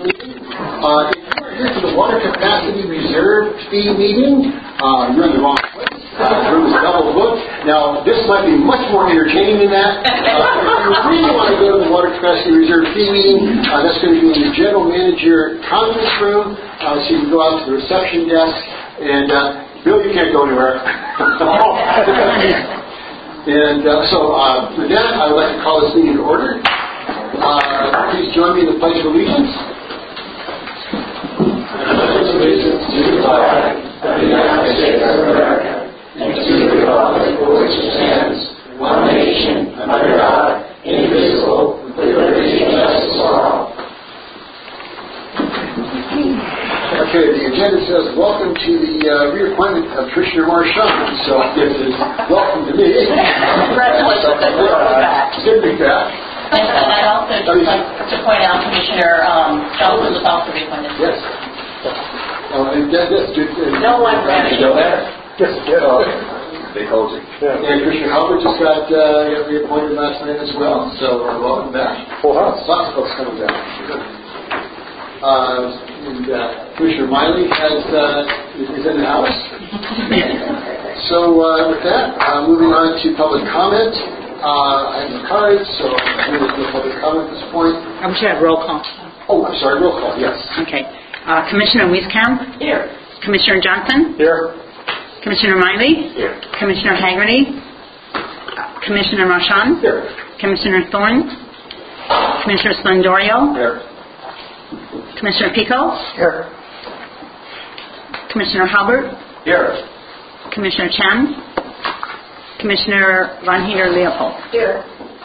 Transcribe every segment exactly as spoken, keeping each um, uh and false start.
Uh, if you're here for the Water Capacity Reserve Fee meeting, uh, you're in the wrong place. Uh, the room is double booked. Now, this might be much more entertaining than that. Uh, if you really want to go to the Water Capacity Reserve Fee meeting, uh, that's going to be in the General Manager Conference Room. Uh, so you can go out to the reception desk. And, uh, Bill, you can't go anywhere. And uh, so, uh, with that, I would like to call this meeting to order. Uh, please join me in the Pledge of Allegiance. Allegiance to the flag of the United States of America and to the republic for which it stands, one nation, under God, indivisible, with liberty and justice for all. Okay, the agenda says, welcome to the uh, reappointment of Commissioner Marchand. So I guess it's welcome to me. Congratulations. Good to be back. And I'd also just like to point out Commissioner um, Johnson was also reappointed. Yes. Oh, and that, that's good. No one ran. Still there? Yes, yeah. They hold it. Yeah. And Commissioner Halbert just got, uh, got reappointed last night as well. So uh, welcome back. Full house. Lots of folks coming back. Good. Uh, and uh, Commissioner Miley has uh, is in the house. So uh, with that, uh, moving on to public comment. Uh, I have no cards, so I'm going to do public comment at this point. I'm sure I have roll call. Oh, I'm sorry, roll call, yes. Okay. Uh, Commissioner Wieskamp? Here. Commissioner Johnson? Here. Commissioner Miley? Here. Commissioner Haggerty? Uh, Commissioner Marchand? Here. Commissioner Thorne? Commissioner Splendorio? Here. Commissioner Pico? Here. Commissioner Halbert? Here. Commissioner Chan? Commissioner Von Heer Leopold? Here.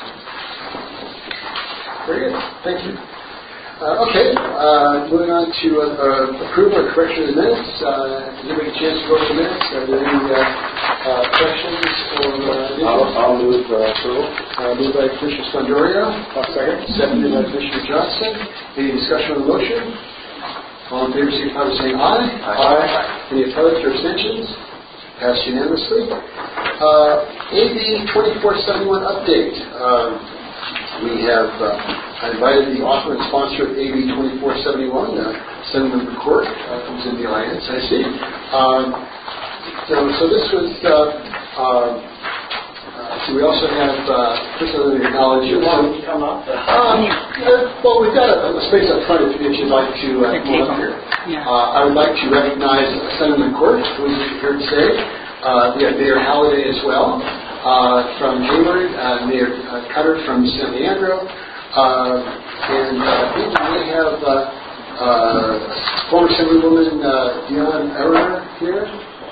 Very good, thank you. Uh, okay, uh, moving on to uh, uh, approval or correction of the minutes. Uh, did anybody get a chance to go over the minutes? Are there any uh, uh, corrections or uh, I'll, I'll move uh, approval. Uh, moved by Commissioner Splendorio. I'll second. Seconded by Commissioner Johnson. Any discussion on the motion? All in favor, signify by saying aye. Aye. Any opposed or abstentions? Passed unanimously. Uh, A B twenty-four seventy-one update. Uh, we have uh, invited the author and sponsor of A B twenty-four seventy-one, uh, Senator McCourt, uh, who's in the audience, I see. Um, so, so this was, uh, uh, uh, so we also have, uh, first of all, acknowledge you. Want to come up? Um, uh, well, we've got a, a space up front if, if you'd like to uh, come up here. Yeah. Uh, I would like to recognize Senator McCourt, who is here today. Uh, we have Mayor Halliday as well uh, from Hayward, uh, Mayor uh, Cutter from San Leandro, uh, and uh, I think we may have uh, uh, former Assemblywoman uh, Dion Erner here.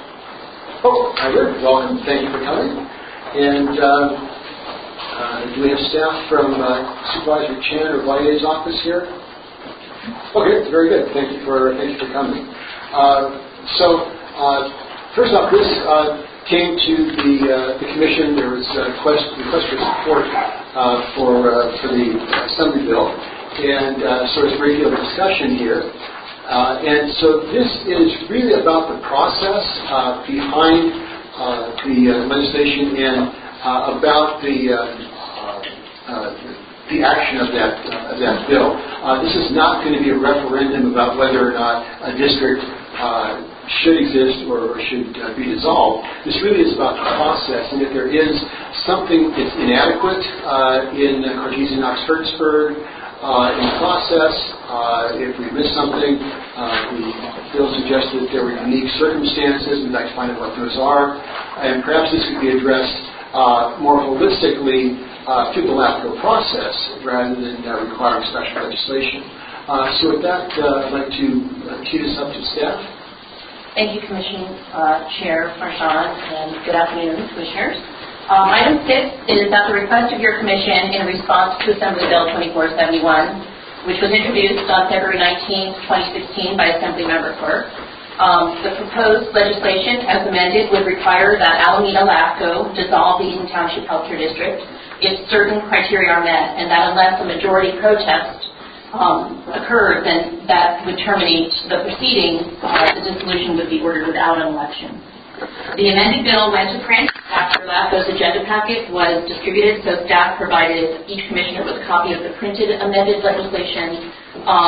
Oh, hi there. Welcome. Thank you for coming. And uh, uh, do we have staff from uh, Supervisor Chan or Valle's office here? Okay, very good. Thank you for thank you for coming. Uh, so, uh, first off, this uh, came to the uh, the commission. There was a request, request for support uh, for uh, for the Assembly bill, and uh, so it's a great deal of discussion here. Uh, and so this is really about the process uh, behind uh, the uh, legislation and uh, about the uh, uh, the action of that uh, of that bill. Uh, this is not going to be a referendum about whether or not a district uh, should exist or, or should uh, be dissolved. This really is about the process, and if there is something that's inadequate uh, in uh, Cartesian Knox-Hertzberg uh, in the process, uh, if we miss something, uh, we Bill suggested that there were unique circumstances. We'd like to find out what those are, and perhaps this could be addressed uh, more holistically Uh, through the LAFCO process rather than uh, requiring special legislation. Uh, so with that, uh, I'd like to uh, tee this up to staff. Thank you, Commission uh, Chair Marchand, and good afternoon, Commissioners. Um, item six is at the request of your Commission in response to Assembly Bill twenty-four seventy-one, which was introduced on February nineteenth, twenty sixteen by Assembly Member Clerk. Um, the proposed legislation, as amended, would require that Alameda LAFCO dissolve the Eden Township Healthcare District if certain criteria are met, and that unless a majority protest um, occurred, then that would terminate the proceedings. Uh, the dissolution would be ordered without an election. The amended bill went to print after LAFCO's agenda packet was distributed, so staff provided each commissioner with a copy of the printed amended legislation. Um,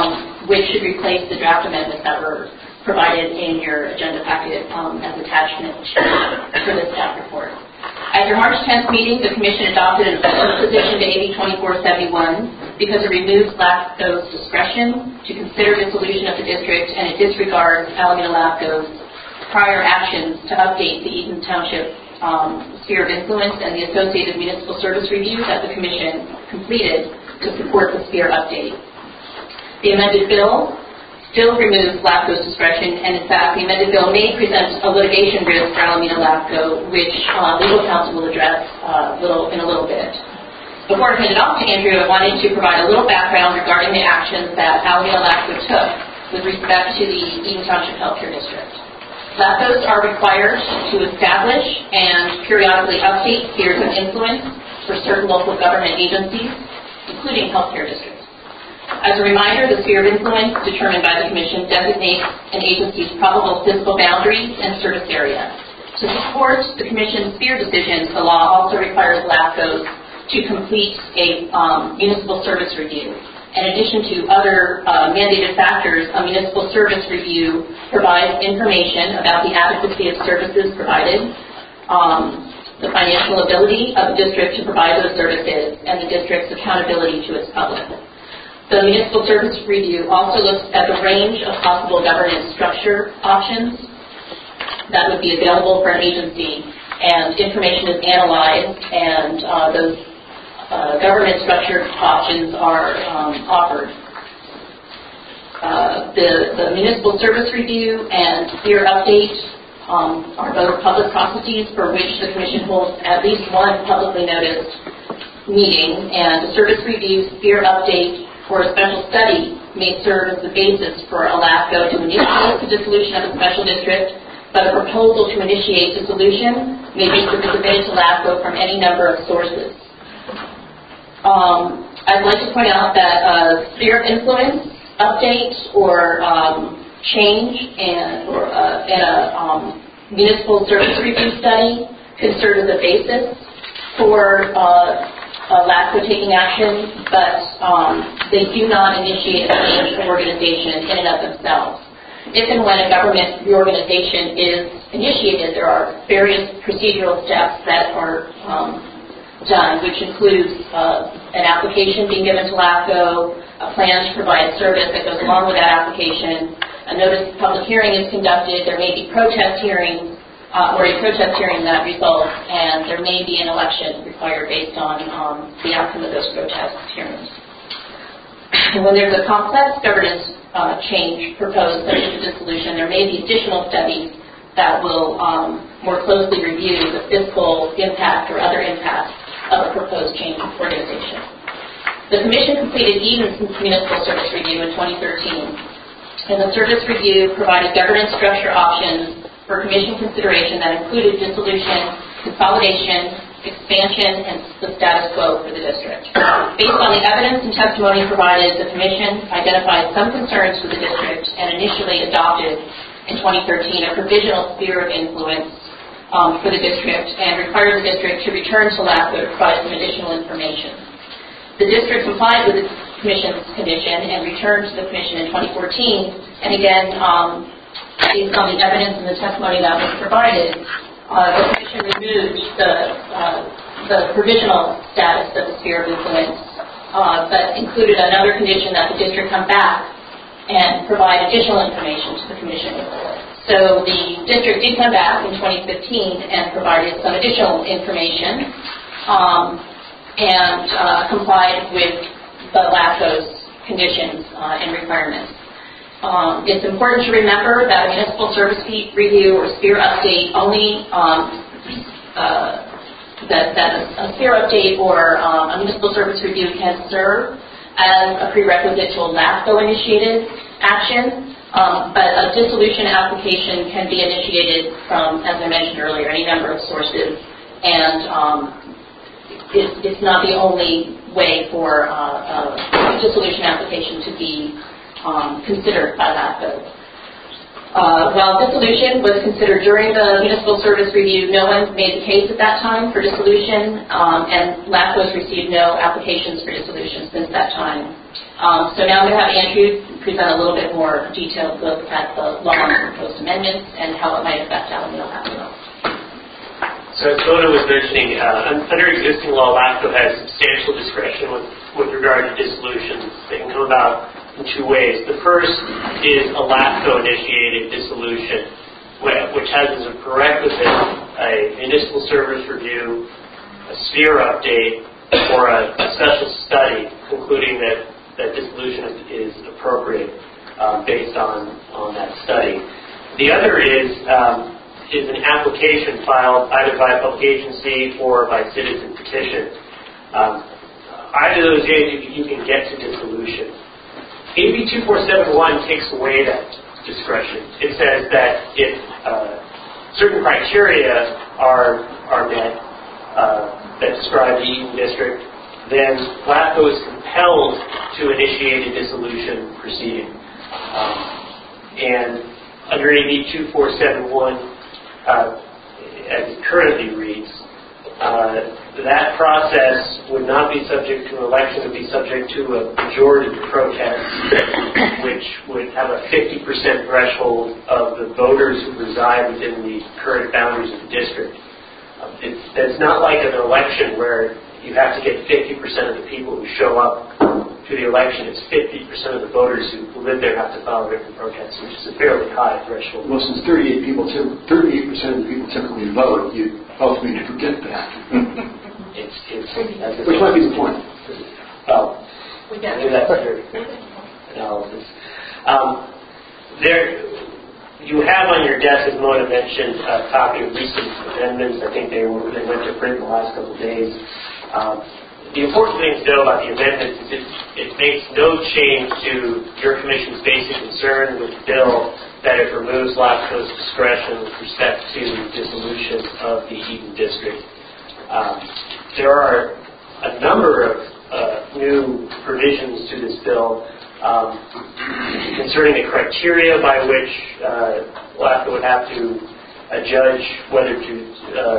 which should replace the draft amendments that were provided in your agenda packet um, as attachment for the staff report. At your March tenth meeting, the Commission adopted an opposition to A B twenty-four seventy-one because it removes LAFCO's discretion to consider dissolution of the district, and it disregards Alameda LAFCO's prior actions to update the Eden Township um, sphere of influence and the associated municipal service review that the Commission completed to support the sphere update. The amended bill still removes LAFCO's discretion, and in fact, the amended bill may present a litigation risk for Alameda LAFCO, which uh, legal counsel will address uh, little, in a little bit. Before I hand it off to Andrew, I wanted to provide a little background regarding the actions that Alameda LAFCO took with respect to the Eden Township Healthcare District. LAFCOs are required to establish and periodically update spheres of influence for certain local government agencies, including healthcare districts. As a reminder, the sphere of influence determined by the Commission designates an agency's probable physical boundaries and service area. To support the Commission's sphere decisions, the law also requires LAFCOs to complete a um, municipal service review. In addition to other uh, mandated factors, a municipal service review provides information about the adequacy of services provided, um, the financial ability of the district to provide those services, and the district's accountability to its public. The municipal service review also looks at the range of possible governance structure options that would be available for an agency, and information is analyzed, and uh, those uh, governance structure options are um, offered. Uh, the, the municipal service review and sphere update um, are both public processes for which the Commission holds at least one publicly noticed meeting, and the service review, sphere update, or a special study may serve as the basis for a LAFCO to initiate the dissolution of a special district, but a proposal to initiate dissolution may be submitted to LAFCO from any number of sources. Um, I'd like to point out that a sphere of influence update or um, change in, or, uh, in a um, municipal service review study can serve as a basis for uh, Uh, LAFCO taking action, but um, they do not initiate a change of organization in and of themselves. If and when a government reorganization is initiated, there are various procedural steps that are um, done, which includes uh, an application being given to LAFCO, a plan to provide service that goes along with that application, a notice of public hearing is conducted, there may be protest hearings, Uh, or a protest hearing that results, and there may be an election required based on um, the outcome of those protest hearings. And when there's a complex governance uh, change proposed, such as a dissolution, there may be additional studies that will um, more closely review the fiscal impact or other impacts of a proposed change of organization. The Commission completed Eden's municipal service review in twenty thirteen, and the service review provided governance structure options for Commission consideration that included dissolution, consolidation, expansion, and the status quo for the district. Based on the evidence and testimony provided, the Commission identified some concerns for the district and initially adopted in twenty thirteen a provisional sphere of influence um, for the district and required the district to return to LAFCO to provide some additional information. The district complied with the Commission's condition and returned to the Commission in twenty fourteen, and again, um, based on the evidence and the testimony that was provided, uh, the Commission removed the, uh, the provisional status of the sphere of influence, uh, but included another condition that the district come back and provide additional information to the Commission. So the district did come back in twenty fifteen and provided some additional information um, and uh, complied with the LAFCO's conditions uh, and requirements. Um, it's important to remember that a municipal service review or sphere update only um, uh, that, that a sphere update or um, a municipal service review can serve as a prerequisite to a LAFCO-initiated action, um, but a dissolution application can be initiated from, as I mentioned earlier, any number of sources, and um, it's, it's not the only way for uh, a dissolution application to be Um, considered by LAFCO. Uh, while dissolution was considered during the municipal service review, no one made the case at that time for dissolution, um, and LAFCO has received no applications for dissolution since that time. Um, so now I'm going to have Andrew present a little bit more detailed look at the law and proposed amendments and how it might affect Alameda LAFCO. So as Mona was mentioning, uh, under existing law, LAFCO has substantial discretion with, with regard to dissolution. They can come about in two ways. The first is a LAFCO-initiated dissolution, which has as a prerequisite a municipal service review, a sphere update, or a, a special study concluding that, that dissolution is, is appropriate um, based on, on that study. The other is um, is an application filed either by a public agency or by citizen petition. Um, either of those ways you, you can get to dissolution. A B two four seven one takes away that discretion. It says that if uh, certain criteria are are met uh, that describe the Eden District, then LAFCO is compelled to initiate a dissolution proceeding. Um, and under A B two four seven one, uh, as it currently reads, uh, that process would not be subject to an election. It would be subject to a majority protest, which would have a fifty percent threshold of the voters who reside within the current boundaries of the district. Um, it's, it's not like an election where you have to get fifty percent of the people who show up to the election. It's fifty percent of the voters who, who live there have to file a written protest, which is a fairly high threshold. Well, since thirty-eight people, thirty-eight percent of the people typically vote, you hopefully forget that. It's, it's, Which might be the point. Oh, maybe that's your analysis. Um, there, you have on your desk, as Mona mentioned, a copy of recent amendments. I think they, were, they went to print in the last couple of days. Um, the important thing to know about the amendments is it, it makes no change to your Commission's basic concern with the bill that it removes LAFCO's discretion with respect to dissolution of the Eden District. Um, there are a number of uh, new provisions to this bill um, concerning the criteria by which uh, LAFCO would have to uh, judge whether to uh,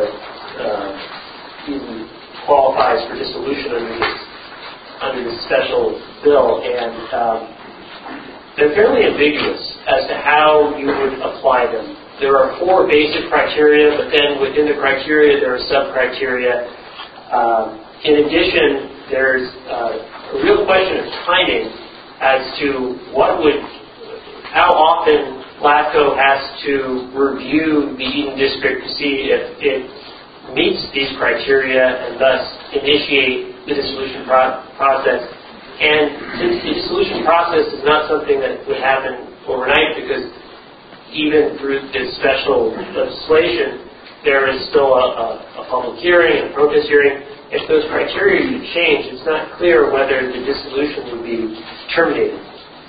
uh, even qualifies for dissolution under this under this special bill, and um, they're fairly ambiguous as to how you would apply them. There are four basic criteria, but then within the criteria there are sub-criteria. Um, in addition, there's uh, a real question of timing as to what would, how often LAFCO has to review the Eden District to see if it meets these criteria and thus initiate the dissolution pro- process. And since the dissolution process is not something that would happen overnight, because even through this special legislation, there is still a, a, a public hearing, a protest hearing. If those criteria could change, it's not clear whether the dissolution would be terminated.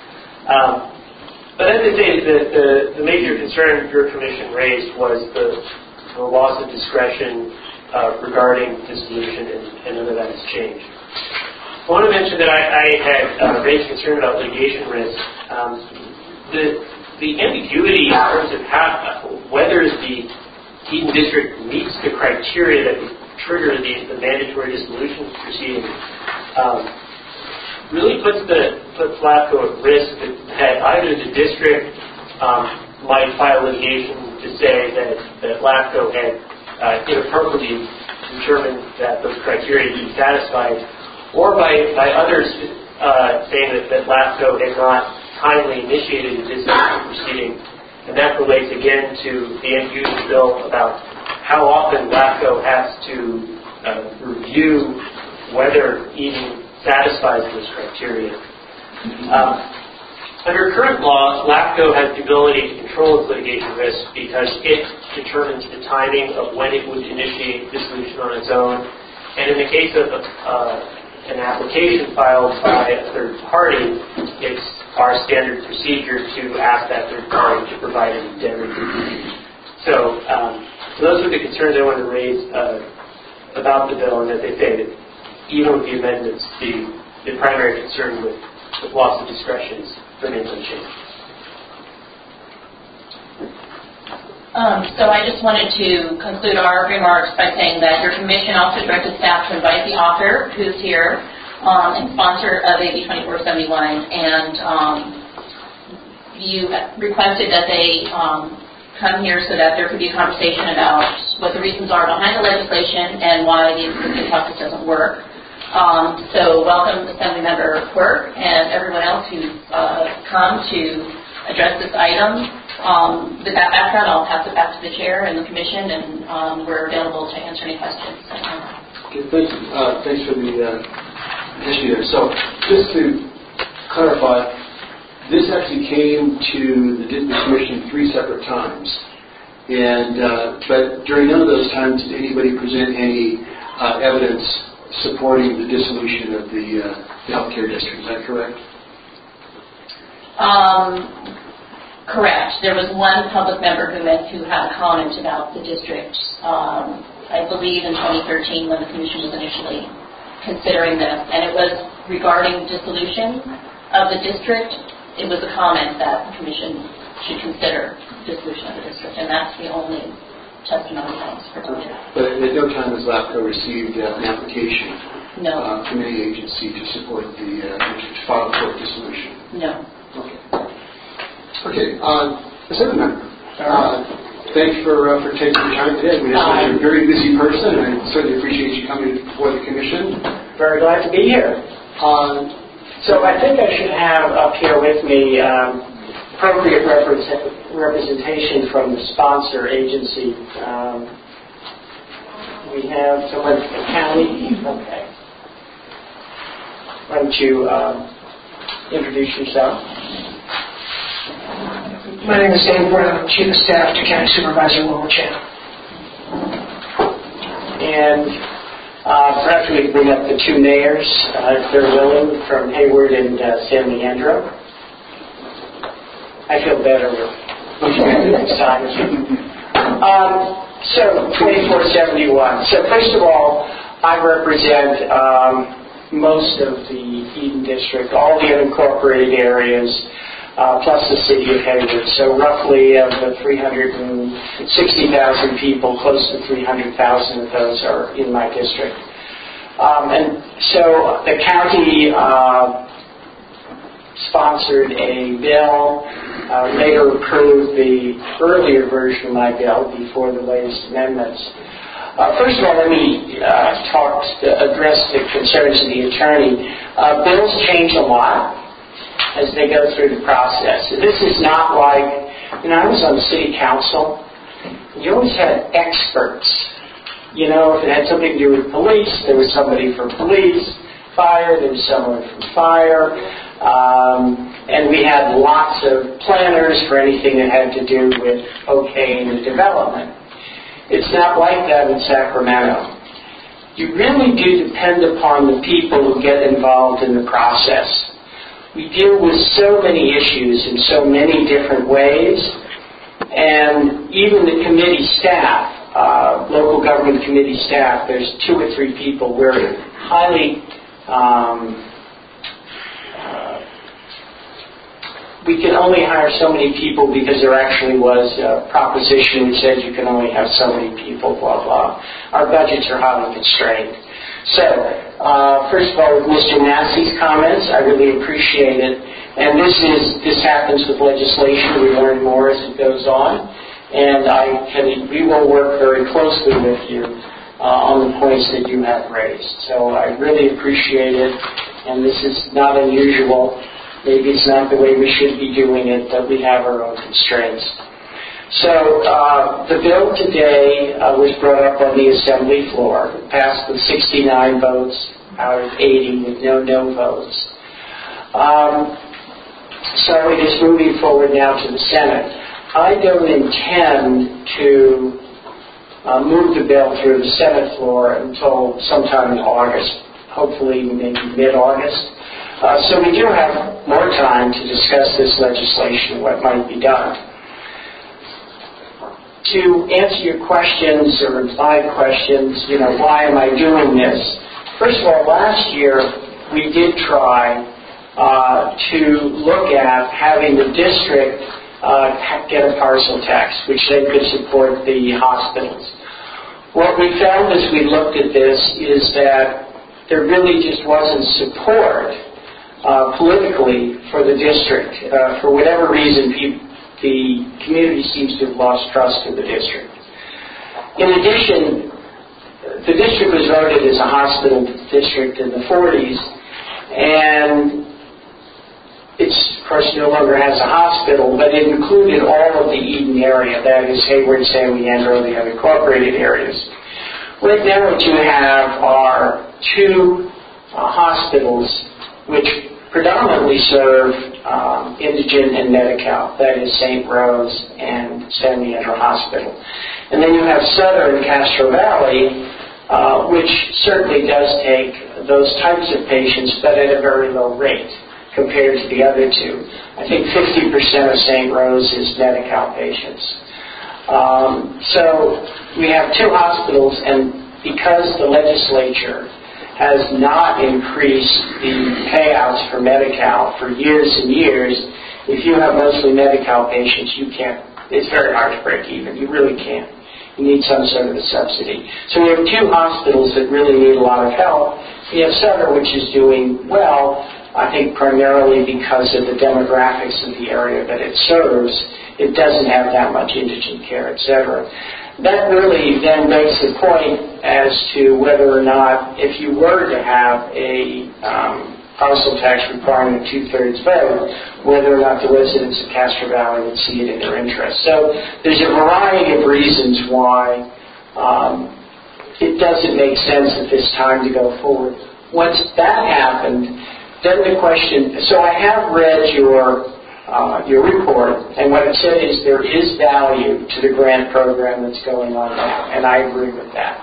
Um, but as I say, the, the, the major concern your Commission raised was the, the loss of discretion uh, regarding dissolution, and, and none of that has changed. I want to mention that I, I had uh, raised concern about litigation risk. Um, the The ambiguity in terms of how, whether the Eden District meets the criteria that would trigger the, the mandatory dissolution proceeding um, really puts the puts LAFCO at risk that, that either the district um, might file litigation to say that, that LAFCO had uh, inappropriately determined that those criteria be satisfied, or by, by others uh, saying that, that LAFCO had not timely initiated a dissolution proceeding. And that relates again to the ambiguity bill about how often LAFCO has to uh, review whether Eden satisfies those criteria. Um, under current law, LAFCO has the ability to control its litigation risk because it determines the timing of when it would initiate dissolution on its own. And in the case of uh, an application filed by a third party, it's our standard procedure to ask that third party to provide an indemnity. So, um, so those are the concerns I want to raise uh, about the bill, and as I say, that even with the amendments, the, the primary concern with, with loss of discretion remains unchanged. Um, so I just wanted to conclude our remarks by saying that your commission also directed staff to invite the author, who's here, um, and sponsor of A B twenty-four seventy-one, and um, you requested that they um, come here so that there could be a conversation about what the reasons are behind the legislation and why the existing process doesn't work. Um, so welcome Assemblymember Quirk and everyone else who's uh, come to address this item. Um, with that background, I'll pass it back to the chair and the commission, and um, we're available to answer any questions. Okay, thank you. Uh, thanks for the uh, history there. So just to clarify, this actually came to the District Commission three separate times, and uh, but during none of those times did anybody present any uh, evidence supporting the dissolution of the, uh, the healthcare district. Is that correct? Um, correct. There was one public member who had, who had a comment about the district, um, I believe in twenty thirteen when the commission was initially considering this, and it was regarding dissolution of the district. It was a comment that the commission should consider dissolution of the district, and that's the only testimony that was provided. But at no time has LAFCO received uh, an application no. uh, from any agency to support the uh, to file for dissolution. No. Okay. Okay. Uh, Assembly member, uh, thanks for uh, for taking the time today. We know you're a very busy person, and I certainly appreciate you coming before the commission. Very glad to be here. Uh, so I think I should have up here with me um, appropriate represent- representation from the sponsor agency. Um, we have someone from the county. Okay. Why don't you um, introduce yourself? My name is Dave Brown, Chief of Staff to County Supervisor Wilma Chan. And uh, perhaps we can bring up the two mayors, uh, if they're willing, from Hayward and uh, San Leandro. I feel better with excited. Um, so, twenty-four seventy-one. So, first of all, I represent um, most of the Eden District, all the unincorporated areas, uh, plus the city of Hayward. So, roughly of the three hundred sixty thousand people, close to three hundred thousand of those are in my district. Um, and so, the county Uh, sponsored a bill, uh, later approved the earlier version of my bill before the latest amendments. Uh, first of all, let me uh, talk, uh, address the concerns of the attorney. Uh, bills change a lot as they go through the process. This is not like, you know, I was on the city council. You always had experts. You know, if it had something to do with police, there was somebody from police. Fire, there was someone from fire. Um, and we had lots of planners for anything that had to do with okaying the development. It's not like that in Sacramento. You really do depend upon the people who get involved in the process. We deal with so many issues in so many different ways, and even the committee staff, uh, local government committee staff, there's two or three people. We're highly um, we can only hire so many people because there actually was a proposition which said you can only have so many people, blah, blah. Our budgets are highly constrained. So, uh, first of all, with Mister Massey's comments, I really appreciate it. And this is this happens with legislation. We learn more as it goes on. And I can, we will work very closely with you uh, on the points that you have raised. So I really appreciate it. And this is not unusual. Maybe it's not the way we should be doing it, but we have our own constraints. So uh, the bill today uh, was brought up on the Assembly floor. It passed with sixty-nine votes out of eighty with no no votes. Um, so it is moving forward now to the Senate. I don't intend to uh, move the bill through the Senate floor until sometime in August, hopefully maybe mid-August. Uh, so we do have more time to discuss this legislation and what might be done. To answer your questions or implied questions, you know, why am I doing this? First of all, last year we did try uh, to look at having the district uh, get a parcel tax, which then could support the hospitals. What we found as we looked at this is that there really just wasn't support uh, politically for the district. Uh, for whatever reason, pe- the community seems to have lost trust in the district. In addition, the district was voted as a hospital district in the forties, and it's, of course, no longer has a hospital, but it included all of the Eden area, that is Hayward, San Leandro, the unincorporated areas. Right now what you have are two uh, hospitals which predominantly serve um, indigent and Medi-Cal, that is Saint Rose and San Leandro Hospital. And then you have Southern Castro Valley, uh, which certainly does take those types of patients, but at a very low rate compared to the other two. I think fifty percent of Saint Rose is Medi-Cal patients. Um, so we have two hospitals, and because the legislature has not increased the payouts for Medi-Cal for years and years, if you have mostly Medi-Cal patients, you can't, it's very hard to break even. You really can't. You need some sort of a subsidy. So we have two hospitals that really need a lot of help. We have Sutter, which is doing well, I think primarily because of the demographics of the area that it serves. It doesn't have that much indigent care, et cetera. That really then makes the point as to whether or not, if you were to have a um, parcel tax requiring a two-thirds vote, whether or not the residents of Castro Valley would see it in their interest. So there's a variety of reasons why um, it doesn't make sense at this time to go forward. Once that happened, then the question, so I have read your uh, your report, and what it said is there is value to the grant program that's going on now, and I agree with that.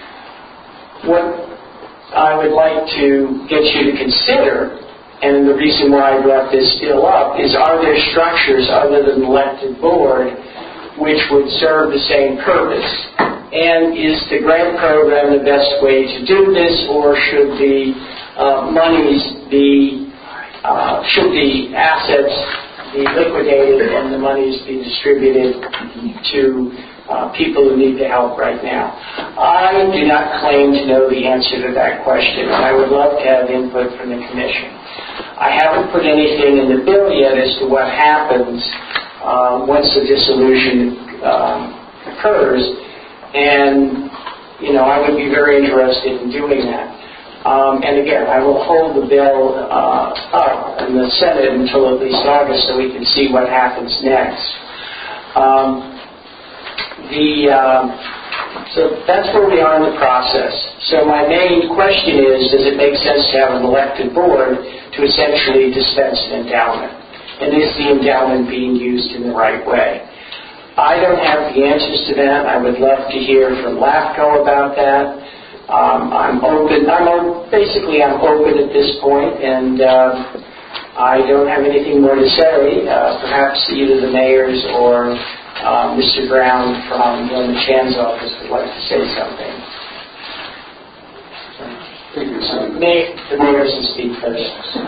What I would like to get you to consider, and the reason why I brought this bill up, is are there structures other than the elected board which would serve the same purpose? And is the grant program the best way to do this, or should the uh, monies be, uh, should the assets be liquidated and the monies be distributed to uh, people who need the help right now? I do not claim to know the answer to that question, and I would love to have input from the Commission. I haven't put anything in the bill yet as to what happens um, once the dissolution um, occurs, and you know, I would be very interested in doing that. Um, and again, I will hold the bill uh, up in the Senate until at least August so we can see what happens next. Um, the um, so that's where we are in the process. So my main question is, does it make sense to have an elected board to essentially dispense an endowment? And is the endowment being used in the right way? I don't have the answers to that. I would love to hear from LAFCO about that. Um, I'm open. I'm basically I'm open at this point, and uh, I don't have anything more to say. Uh, perhaps either the mayors or uh, Mister Brown from Wilma Chan's office would like to say something. Thank you, Senator. May the mayors can speak first.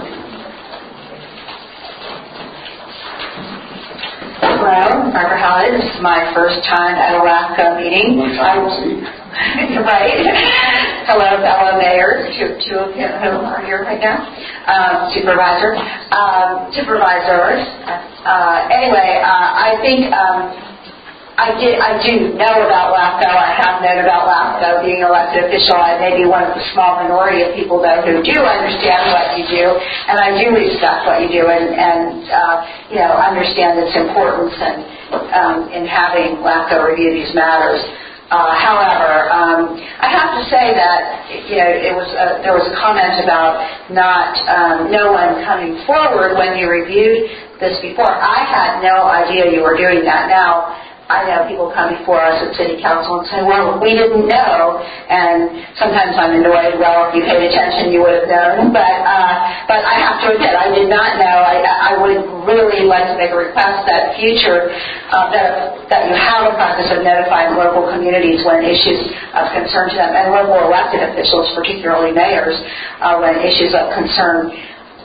Hello, Barbara Howard. This is my first time at a LAFCO meeting. I will. Right. Hello, fellow mayors, two, two of whom are here right now. Um, supervisor, um, supervisors. Uh, anyway, uh, I think um, I did. I do know about LAFCO. I have known about LAFCO. Being an elected official, I may be one of the small minority of people, though, who do understand what you do, and I do respect what you do, and, and uh, you know, understand its importance and um, in having LAFCO review these matters. Uh, however, um, I have to say that you know it was a, there was a comment about not um, no one coming forward when you reviewed this before. I had no idea you were doing that. Now, I know people come before us at City Council and say, well, we didn't know, and sometimes I'm annoyed, well, if you paid attention, you would have known, but uh, but I have to admit, I did not know. I, I would really like to make a request that future, uh, that, that you have a process of notifying local communities when issues of concern to them, and local elected officials, particularly mayors, uh, when issues of concern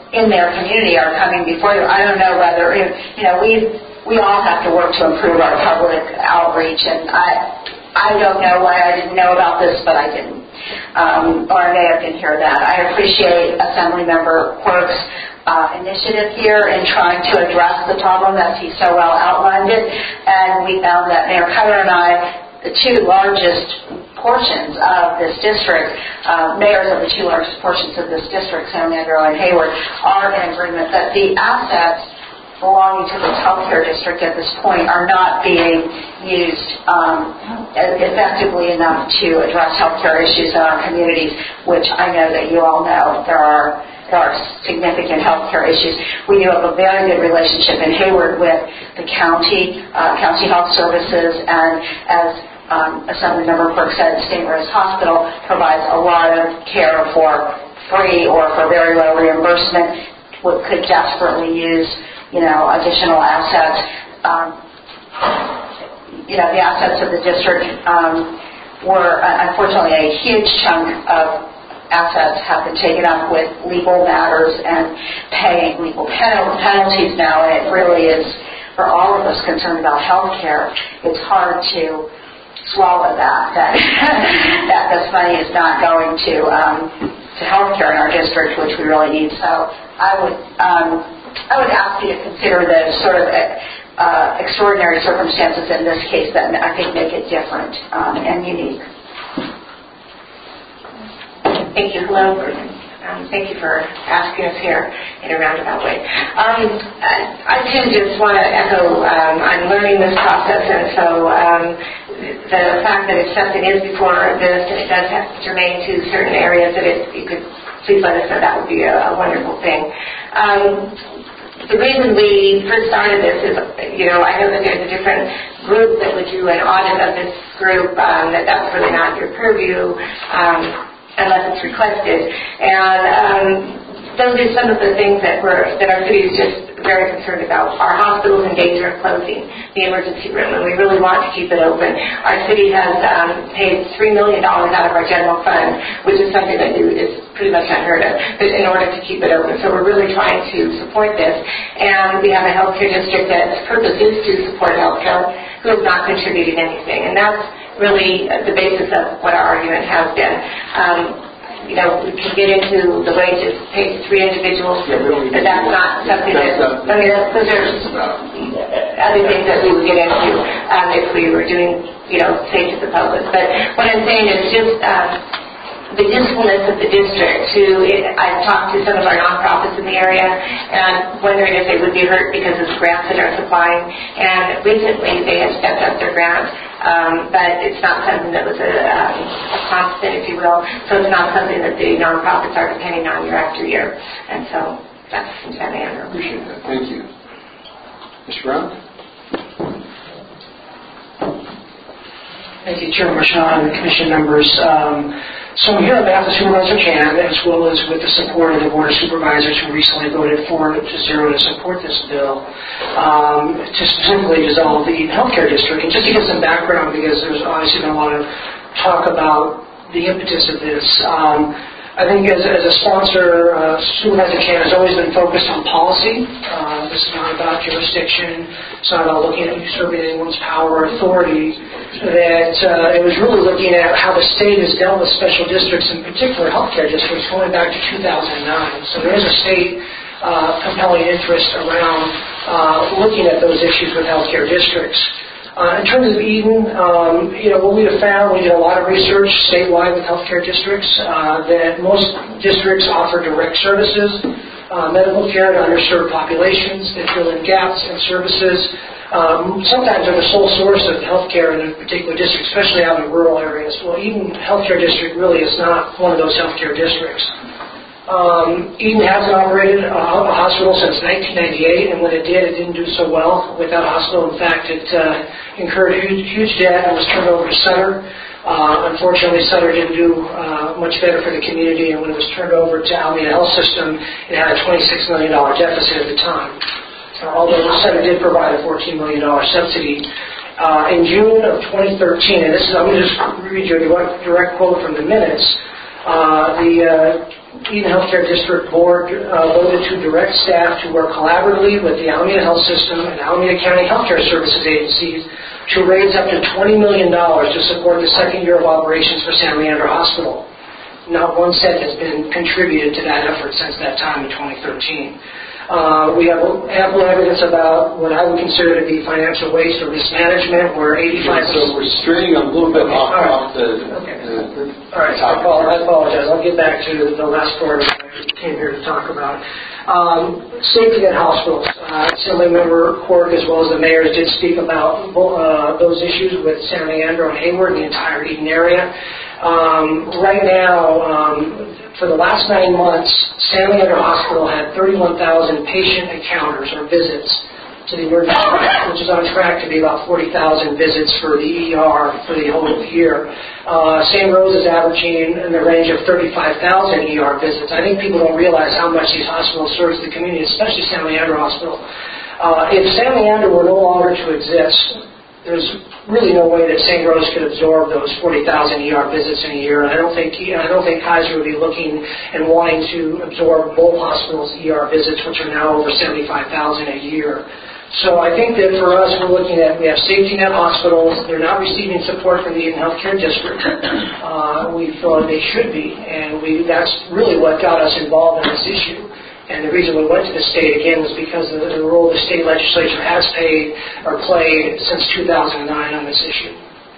in their community are coming before you. I don't know whether, you know, we we all have to work to improve our public outreach, and I I don't know why I didn't know about this, but I didn't. Um, or I may have didn't hear that. I appreciate Assemblymember Quirk's uh, initiative here in trying to address the problem as he so well outlined it, and we found that Mayor Cutter and I, the two largest portions of this district, uh, mayors of the two largest portions of this district, San Leandro and Hayward, are in agreement that the assets belonging to this healthcare district at this point are not being used um, effectively enough to address healthcare issues in our communities, which I know that you all know there are there are significant healthcare issues. We do have a very good relationship in Hayward with the county, uh, county health services, and as um, Assemblymember Quirk said, Saint Rose Hospital provides a lot of care for free or for very low reimbursement, what could desperately use you know, additional assets. Um, you know, the assets of the district um, were, uh, unfortunately, a huge chunk of assets have been taken up with legal matters and paying legal penal- penalties now, and it really is, for all of us concerned about health care, it's hard to swallow that, that, that this money is not going to, um, to health care in our district, which we really need. So I would... Um, I would ask you to consider the sort of uh, extraordinary circumstances in this case that I think make it different um, and unique. Thank you. Hello. Um, thank you for asking us here in a roundabout way. Um, I, I too just want to echo, um, I'm learning this process, and so um, the fact that if something is before this and it does have germane to certain areas that it, you could please let us know, that would be a, a wonderful thing. Um, The reason we first started this is, you know, I know that there's a different group that would do an audit of this group, um, that that's really not your purview um, unless it's requested. And um, those are some of the things that we're, that our city is just very concerned about. Our hospital's in danger of closing, the emergency room, and we really want to keep it open. Our city has um, paid three million dollars out of our general fund, which is something that is pretty much unheard of, but in order to keep it open. So we're really trying to support this. And we have a healthcare district that's purpose is to support healthcare, who has not contributed anything. And that's really the basis of what our argument has been. Um, You know, we can get into the wages paid to three individuals, Yeah, but that's not something that, I mean, those are other things that we would get into um, if we were doing, you know, say to the public. But what I'm saying is just um, the usefulness of the district to, it, I've talked to some of our nonprofits in the area and wondering if they would be hurt because of the grants that are supplying. And recently they have stepped up their grant. Um, but it's not something that was a, um, a constant, if you will. So it's not something that the nonprofits are depending on year after year. And so that's San Leandro. I appreciate that. Thank you. Mister Brown? Thank you, Chairman Marchand and Commission members. Um, so I'm here on behalf of Supervisor Chan, as well as with the support of the Board of Supervisors who recently voted four to zero to support this bill um, to specifically dissolve the Eden Healthcare District. And just to give some background, because there's obviously been a lot of talk about the impetus of this, um, I think as, as a sponsor, uh, Supervisor Chan has always been focused on policy. Uh, this is not about jurisdiction. It's not about looking at usurping anyone's power or authority. That uh, it was really looking at how the state has dealt with special districts, in particular healthcare districts, going back to two thousand nine. So there is a state uh, compelling interest around uh, looking at those issues with healthcare districts. Uh, in terms of Eden, um, you know, what we have found, we did a lot of research statewide with healthcare districts, uh, that most districts offer direct services, uh, medical care to underserved populations. They fill in gaps in services. Um, sometimes they're the sole source of healthcare in a particular district, especially out in rural areas. Well, Eden Healthcare District really is not one of those healthcare districts. Um, Eden hasn't operated a, a hospital since nineteen ninety-eight, and when it did, it didn't do so well with that hospital. In fact, it uh, incurred huge, huge debt and was turned over to Sutter. Uh, unfortunately, Sutter didn't do uh, much better for the community, and when it was turned over to Alameda Health System, it had a twenty-six million dollars deficit at the time. Uh, although Sutter did provide a fourteen million dollars subsidy. Uh, in June of twenty thirteen, and this is, I'm going to just read you a direct, direct quote from the minutes, uh, the uh, Eden Healthcare District Board uh, voted to direct staff to work collaboratively with the Alameda Health System and Alameda County Healthcare Services agencies to raise up to twenty million dollars to support the second year of operations for San Leandro Hospital. Not one cent has been contributed to that effort since that time in twenty thirteen. Uh, we have ample evidence about what I would consider to be financial waste or mismanagement, where eighty-five percent... So we're straying a little bit off, All right. off the, okay. the, the All right, I apologize. I'll get back to the last part I came here to talk about. Um, safety at hospitals. Uh, Assemblymember Quirk, as well as the mayors, did speak about uh, those issues with San Leandro and Hayward, the entire Eden area. Um, right now, um, for the last nine months, San Leandro Hospital had thirty-one thousand patient encounters or visits to the emergency room, which is on track to be about forty thousand visits for the E R for the whole year. Uh, Saint Rose is averaging in the range of thirty-five thousand E R visits. I think people don't realize how much these hospitals serve the community, especially San Leandro Hospital. Uh, if San Leandro were no longer to exist, there's really no way that Saint Rose could absorb those forty thousand E R visits in a year. And I don't think I don't think Kaiser would be looking and wanting to absorb both hospitals' E R visits, which are now over seventy-five thousand a year. So I think that for us, we're looking at, we have safety net hospitals. They're not receiving support from the Eden Healthcare District. Uh, we feel they should be, and we that's really what got us involved in this issue. And the reason we went to the state, again, was because of the role the state legislature has played or played since two thousand nine on this issue.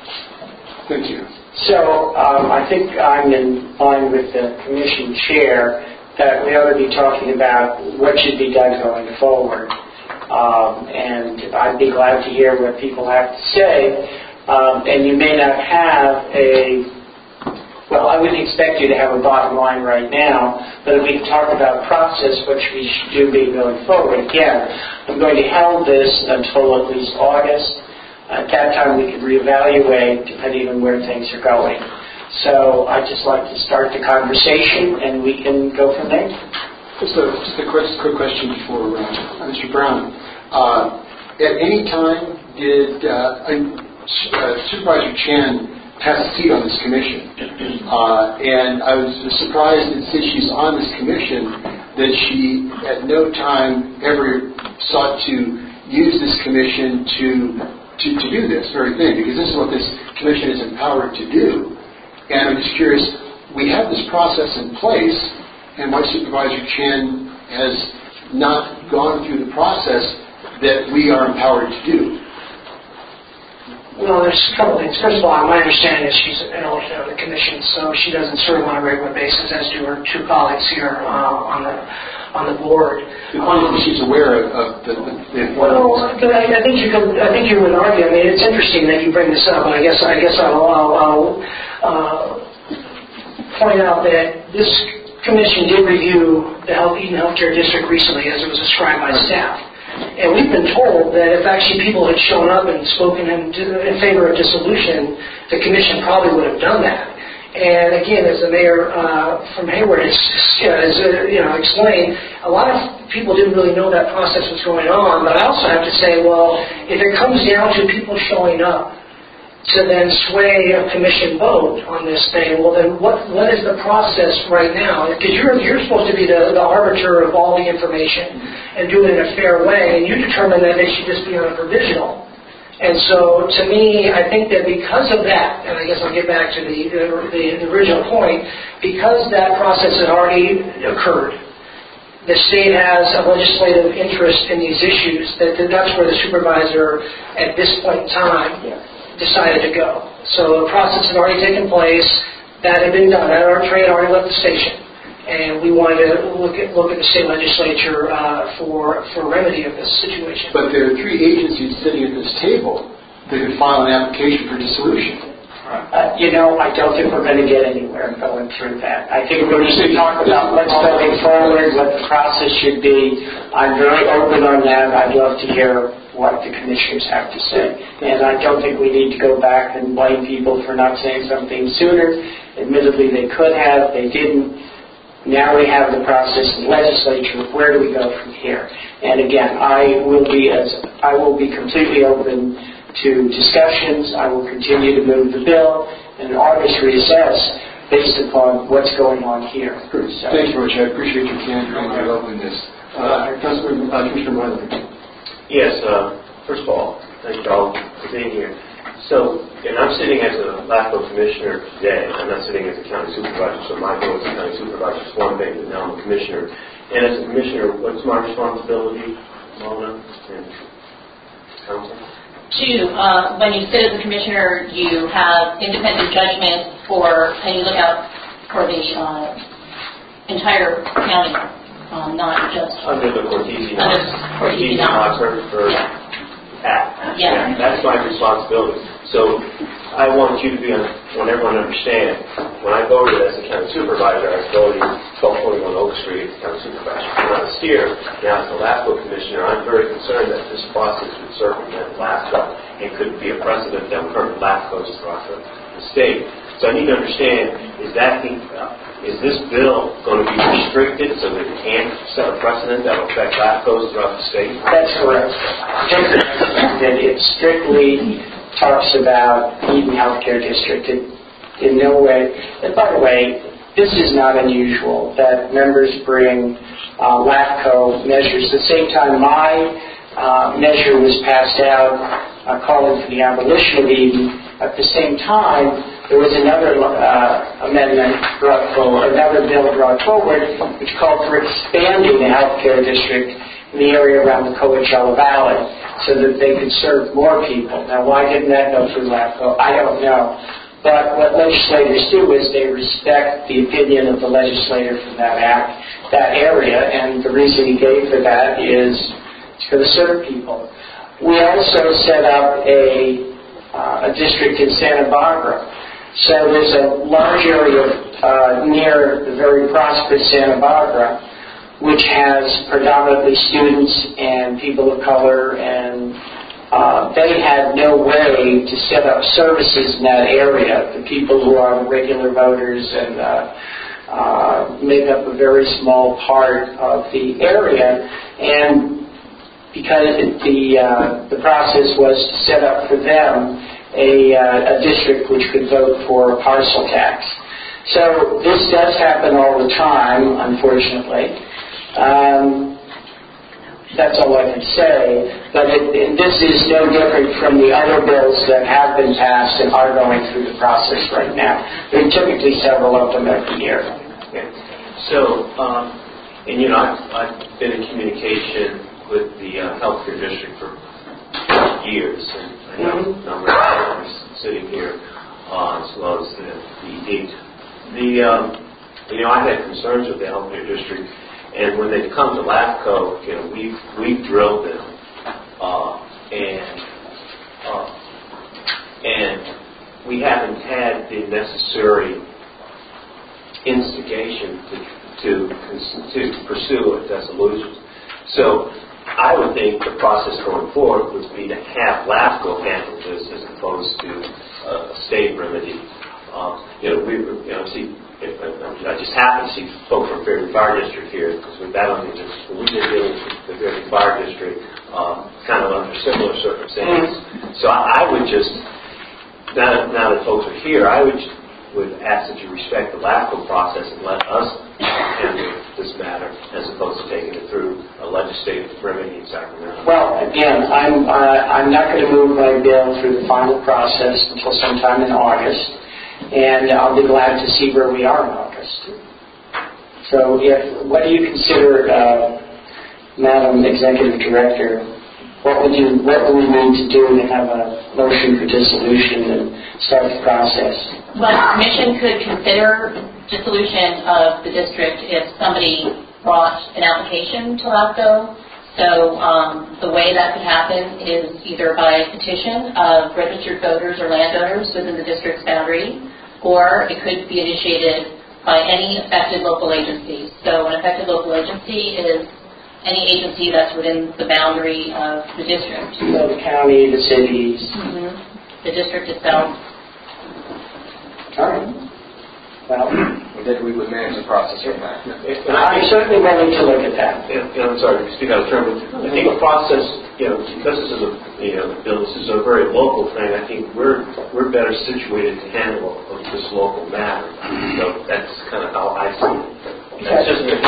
Thank you. So um, I think I'm in line with the commission chair that we ought to be talking about what should be done going forward. Um, and I'd be glad to hear what people have to say. Um, and you may not have a Well, I wouldn't expect you to have a bottom line right now, but if we can talk about process, what we should do be going forward. Again, I'm going to hold this until at least August. At that time, we can reevaluate depending on where things are going. So I'd just like to start the conversation, and we can go from there. Just a, just a quick, quick question for uh, Mister Brown. Uh, at any time, did uh, uh, Supervisor Chen has a seat on this commission. Uh, and I was surprised that since she's on this commission that she at no time ever sought to use this commission to, to, to do this very thing, because this is what this commission is empowered to do. And I'm just curious, we have this process in place, and why Supervisor Chen has not gone through the process that we are empowered to do. Well, there's a couple things. First of all, my understanding is she's an alternate on the commission, so she doesn't serve on a regular basis, as do her two colleagues here uh, on the on the board. The point um, is she's aware of, of the, the, the well, I, I think you could. I think you would argue. I mean, it's interesting that you bring this up, and I guess I guess I'll, I'll, I'll uh, point out that this commission did review the Health, Eden Healthcare District recently, as it was described by staff. And we've been told that if actually people had shown up and spoken in, in favor of dissolution, the commission probably would have done that. And again, as the mayor uh, from Hayward has, has uh, you know, explained, a lot of people didn't really know that process was going on. But I also have to say, well, if it comes down to people showing up to then sway a commission vote on this thing, well then what what is the process right now? Because you're you're supposed to be the, the arbiter of all the information and do it in a fair way, and you determine that they should just be on a provisional. And so to me, I think that because of that, and I guess I'll get back to the the, the original point, because that process had already occurred, the state has a legislative interest in these issues, that that's where the supervisor at this point in time decided to go. So the process had already taken place. That had been done. Our train already left the station, and we wanted to look at look at the state legislature uh, for for remedy of this situation. But there are three agencies sitting at this table that could file an application for dissolution. Uh, you know, I don't think we're going to get anywhere going through that. I think we're just going to talk about what's going forward, what the process should be. I'm very open on that. I'd love to hear what the commissioners have to say. And I don't think we need to go back and blame people for not saying something sooner. Admittedly, they could have, they didn't. Now we have the process in the legislature. Where do we go from here? And again, I will be as I will be completely open to discussions. I will continue to move the bill and in August reassess. based upon what's going on here. So, Thank you, Rich. I appreciate your candor and your openness. Uh, Councilman, uh, Commissioner Moylan. Yes, uh, first of all, thank you all for being here. So, and I'm sitting as a LAFCO commissioner today. I'm not sitting as a county supervisor, so my role as a county supervisor is one thing, but now I'm a commissioner. And as a commissioner, what's my responsibility, Mona and council? Two, uh, when you sit as a commissioner, you have independent judgment for, and you look out for the uh, entire county, um, not just under the Cortese under Cortese for, for yeah. Act. Yeah. yeah, that's my responsibility. So I want you to be on, want everyone to understand. When I voted as a county supervisor, I was voting twelve forty-one Oak Street as county supervisor. When I was here, now as the LAFCO commissioner, I'm very concerned that this process would circumvent LAFCO and could be a precedent that would hurt LAFCO's across the, the state. So I need to understand: is that the, uh, is this bill going to be restricted so that it can't set a precedent that will affect LAFCO's throughout the state? That's correct. That it strictly talks about Eden Healthcare District. It, in no way, and by the way, this is not unusual that members bring uh, LAFCO measures. At the same time, my uh, measure was passed out uh, calling for the abolition of Eden. At the same time, there was another uh, amendment brought forward, another bill brought forward, which called for expanding the healthcare district in the area around the Coachella Valley so that they could serve more people. Now, why didn't that go through LAFCO? I don't know. But what legislators do is they respect the opinion of the legislator from that act, that area, and the reason he gave for that is it's going to serve people. We also set up a, uh, a district in Santa Barbara. So there's a large area uh, near the very prosperous Santa Barbara, which has predominantly students and people of color, and uh, they had no way to set up services in that area. The people who are regular voters and uh, uh, make up a very small part of the area, and because the uh, the process was to set up for them a, uh, a district which could vote for a parcel tax. So this does happen all the time, unfortunately. Um, that's all I can say. But it, it, this is no different from the other bills that have been passed and are going through the process right now. There are typically several of them every year. Okay. So, um, and you know, I've, I've been in communication with the uh, healthcare district for years, and I know mm-hmm. a number of others sitting here, uh, as well as the, the E D. The, um, you know, I've had concerns with the healthcare district. And when they've come to LAFCO, you know, we've, we've drilled them, uh, and, uh, and we haven't had the necessary instigation to, to, to pursue a dissolution. So I would think the process going forward would be to have LAFCO handle this as opposed to uh, a state remedy. Uh, you know, we, you know, see, If, I just happen to see folks from Fairview Fire District here because we've been on the we've been dealing with the Fairview Fire District um, kind of under similar circumstances. Mm-hmm. So I, I would just now that, now that folks are here, I would would ask that you respect the LAFCO process and let us handle this matter as opposed to taking it through a legislative remedy in Sacramento. Well, again, I'm uh, I'm not going to move my bill through the final process until sometime in August. And I'll be glad to see where we are in August. So, if what do you consider, uh, Madam Executive Director? What would you what would we need to do to have a motion for dissolution and start the process? Well, the commission could consider dissolution of the district if somebody brought an application to LAFCO. So um, the way that could happen is either by petition of registered voters or landowners within the district's boundary, or it could be initiated by any affected local agency. So an affected local agency is any agency that's within the boundary of the district. So the county, the cities. Mm-hmm. The district itself. All right. Well, and then we would manage the process from that. And I'm certainly willing to look at that. And, and I'm sorry to speak out of turn, but I think the process, you know, because this is a, you know, Bill, this is a very local thing, I think we're we're better situated to handle this local matter. So that's kind of how I see it. That's just me.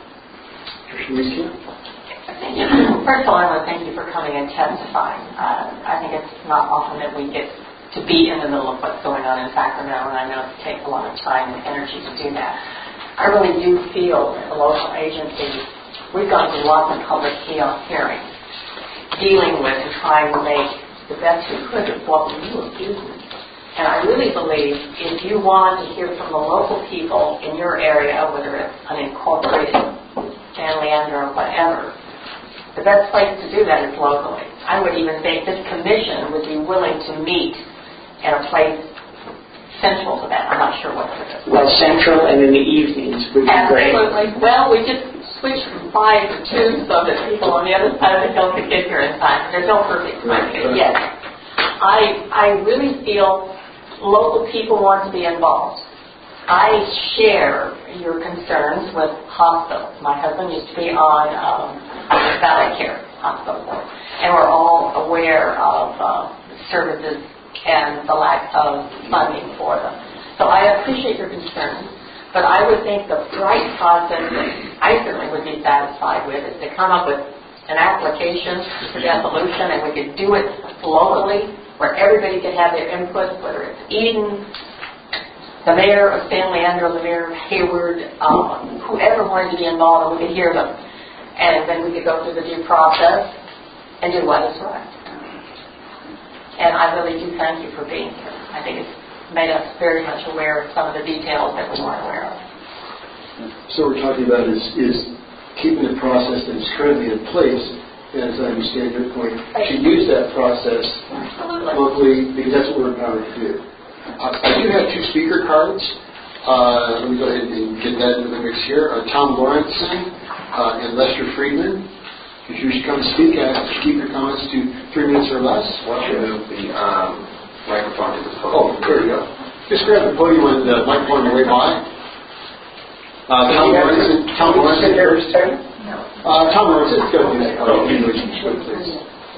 First of all, I want to thank you for coming and testifying. Uh, I think it's not often that we get to be in the middle of what's going on in Sacramento, and I know it takes a lot of time and energy to do that. I really do feel that the local agencies, we've gone through lots of public hearings, dealing with and trying to make the best we could of what we knew of business. And I really believe if you want to hear from the local people in your area, whether it's an incorporated San Leandro or whatever, the best place to do that is locally. I would even think this commission would be willing to meet at a place central to that. I'm not sure what it is. Well, central and in the evenings would be great. Absolutely. Well, we just switched from five to two so that people on the other side of the hill could get here in time. There's no perfect time yet. I, I really feel local people want to be involved. I share your concerns with hospitals. My husband used to be on um, Valley Care Hospital Board, and we're all aware of uh, services and the lack of funding for them. So I appreciate your concerns, but I would think the right process that I certainly would be satisfied with is to come up with an application for dissolution, and we could do it locally where everybody could have their input, whether it's Eden, the mayor of San Leandro, the mayor of Hayward, um, whoever wanted to be involved, and we could hear them. And then we could go through the due process and do what is right. And I really do thank you for being here. I think it's made us very much aware of some of the details that we weren't aware of. So what we're talking about is, is keeping the process that is currently in place, and as I understand your point, to use that process Absolutely. locally, because that's what we're empowered to do. Uh, I do have two speaker cards. Uh, let me go ahead and get that into the mix here. Uh, Tom Lawrenson uh, and Lester Friedman. If you should come speak, I have to keep your comments to three minutes or less. Why don't you move the um, microphone to the Oh, podium? there you go. Just grab the podium when the microphone on the way by. Uh, Tom Lawrenson. Tom Lawrenson. Uh, Tom Lawrenson. Go do that. Oh, please.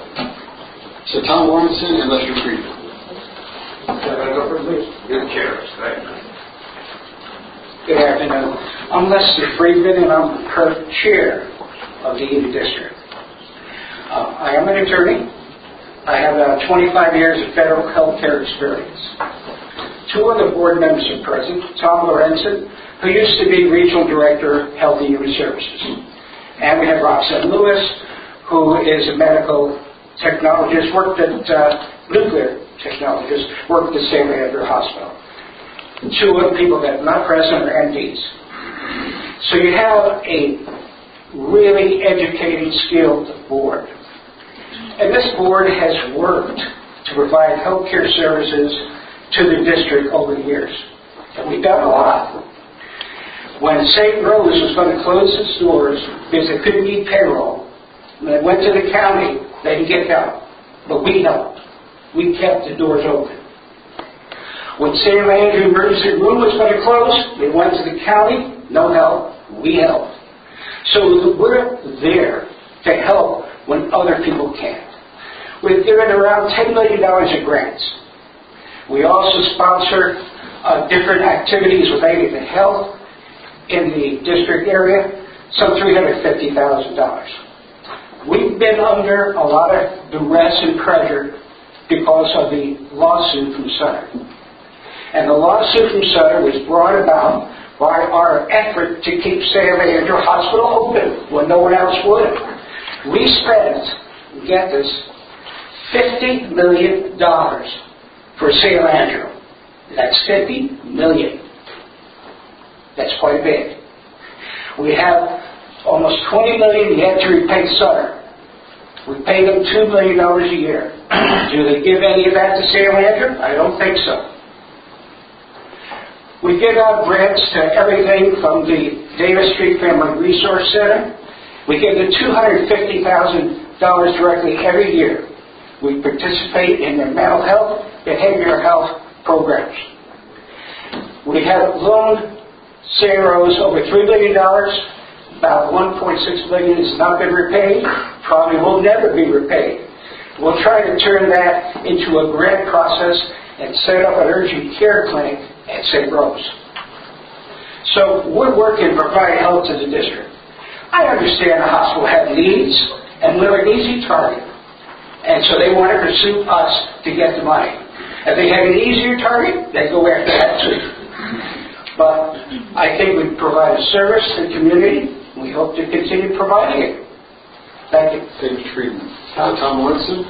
So Tom Lawrenson and Lester Friedman. Good chairs, right? Good afternoon. I'm Lester Friedman, and I'm the current chair of the Eden District. Uh, I am an attorney. I have uh, twenty-five years of federal health care experience. Two of the board members are present, Tom Lorenzen, who used to be Regional Director of Health and Human Services. And we have Roxanne Lewis, who is a medical technologist, worked at uh, nuclear technologist, worked at San Leandro Hospital. Two of the people that are not present are M Ds. So you have a really educated, skilled board. And this board has worked to provide health care services to the district over the years. And we've done a lot. When Saint Rose was going to close its doors because they couldn't meet payroll, when they went to the county, they didn't get help. But we helped. We kept the doors open. When San Leandro Emergency Room was going to close, they went to the county, no help. We helped. So we're there to help when other people can't. We've given around ten million dollars in grants. We also sponsor uh, different activities related to health in the district area, some three hundred fifty thousand dollars. We've been under a lot of duress and pressure because of the lawsuit from Sutter. And the lawsuit from Sutter was brought about by our effort to keep San Leandro Hospital open when no one else would. We spent, get this, fifty million dollars for San Leandro. That's fifty million dollars. That's quite a bit. We have almost twenty million dollars yet to repay Sutter. We pay them two million dollars a year. Do they give any of that to San Leandro? I don't think so. We give out grants to everything from the Davis Street Family Resource Center. We give them two hundred fifty thousand dollars directly every year. We participate in their mental health, behavioral health programs. We have loaned Same rose, over three billion dollars. About one point six billion dollars has not been repaid. Probably will never be repaid. We'll try to turn that into a grant process and set up an urgent care clinic at Saint Rose. So we're working to provide help to the district. I understand the hospital have needs, and we're an easy target. And so they want to pursue us to get the money. If they have an easier target, they go after that too. But I think we provide a service to the community. We hope to continue providing it. Thank you. Thank you, treatment. Uh, Tom Lorenzen.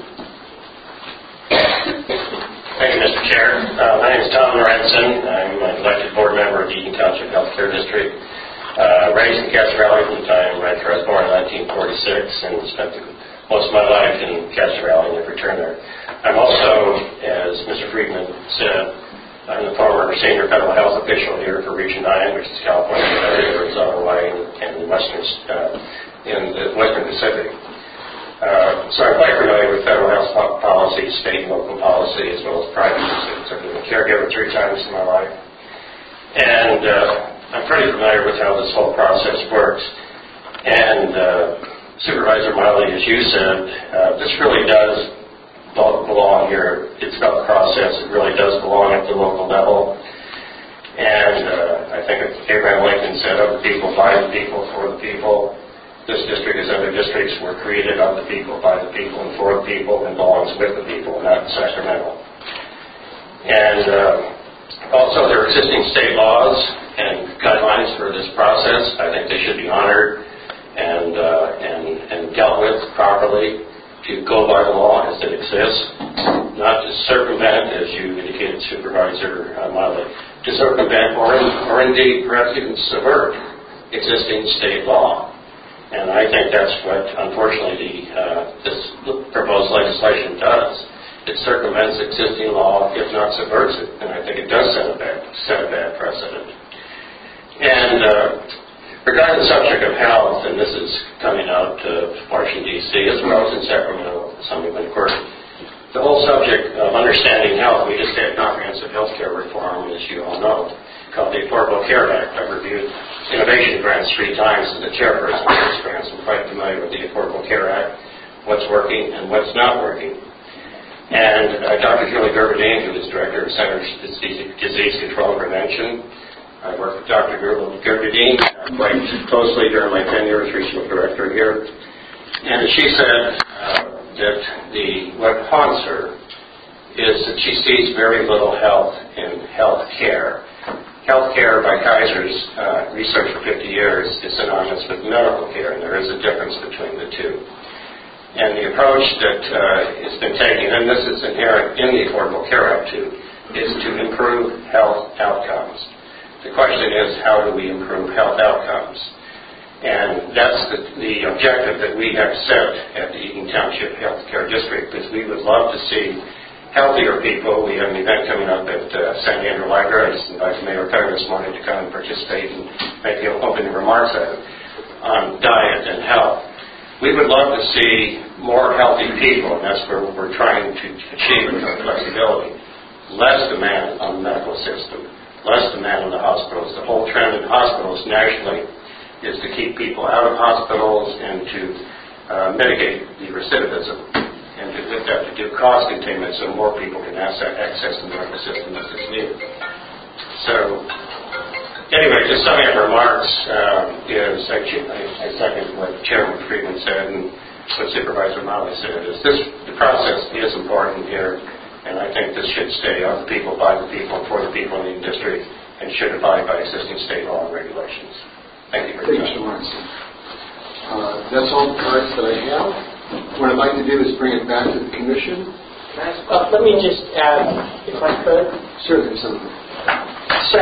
Thank you, Mister Chair. Uh, my name is Tom Lorenzen. I'm an elected board member of the Eaton Township Healthcare District. Uh, raised in Castro Valley from the time right where I was born in nineteen forty-six and spent the, most of my life in Castro Valley and have returned there. I'm also, as Mister Friedman said, I'm the former senior federal health official here for Region nine, which is California, Arizona, Hawaii, and Western, uh, in the Western Pacific. Uh, so I'm quite familiar with federal health policy, state and local policy, as well as private. I've been a caregiver three times in my life. And uh, I'm pretty familiar with how this whole process works. And uh, Supervisor Miley, as you said, uh, this really does belong here. It's about the process. It really does belong at the local level. And uh, I think Abraham Lincoln said, of the people, by the people, for the people. This district, as other districts, were created of the people, by the people, and for the people, and belongs with the people, not Sacramento. And uh, also, there are existing state laws and guidelines for this process. I think they should be honored and uh, and, and dealt with properly, to go by the law as it exists, not to circumvent, as you indicated, Supervisor uh, Miley, to circumvent or, in, or indeed perhaps even subvert existing state law. And I think that's what, unfortunately, the, uh, this proposed legislation does. It circumvents existing law, if not subverts it, and I think it does set a bad, set a bad precedent. And uh, regarding the subject of health, and this is coming out of Washington, D C, as well as in Sacramento, Assemblyman Court, the whole subject of understanding health, we just had comprehensive health care reform, as you all know, called the Affordable Care Act. I've reviewed innovation grants three times as the chairperson of these grants. I'm quite familiar with the Affordable Care Act, what's working and what's not working. And uh, Doctor Julie Gerberdine, who is Director of Centers for Disease Control and Prevention, I worked with Doctor Gerberdine quite closely during my tenure as regional director here. And she said uh, that the what haunts her is that she sees very little health in health care. Health care, by Kaiser's uh, research for fifty years, is synonymous with medical care, and there is a difference between the two. And the approach that uh, has been taken, and this is inherent in the Affordable Care Act too, is to improve health outcomes. The question is, how do we improve health outcomes? And that's the, the objective that we have set at the Eaton Township Healthcare District, because we would love to see healthier people. We have an event coming up at uh, San Leandro Library. I just invited Mayor Cutter this morning to come and participate and make opening remarks at it on diet and health. We would love to see more healthy people, and that's where we're trying to achieve with our flexibility. Less demand on the medical system, less demand on the hospitals. The whole trend in hospitals nationally is to keep people out of hospitals and to uh, mitigate the recidivism, and to, to do cost containment so more people can access the medical system as it's needed. So, anyway, just summing up remarks um, is, actually, I, I second what Chairman Friedman said and what Supervisor Miley said, is this, the process is important here, and I think this should stay of the people, by the people, for the people in the district, and should abide by existing state law and regulations. Thank you very much. Thank you, Mister Uh, that's all the cards that I have. What I'd like to do is bring it back to the Commission. Uh, let me just add, if I could. Certainly, something. So,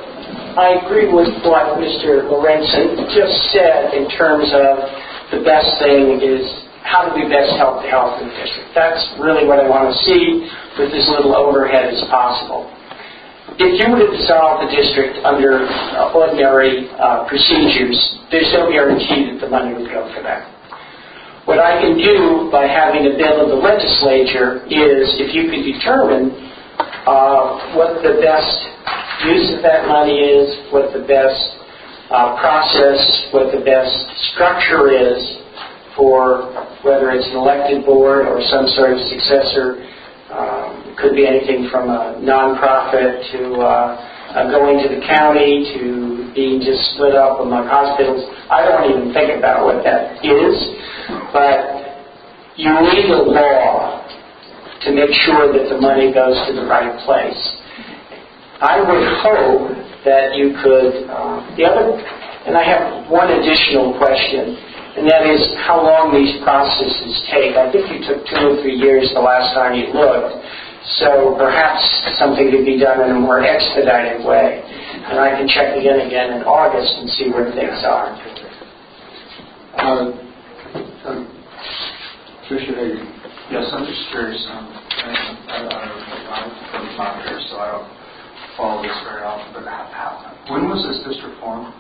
I agree with what Mister Lorenzen just said in terms of the best thing is how do we best help the health in the district. That's really what I want to see with as little overhead as possible. If you were to dissolve the district under uh, ordinary uh, procedures, there's no guarantee that the money would go for that. What I can do by having a bill in the legislature is if you can determine uh, what the best use of that money is, what the best uh, process, what the best structure is for whether it's an elected board or some sort of successor. Um, it could be anything from a nonprofit to uh, uh, going to the county to being just split up among hospitals. I don't even think about what that is, but you need a law to make sure that the money goes to the right place. I would hope that you could, uh, the other, and I have one additional question, and that is how long these processes take. I think you took two or three years the last time you looked, so perhaps something could be done in a more expedited way. And I can check again again in August and see where things are. Uh, um, Commissioner Hagan. Yes, I'm just curious. Um, I, I, I'm from Monitor, so I don't follow this very often. But how, how, when was this district formed?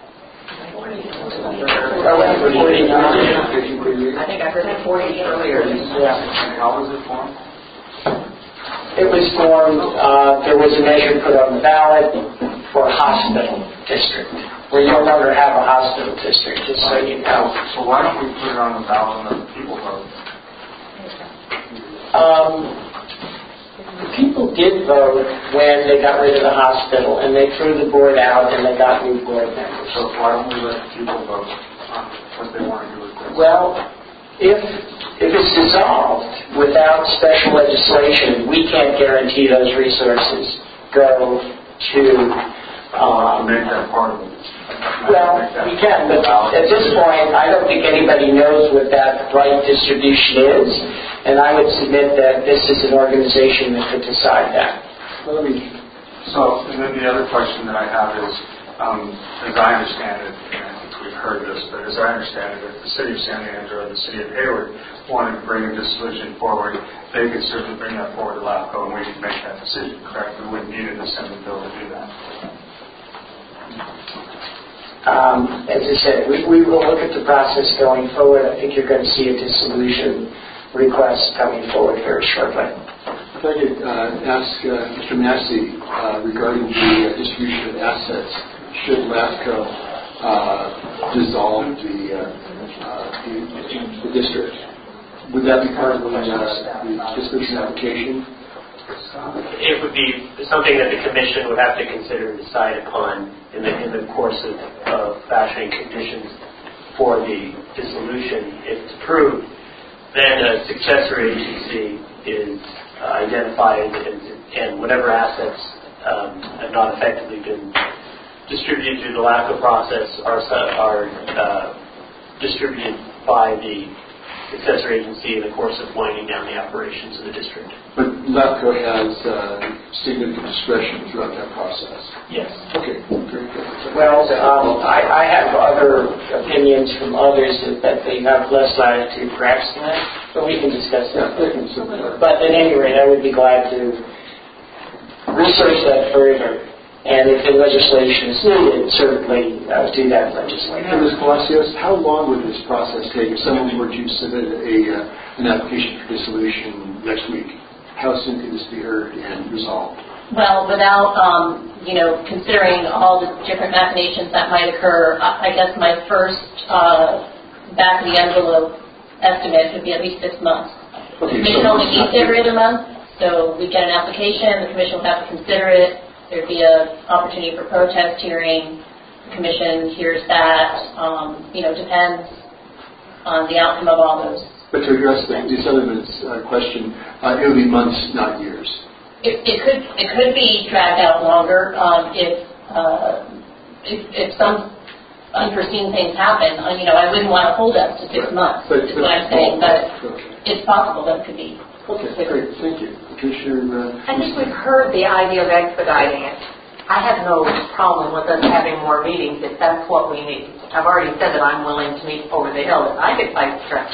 I think I heard it forty earlier. Yeah. And how was it formed? It was formed, uh, there was a measure put on the ballot for a hospital district. We no longer have a hospital district, just so you know. So why don't we put it on the ballot and let the people vote? Um, the people did vote when they got rid of the hospital, and they threw the board out, and they got new board members. So why don't we let the people vote on what they want to do with this? Well, if if it's dissolved without special legislation, we can't guarantee those resources go to. Um, make that part of it. Well, we can, but at this point, I don't think anybody knows what that right distribution is, and I would submit that this is an organization that could decide that. So, and then the other question that I have is, um, as I understand it, and I think we've heard this, but as I understand it, if the city of San Leandro or the city of Hayward wanted to bring a dissolution forward, they could certainly bring that forward to LAFCO, and we could make that decision, correct? We wouldn't need an assembly bill to do that. Um, as I said, we, we will look at the process going forward. I think you're going to see a dissolution request coming forward very shortly. If I could uh, ask uh, Mister Massey uh, regarding the uh, distribution of assets, should LAFCO uh, dissolve the, uh, uh, the, the district, would that be part of the, uh, the dissolution application? It would be something that the commission would have to consider and decide upon in the in the course of, of fashioning conditions for the dissolution. If it's approved, then a successor agency is uh, identified, and, and whatever assets um, have not effectively been distributed through the LAFCO process are are uh, distributed by the successor agency in the course of winding down the operations of the district. But LAFCO has uh, significant discretion throughout that process. Yes. Okay, very good. Well, um, I, I have other opinions from others that, that they have less latitude perhaps than that, but we can discuss that. Yeah, but at any rate, I would be glad to research that further. And if the legislation is needed, certainly uh, do that legislation. And Miz Palacios, how long would this process take if someone were to submit a, uh, an application for dissolution next week? How soon could this be heard and resolved? Well, without, um, you know, considering all the different machinations that might occur, I guess my first uh, back-of-the-envelope estimate would be at least six months. Okay, the commission so only meets every other month, so we get an application, the commission would have to consider it. There'd be an opportunity for protest hearing. The commission hears that. Um, you know, depends on the outcome of all those. But to address the, the Sullivan's uh, question, uh, it would be months, not years. It, it could it could be dragged out longer um, if, uh, if if some unforeseen things happen. Uh, you know, I wouldn't want to hold us to six months. But, is but what I'm saying. But okay. It's possible that it could be. Okay, great. Thank you. Commissioner... Uh, I think we've heard the idea of expediting it. I have no problem with us having more meetings if that's what we need. I've already said that I'm willing to meet over the hill if I could fight stress.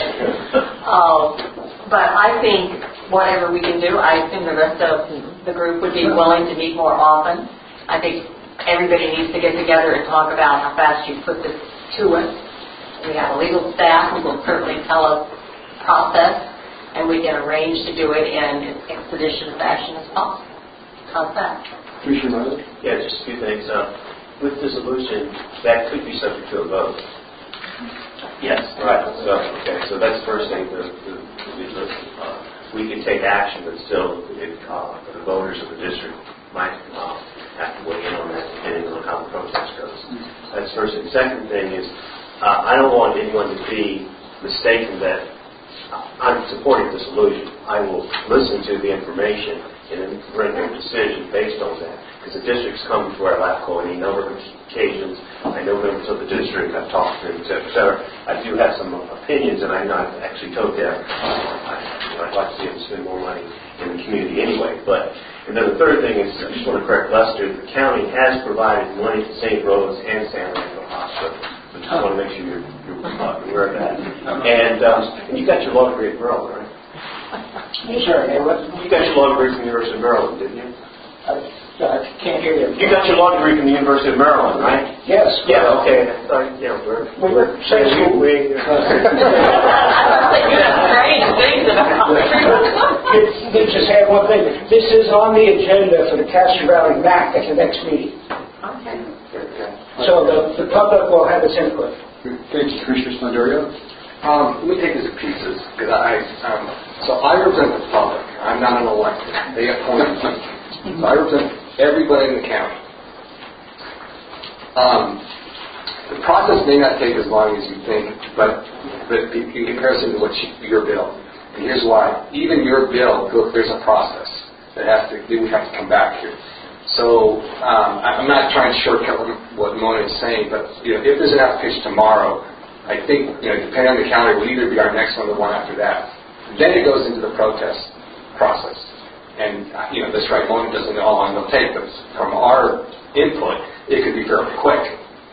uh, but I think whatever we can do, I assume the rest of the group would be willing to meet more often. I think everybody needs to get together and talk about how fast you put this to us. We have a legal staff who will certainly tell us the process, and we can arrange to do it in as expeditious fashion as possible. How's that? Commissioner Miller? Yeah, just a few things. Uh, with dissolution, that could be subject to a vote. Yes. Right. So, okay. So that's the first thing. The, the, the, uh, we can take action, but still, it, uh, the voters of the district might uh, have to weigh in on that, depending on how the protest goes. That's the first thing. Second thing is, uh, I don't want anyone to be mistaken that I'm supporting dissolution. I will listen to the information and then render a decision based on that. Because the district's come before our LAFCO on a number of occasions. I know members of the district. I've talked to them, et cetera, et cetera. I do have some opinions, and I know I've actually told them I, you know, I'd like to see them spend more money in the community anyway. But and then the third thing is, I just want to correct Lester. The county has provided money to Saint Rose and San Diego Hospital. I just want to make sure you're, you're aware of that. And, um, and you got your law degree at Maryland, right? Sure. Hey, what? You got your law degree from the University of Maryland, didn't you? I, I can't hear you. You got your law degree from the University of Maryland, right? Yes. Yeah. Okay. Uh, yeah. We're we were same school. We, we, They just had one thing. This is on the agenda for the Castro Valley M A C at the next meeting. Okay. So the, the public will have its input. Thank you, Commissioner Splendorio. Um, let me take this in pieces, because I, um, so I represent the public. I'm not an elected. They appointed me. So I represent everybody in the county. Um, the process may not take as long as you think, but, but in comparison to what you, your bill, and here's why. Even your bill, look, there's a process that has to, we have to come back here. So um, I'm not trying to shortcut what Mona is saying, but you know, if there's an application tomorrow, I think, you know, depending on the county, it will either be our next one or the one after that. Then it goes into the protest process. And, you know, that's right, Mona doesn't know how long it'll take, but from our input, it could be fairly quick.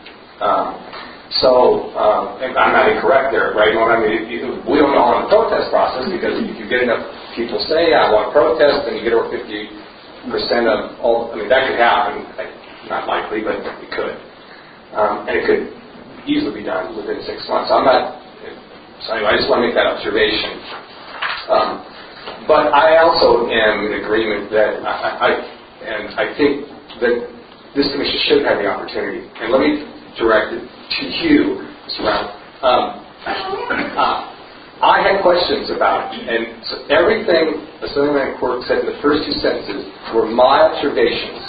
Um, so, um, and I'm not incorrect there, right, Mona? I mean, you, we don't know how long the protest process, because if you get enough people say, I want to protest, and you get over fifty percent of all, I mean, that could happen. Not likely, but it could. Um, and it could easily be done within six months. I'm not, so anyway, I just want to make that observation. Um, but I also am in agreement that I, I, and I think that this commission should have the opportunity. And let me direct it to you, Mister Brown. Um, uh, I had questions about it, and so everything Assemblyman Quirk said in the first two sentences were my observations.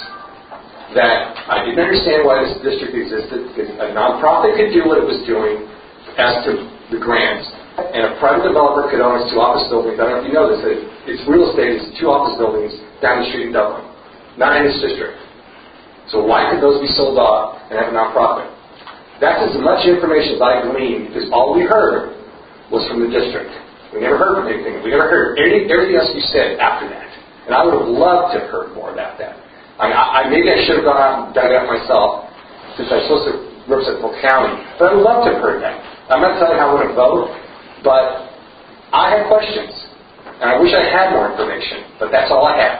That I didn't understand why this district existed, because a nonprofit could do what it was doing as to the grants, and a private developer could own its two office buildings. I don't know if you know this, that its real estate is two office buildings down the street in Dublin, not in this district. So why could those be sold off and have a nonprofit? That's as much information as I gleaned, because all we heard was from the district. We never heard from anything. We never heard any, everything else you said after that. And I would have loved to have heard more about that. I, mean, I, maybe I should have gone out and dug it up myself, since I'm supposed to represent Polk County. But I would love to have heard that. I'm not telling you how I want to vote, but I had questions. And I wish I had more information, but that's all I had.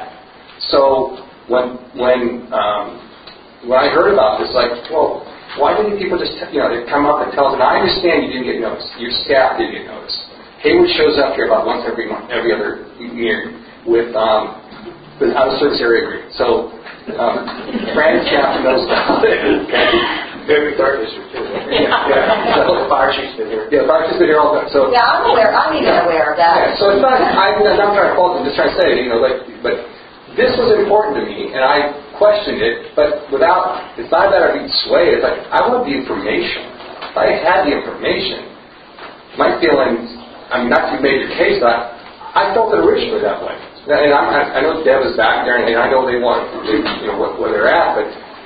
So when when um, when I heard about this, like, well, why didn't people just, you know, they come up and tell us, and I understand you didn't get noticed. Your staff didn't get noticed. Hayward shows up here about once every month, every other year with um, with out-of-service area agreement. So Um, Brandon staff knows about it. Okay. Very dark district too. Yeah, yeah. So, the fire chief's been here. Yeah, the fire chief's been here all the time. So Yeah, I'm aware. I'm even yeah. aware of that. Yeah, so it's not. I'm not trying to fault. I'm just trying to say, you know, like, but this was important to me, and I questioned it. But without, it's not that I being swayed. It's like I want the information. If I had the information, my feelings. I mean, not to make your case, but I felt it originally that way. And I, I know Deb is back there, and I know they want, they, you know, where, where they're at, but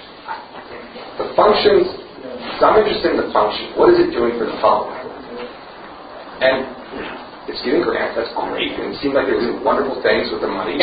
the functions, so I'm interested in the function. What is it doing for the public? And it's getting grants, that's great, and it seemed like they were doing wonderful things with the money.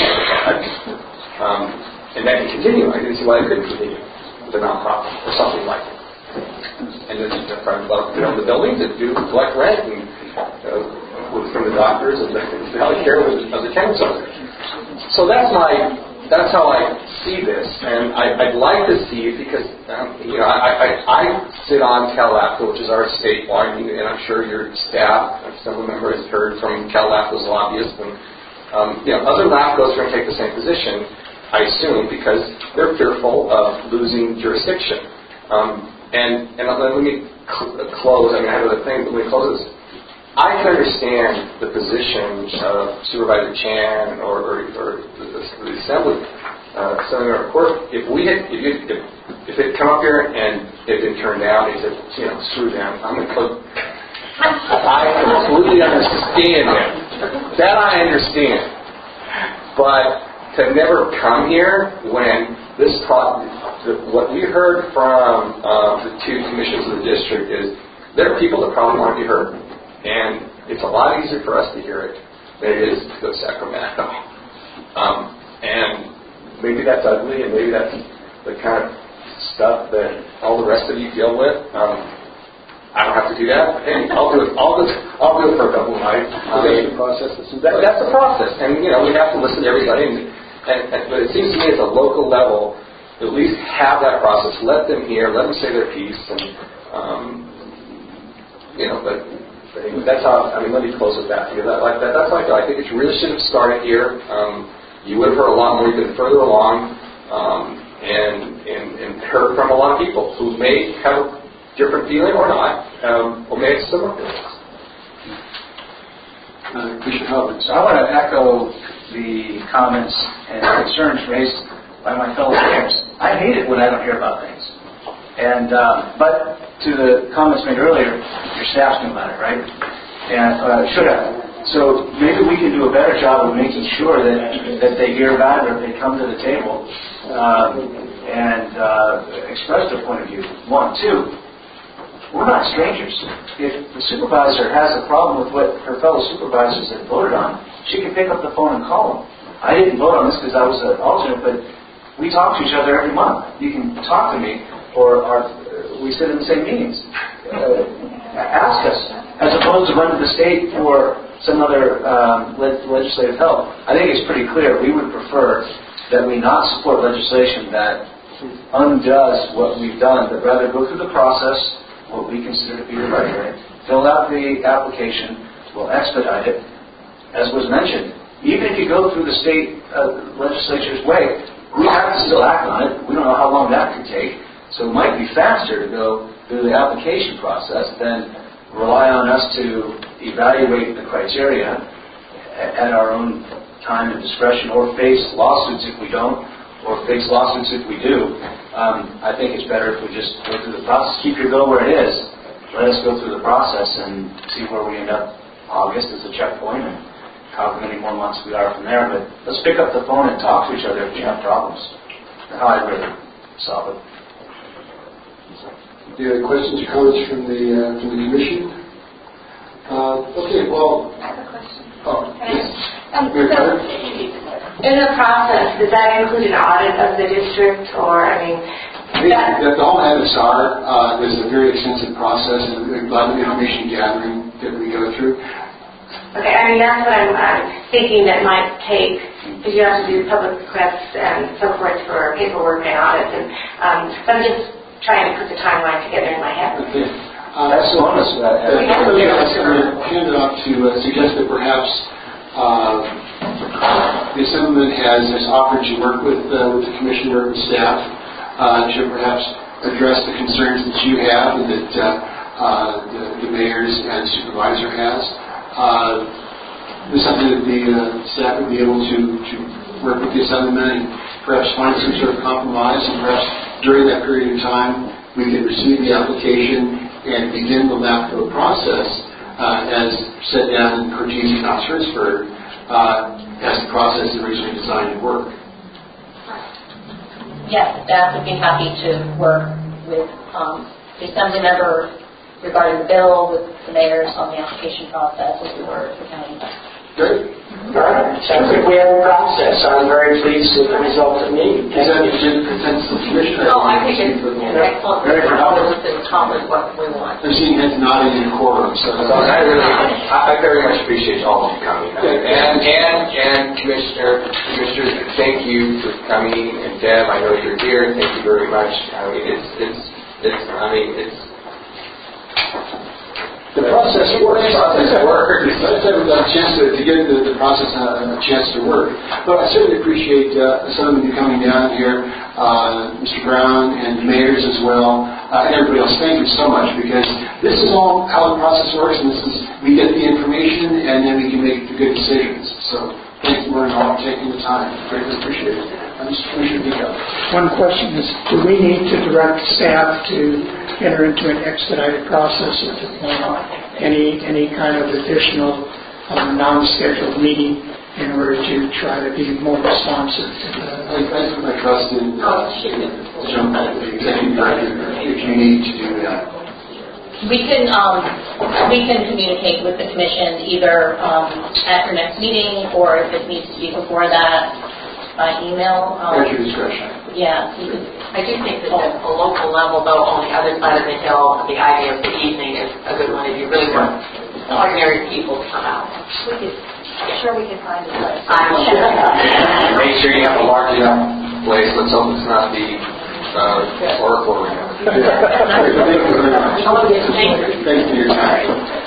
um, and that can continue. I didn't see why it couldn't continue with a nonprofit or something like it. And then the private development could own the buildings that do collect rent and uh, from the doctors and the, the health care of the, of the tenants owners. So that's my, that's how I see this, and I, I'd like to see it because, um, you know, I, I, I sit on CalAPCO, which is our statewide, and I'm sure your staff, some member has heard from CalAPCO's lobbyists, and, um, you know, other LAPCOs are going to take the same position, I assume, because they're fearful of losing jurisdiction. Um, and, and let me cl- close. I mean, I have other things, but let me close this. I can understand the position of Supervisor Chan or, or, or the, the Assembly, uh, Senator Court. If we had, if, you, if, if it had come up here and it had been turned down, they said, you know, screw them, I'm going to put. I completely understand that. That I understand. But to never come here when this pro- what we heard from uh, the two commissions of the district is there are people that probably want to be heard. And it's a lot easier for us to hear it than it is to go to Sacramento. Um, and maybe that's ugly, and maybe that's the kind of stuff that all the rest of you deal with. Um, I don't have to do that. Hey, I'll do it. I'll do it. I'll do it for a couple of nights. Uh, that's the process. That, that's the process, and you know we have to listen to everybody. And, and, and but it seems to me at the local level, at least have that process. Let them hear. Let them say their piece, and um, you know. But, but anyway, that's how. I mean, let me close with that. Because that, like that, that's like I think it really should have started here. Um, you would have heard a lot more. You've been further along, um, and, and and heard from a lot of people who may have a different feeling or not, um, or may have similar feelings. Uh, Commissioner Hubbard. So I want to echo the comments and concerns raised by my fellow mayors. I hate it when I don't hear about things. And uh, but to the comments made earlier, your staff knew about it, right? And uh, should have. So maybe we can do a better job of making sure that that they hear about it or they come to the table uh, and uh, express their point of view. One, two. We're not strangers. If the supervisor has a problem with what her fellow supervisors have voted on, she can pick up the phone and call them. I didn't vote on this because I was an alternate, but we talk to each other every month. You can talk to me, or our, we sit in the same meetings. Uh, ask us, as opposed to running the state for some other um, le- legislative help. I think it's pretty clear we would prefer that we not support legislation that undoes what we've done, but rather go through the process, what we consider to be the right way, fill out the application, we'll expedite it. As was mentioned, even if you go through the state uh, legislature's way, we have to still act on it. We don't know how long that could take. So it might be faster to go through the application process than rely on us to evaluate the criteria at our own time and discretion, or face lawsuits if we don't, or face lawsuits if we do. Um, I think it's better if we just go through the process. Keep your bill where it is. Let us go through the process and see where we end up. August is a checkpoint, and however many more months we are from there. But let's pick up the phone and talk to each other if we have problems. How I'd rather solve it. Any other questions or comments from the uh, from the commission? Uh, okay, well. I have a question. Oh, yes. Um, so, in the process, does that include an audit of the district, or I mean? I think that the whole M S R uh, is a very extensive process, and a lot of information gathering that we go through. Okay, I mean that's what I'm uh, thinking that might take, because you have to do public requests and so forth for paperwork and audits, and um, so I'm just trying to put the timeline together in my head. Okay. Uh, That's so, bonus for that. Uh, yeah, I'm going to hand it off to uh, suggest that perhaps uh, the Assemblyman has, has offered to work with, uh, with the Commissioner and staff uh, to perhaps address the concerns that you have and that uh, uh, the, the Mayor's and Supervisor has. Uh, this is something that the uh, staff would be able to, to work with the Assemblyman and perhaps find some sort of compromise, and perhaps during that period of time we can receive the application and begin the LAFCO process uh, as set down in Cortese and Oxfordshire uh, as the process is originally designed to work. Yes, staff would be happy to work with um, the Assembly member regarding the bill, with the mayors on the application process, as we were at the county. Great. All right. Sounds like we have a process. I'm very pleased with the result of the meeting. Is that the consensus of the Commissioner? No, I think it's excellent. Very productive. It's accomplish what we want. I've seen heads nodding in quorum, so I really, I very much appreciate all of you coming, and and and Commissioner, Commissioners, thank you for coming, and Deb, I know you're here. Thank you very much. I mean, it's it's it's. I mean, it's. The process works. The process works. Let's have a chance to, to get the, the process a, a chance to work. But I certainly appreciate uh, some of you coming down here, uh, Mister Brown and the mayors as well, uh, and everybody else. Thank you so much, because this is all how the process works, and this is we get the information and then we can make the good decisions. So thank you all for taking the time. Greatly appreciate it. Uh, Mister Commissioner Pico. One question is, do we need to direct staff to enter into an expedited process or to plan any any kind of additional um, non-scheduled meeting in order to try to be more responsive to the... I put my trust in uh, Joan, the executive director, if you need to do that. We can um, we can communicate with the commission either um, at your next meeting, or if it needs to be before that, by email. Um, At your discretion. Yeah. You could, I do think that at a local level, though, on the other side of the hill, the idea of the evening is a good one if you really want ordinary people to come out. we could, sure, we can find a place. I'm sure. Make sure you have a large enough place. Let's hope it's not the uh, Oracle we have. Thank you very much. Thank you for your time.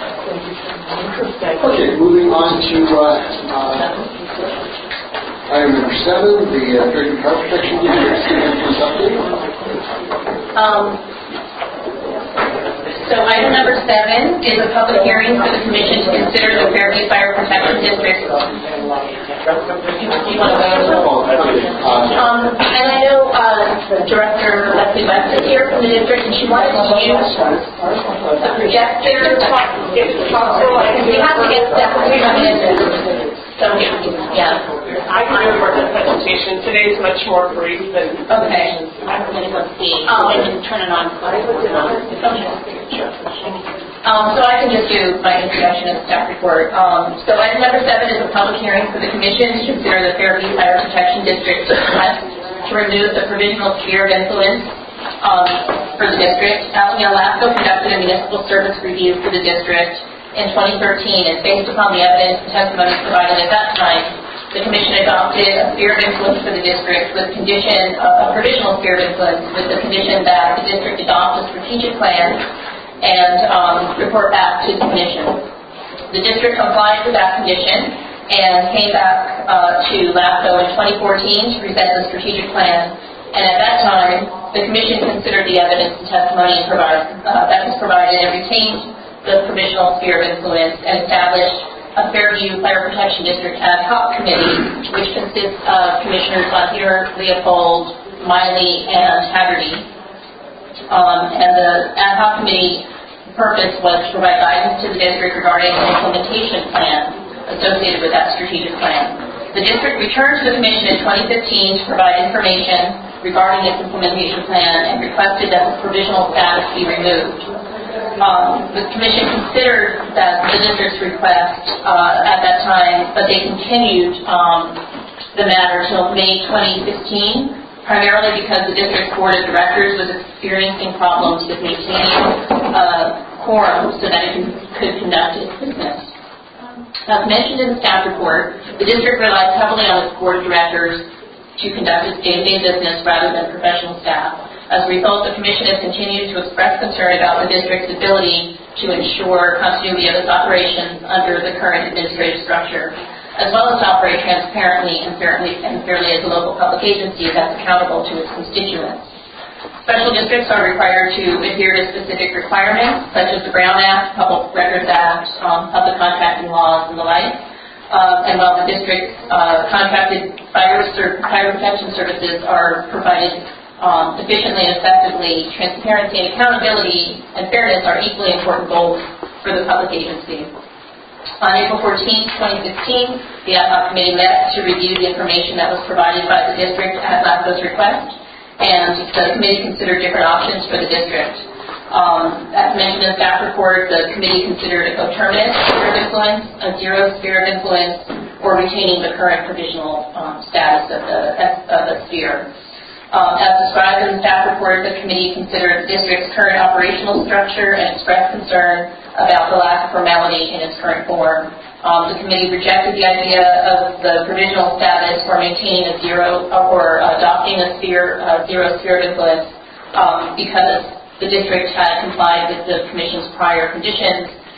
Okay, moving on to uh, uh, item number seven, the uh, Director of Fire Protection District Significance Update. Um, so item number seven is a public hearing for the Commission to consider the Fairview Fire Protection District. You want to go? Um, and I know uh, Director Leslie West is here from the district, and she wanted to use the projector. We have to get that to come in. So, yeah. I can go for the presentation. Today's much more brief than... Okay. Let's see. Um, I can turn it on. Um, so I can just do my introduction and staff report. Um, so item number seven is a public hearing for the Commission to consider the Fairview Fire Protection District's request to remove the provisional sphere of influence um, for the district. Alameda LAFCO conducted a municipal service review for the district in twenty thirteen, and based upon the evidence and testimony provided at that time, the Commission adopted a sphere of influence for the district with condition, uh, a provisional sphere of influence with the condition that the district adopt a strategic plan and um, report back to the Commission. The district complied with that condition and came back uh, to LAFCO in twenty fourteen to present the strategic plan. And at that time, the Commission considered the evidence and testimony provide, uh, that was provided and retained the provisional sphere of influence and established a Fairview Fire Protection District Ad Hoc Committee, which consists of Commissioners Bonheur, Leopold, Miley, and Haggerty. Um, and the Ad Hoc Committee purpose was to provide guidance to the district regarding an implementation plan associated with that strategic plan. The district returned to the Commission in twenty fifteen to provide information regarding its implementation plan and requested that the provisional status be removed. Um, the Commission considered that the district's request uh, at that time, but they continued um, the matter until May twenty sixteen, primarily because the district's board of directors was experiencing problems with maintaining uh, quorum so that it can, could conduct its business. As mentioned in the staff report, the district relies heavily on its board of directors to conduct its day-to-day business rather than professional staff. As a result, the Commission has continued to express concern about the district's ability to ensure continuity of its operations under the current administrative structure, as well as to operate transparently and fairly, and fairly as a local public agency that's accountable to its constituents. Special districts are required to adhere to specific requirements, such as the Brown Act, Public Records Act, um, public contracting laws, and the like. Uh, and while the district's uh, contracted fire, fire protection services are provided Um, efficiently and effectively, transparency and accountability and fairness are equally important goals for the public agency. On April fourteenth, twenty sixteen, the Ad Hoc Committee met to review the information that was provided by the district at LAFCO's request, and the committee considered different options for the district. Um, as mentioned in the staff report, the committee considered a coterminous sphere of influence, a zero sphere of influence, or retaining the current provisional um, status of the, of the sphere. Um, as described in the staff report, the committee considered the district's current operational structure and expressed concern about the lack of formality in its current form. Um, the committee rejected the idea of the provisional status for maintaining a zero or adopting a sphere, uh, zero sphere of influence um, because the district had complied with the Commission's prior conditions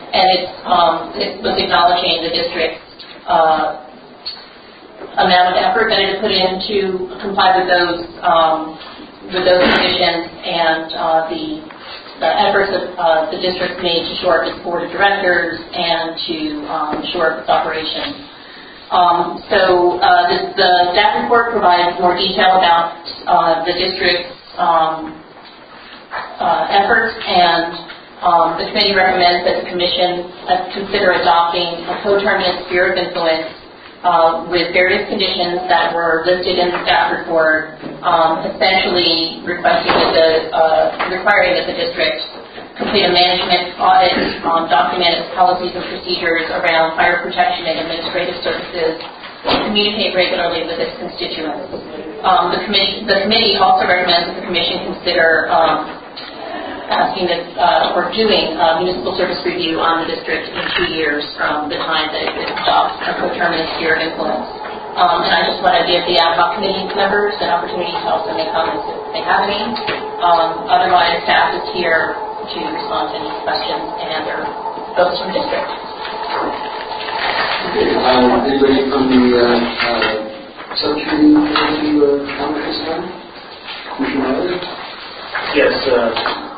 and it, um, it was acknowledging the district's uh, amount of effort that it had put in to comply with those um, with those conditions and uh, the, the efforts that uh, the district made to shore up its board of directors and to um, shore up its operations. Um, so uh, this, the staff report provides more detail about uh, the district's um, uh, efforts, and um, the committee recommends that the commission uh, consider adopting a coterminous sphere of influence uh, with various conditions that were listed in the staff report, um, essentially requesting that the, uh, requiring that the district complete a management audit, um, document its policies and procedures around fire protection and administrative services, and communicate regularly with its constituents. Um, the, commission, the committee also recommends that the commission consider um, asking that, uh, or doing a municipal service review on the district in two years from the time that it adopts a coterminous sphere of influence. Um, and I just want to give the ad hoc committee members an opportunity to also make comments if they have any. Um, otherwise, staff is here to respond to any questions and or folks from the district. Okay. Uh, anybody from the uh, uh, subcommittee want to uh, comment this time? Commissioner Riley? Yes. Uh,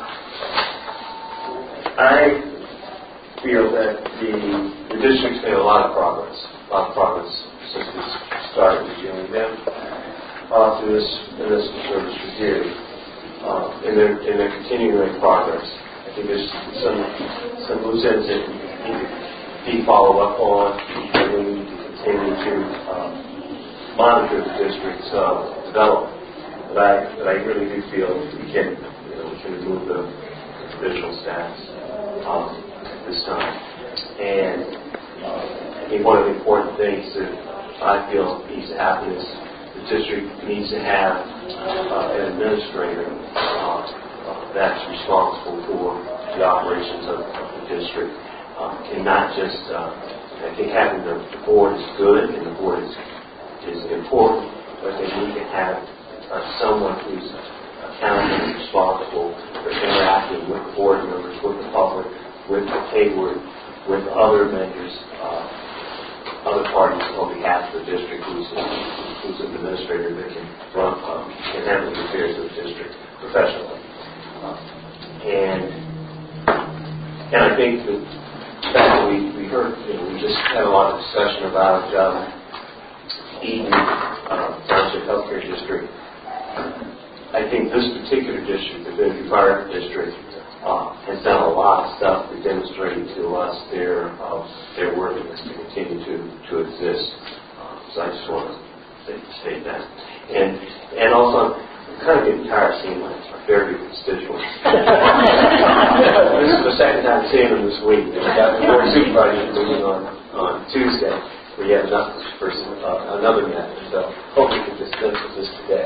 I feel that the, the district's made a lot of progress, a lot of progress since we started reviewing them uh, through this municipal service review. Uh, and they're, and they're continuing progress. I think there's some some loose ends that need to be followed up on, and we need to continue to um, monitor the district's uh, development. But I, but I really do feel we can, you know, we can remove the traditional status um, at this time. And uh, I think one of the important things that I feel needs to happen is the district needs to have uh, an administrator uh, uh, that's responsible for the operations of, of the district, um, and not just. Uh, I think having the, the board is good, and the board is is important, but they need to have uh, someone who's accountable and responsible for interacting with the board members, with the public, with the Hayward, with other members. Uh, other parties on behalf of the district who's, who's an administrator that can run, um, can handle the affairs of the district professionally. Uh, and and I think the fact that we, we heard, you know, we just had a lot of discussion about um, Eden uh, Township Healthcare District. I think this particular district, the Benton Fire District, Uh, has done a lot of stuff to demonstrate to us their uh, their worthiness to continue to, to exist. Uh, so I just want to state, state that. And and also, I'm kind of getting tired of seeing my very constituents. This is the second time seeing them this week. We got the board supervisors meeting on, on Tuesday. We had another person, uh, another met. So hope we can discuss this today.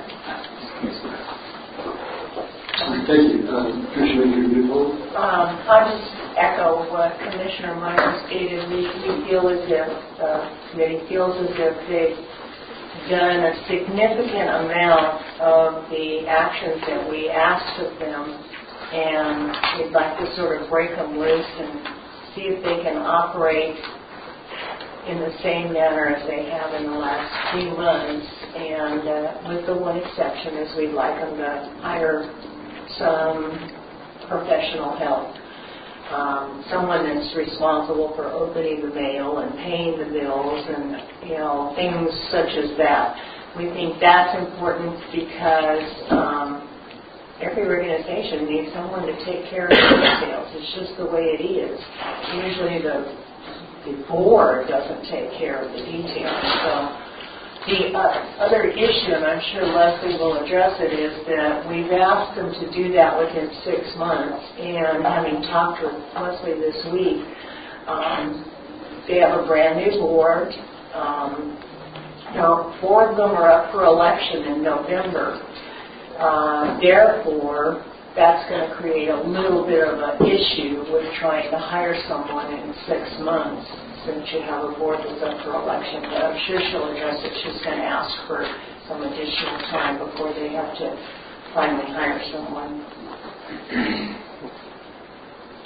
Thank you. Uh, Commissioner Newell? Um, I'll just echo what Commissioner Myers stated. We, we feel as if the uh, committee feels as if they've done a significant amount of the actions that we asked of them, and we'd like to sort of break them loose and see if they can operate in the same manner as they have in the last few months. And uh, with the one exception is we'd like them to hire some professional help. Um, someone that's responsible for opening the mail and paying the bills and, you know, things such as that. We think that's important because um, every organization needs someone to take care of the details. It's just the way it is. Usually the, the board doesn't take care of the details. So the uh, other issue, and I'm sure Leslie will address it, is that we've asked them to do that within six months. And having talked with Leslie this week, um, they have a brand new board. Um, now, four of them are up for election in November. Uh, therefore, that's going to create a little bit of an issue with trying to hire someone in six months. Since you have a board that's up for election, but I'm sure she'll address it. She's going to ask for some additional time before they have to finally hire someone.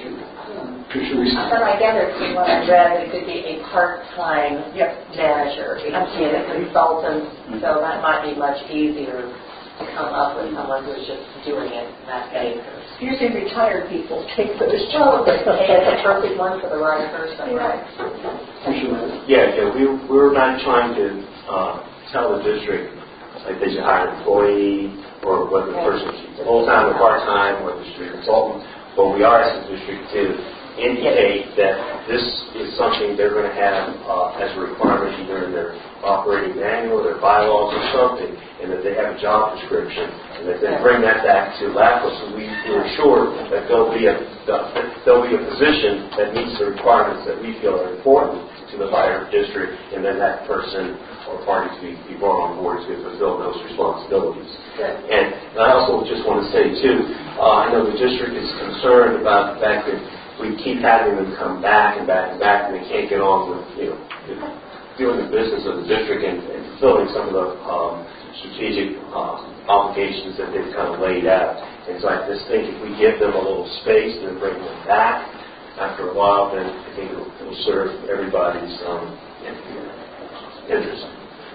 question. Uh, Commissioner Reese. But I gathered from what I read, it could be a part-time manager, I'm seeing a consultant, so that might be much easier to come up with someone who's just doing it that day. Usually retired people take those jobs. It's a perfect one for the right person, right? Yeah, yeah, we, we're not trying to uh, tell the district like they should hire an employee or whether the person should be full-time or part-time, whether they should be a consultant. But we are asking the district to indicate that this is something they're going to have uh, as a requirement either in their operating manual, their bylaws or something, and that they have a job description, and that they bring that back to LAFCO so we are sure that there'll be a there'll be a position that meets the requirements that we feel are important to the fire district, and then that person or party to be, be brought on board to fulfill those responsibilities. And, and I also just want to say too, uh, I know the district is concerned about the fact that we keep having them come back and back and back, and they can't get on with, you know, doing the business of the district and, and fulfilling some of the um, strategic uh, obligations that they've kind of laid out. And so I just think if we give them a little space and then bring them back after a while, then I think it will, it will serve everybody's um, interest.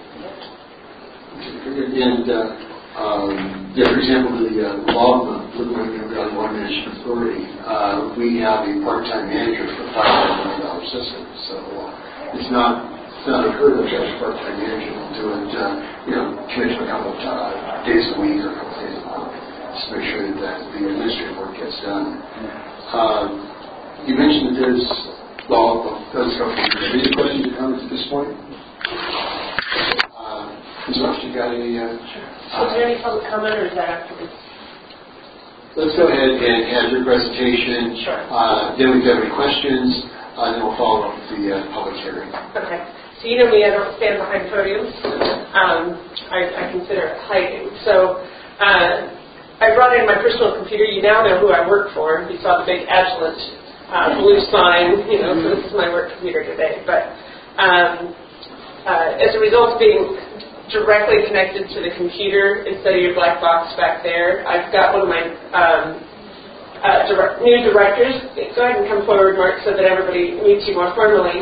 And, uh, um, yeah, for example, the uh, law of the Little Valley Water Management Authority, uh, we have a part-time manager for a five hundred million dollars system. So uh, it's not it's not unheard of to have a part-time manager do it, uh, you know, commit to a couple of uh, days a week or a couple of days a month, just to make sure that, that the administrative work gets done. Uh, you mentioned that there's law of those government. Any questions or comments at this point? Miz Rush, you got any? Uh, Is there any public comment, or is that after this? Let's go ahead and have your presentation. Sure. Uh, then we have any questions, uh, and then we'll follow up with the uh, public hearing. Okay. So you know me, I don't stand behind podiums. Um, I, I consider it hiding. So uh, I brought in my personal computer. You now know who I work for. You saw the big Agilent uh, blue sign. You know, so this is my work computer today. But um, uh, as a result of being directly connected to the computer instead of your black box back there, I've got one of my um, uh, direct, new directors. Go ahead and come forward, Mark, so that everybody meets you more formally.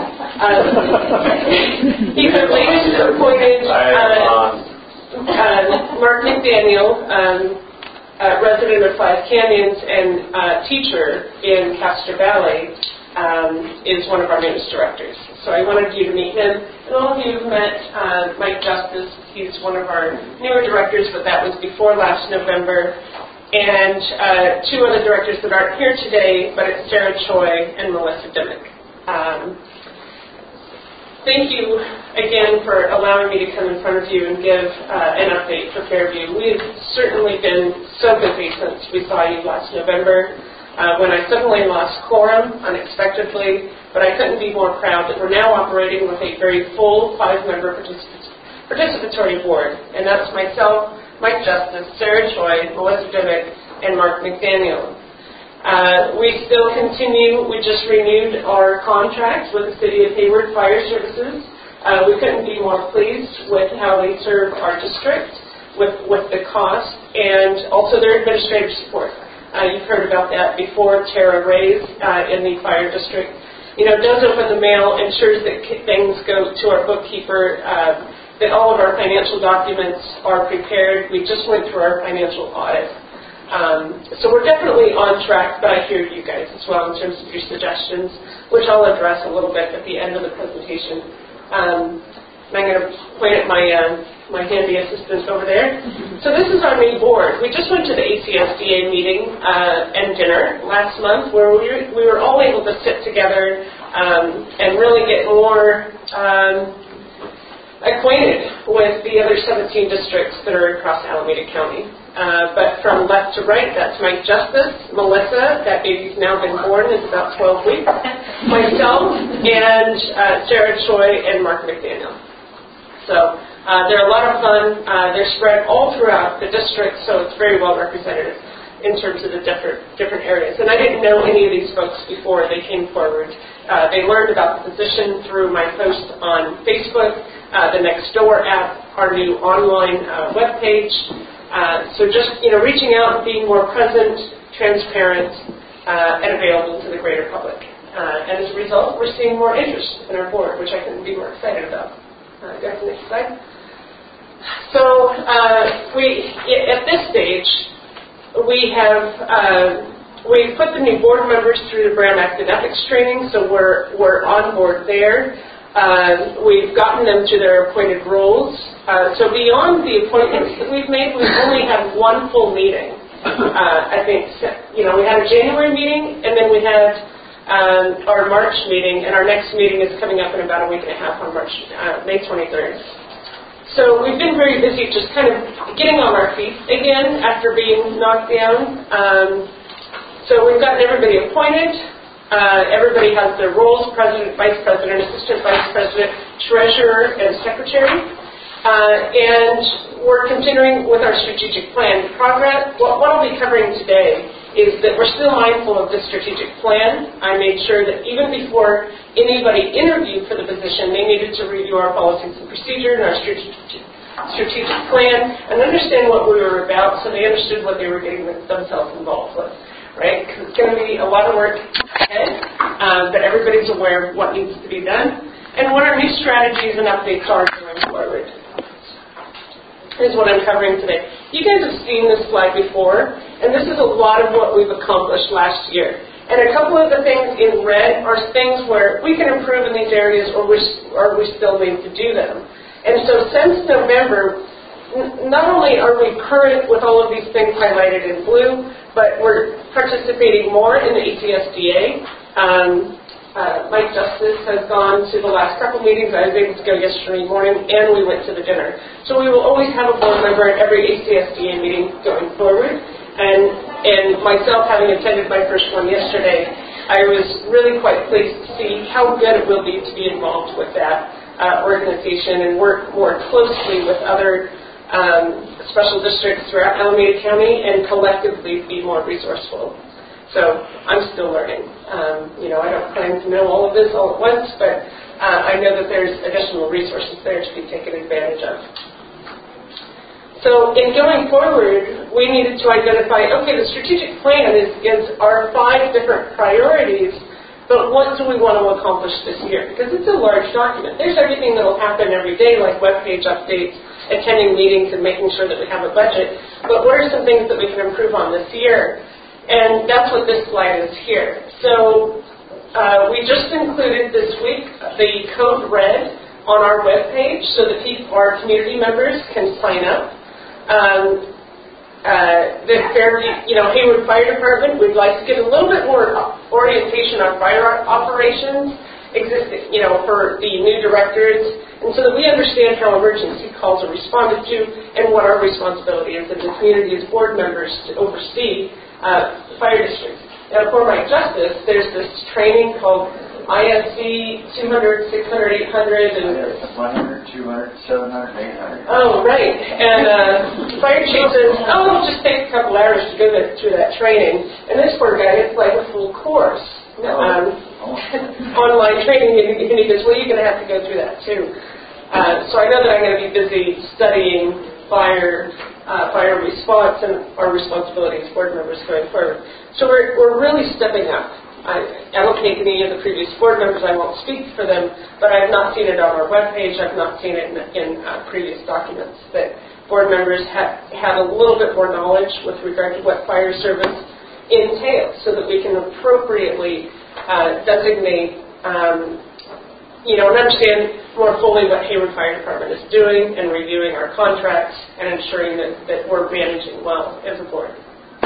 Um, he's a latest appointed uh, uh, Mark McDaniel, um, uh, resident of Five Canyons and uh, teacher in Castro Valley, um, is one of our newest directors. So I wanted you to meet him. And all of you have met uh, Mike Justice. He's one of our newer directors, but that was before last November. And uh, two other directors that aren't here today, but it's Sarah Choi and Melissa Dimmick. Um, thank you again for allowing me to come in front of you and give uh, an update for Fairview. We've certainly been so busy since we saw you last November. Uh, when I suddenly lost quorum unexpectedly, but I couldn't be more proud that we're now operating with a very full five-member particip- participatory board, and that's myself, Mike Justice, Sarah Choi, Melissa Dimmick, and Mark McDaniel. Uh, we still continue, we just renewed our contract with the City of Hayward Fire Services. Uh, we couldn't be more pleased with how they serve our district, with, with the cost, and also their administrative support. Uh, you've heard about that before. Tara Rays uh, in the fire district, you know, does open the mail, ensures that things go to our bookkeeper, uh, that all of our financial documents are prepared. We just went through our financial audit. Um, so we're definitely on track, but I hear you guys as well in terms of your suggestions, which I'll address a little bit at the end of the presentation. Um, and I'm going to point at my uh, my handy assistant over there. So this is our new board. We just went to the A C S D A meeting uh, and dinner last month where we were, we were all able to sit together um, and really get more um, acquainted with the other seventeen districts that are across Alameda County. Uh, but from left to right, that's Mike Justice, Melissa, that baby's now been born, is about twelve weeks, myself, and uh, Sarah Choi and Mark McDaniel. So uh, they're a lot of fun. Uh, they're spread all throughout the district, so it's very well represented in terms of the different different areas. And I didn't know any of these folks before they came forward. Uh, they learned about the position through my post on Facebook, uh, the Nextdoor app, our new online uh, webpage. Uh, so just, you know, reaching out and being more present, transparent, uh, and available to the greater public. Uh, and as a result, we're seeing more interest in our board, which I couldn't be more excited about. Uh, go to the next slide. So uh, we, at this stage, we have uh, we put the new board members through the Brown Act and Ethics training, so we're we're on board there. Uh, we've gotten them to their appointed roles. Uh, so beyond the appointments that we've made, we've only had one full meeting. Uh, I think you know we had a January meeting, and then we had. Um, our March meeting, and our next meeting is coming up in about a week and a half on March, uh, May twenty-third. So we've been very busy just kind of getting on our feet again after being knocked down. Um, so we've gotten everybody appointed. Uh, everybody has their roles, president, vice president, assistant vice president, treasurer, and secretary. Uh, and we're continuing with our strategic plan progress. What, what I'll be covering today is that we're still mindful of the strategic plan. I made sure that even before anybody interviewed for the position, they needed to review our policies and procedure and our strategic, strategic plan and understand what we were about so they understood what they were getting themselves involved with, right? Because it's going to be a lot of work ahead, uh, but everybody's aware of what needs to be done and what our new strategies and updates are going forward. Is what I'm covering today. You guys have seen this slide before, and this is a lot of what we've accomplished last year. And a couple of the things in red are things where we can improve in these areas or, we're, or we still need to do them. And so since November, n- not only are we current with all of these things highlighted in blue, but we're participating more in the A C S D A. Um, Uh, Mike Justice has gone to the last couple meetings. I was able to go yesterday morning, and we went to the dinner. So we will always have a board member at every A C S D A meeting going forward. And and myself, having attended my first one yesterday, I was really quite pleased to see how good it will be to be involved with that uh, organization and work more closely with other um, special districts throughout Alameda County and collectively be more resourceful. So I'm still learning. Um, you know, I don't plan to know all of this all at once, but uh, I know that there's additional resources there to be taken advantage of. So in going forward, we needed to identify, okay, the strategic plan is, is our five different priorities, but what do we want to accomplish this year? Because it's a large document. There's everything that will happen every day, like webpage updates, attending meetings, and making sure that we have a budget. But what are some things that we can improve on this year? And that's what this slide is here. So uh, we just included this week the code red on our webpage so that people, our community members can sign up. Um, uh, the Fairview, you know, Hayward Fire Department, we'd like to get a little bit more orientation on fire operations, existing, you know, for the new directors, and so that we understand how emergency calls are responded to and what our responsibility is as a community as board members to oversee Uh, fire districts. Now, for my justice, there's this training called I S C two hundred, six hundred, eight hundred, and one hundred, two hundred, seven hundred, eight hundred. Oh, right. And uh, fire chief says, "Oh, it'll just take a couple hours to go that, through that training." And this poor guy gets like a full course um, oh. online training, and he goes, "Well, you're going to have to go through that too." Uh, so I know that I'm going to be busy studying fire. Uh, fire response and our responsibilities as board members going forward. So we're, we're really stepping up. I, I don't think any of the previous board members, I won't speak for them, but I've not seen it on our webpage. I've not seen it in, in uh, previous documents that board members have had a little bit more knowledge with regard to what fire service entails so that we can appropriately uh, designate um, you know, and understand more fully what Hayward Fire Department is doing and reviewing our contracts and ensuring that, that we're managing well as a board.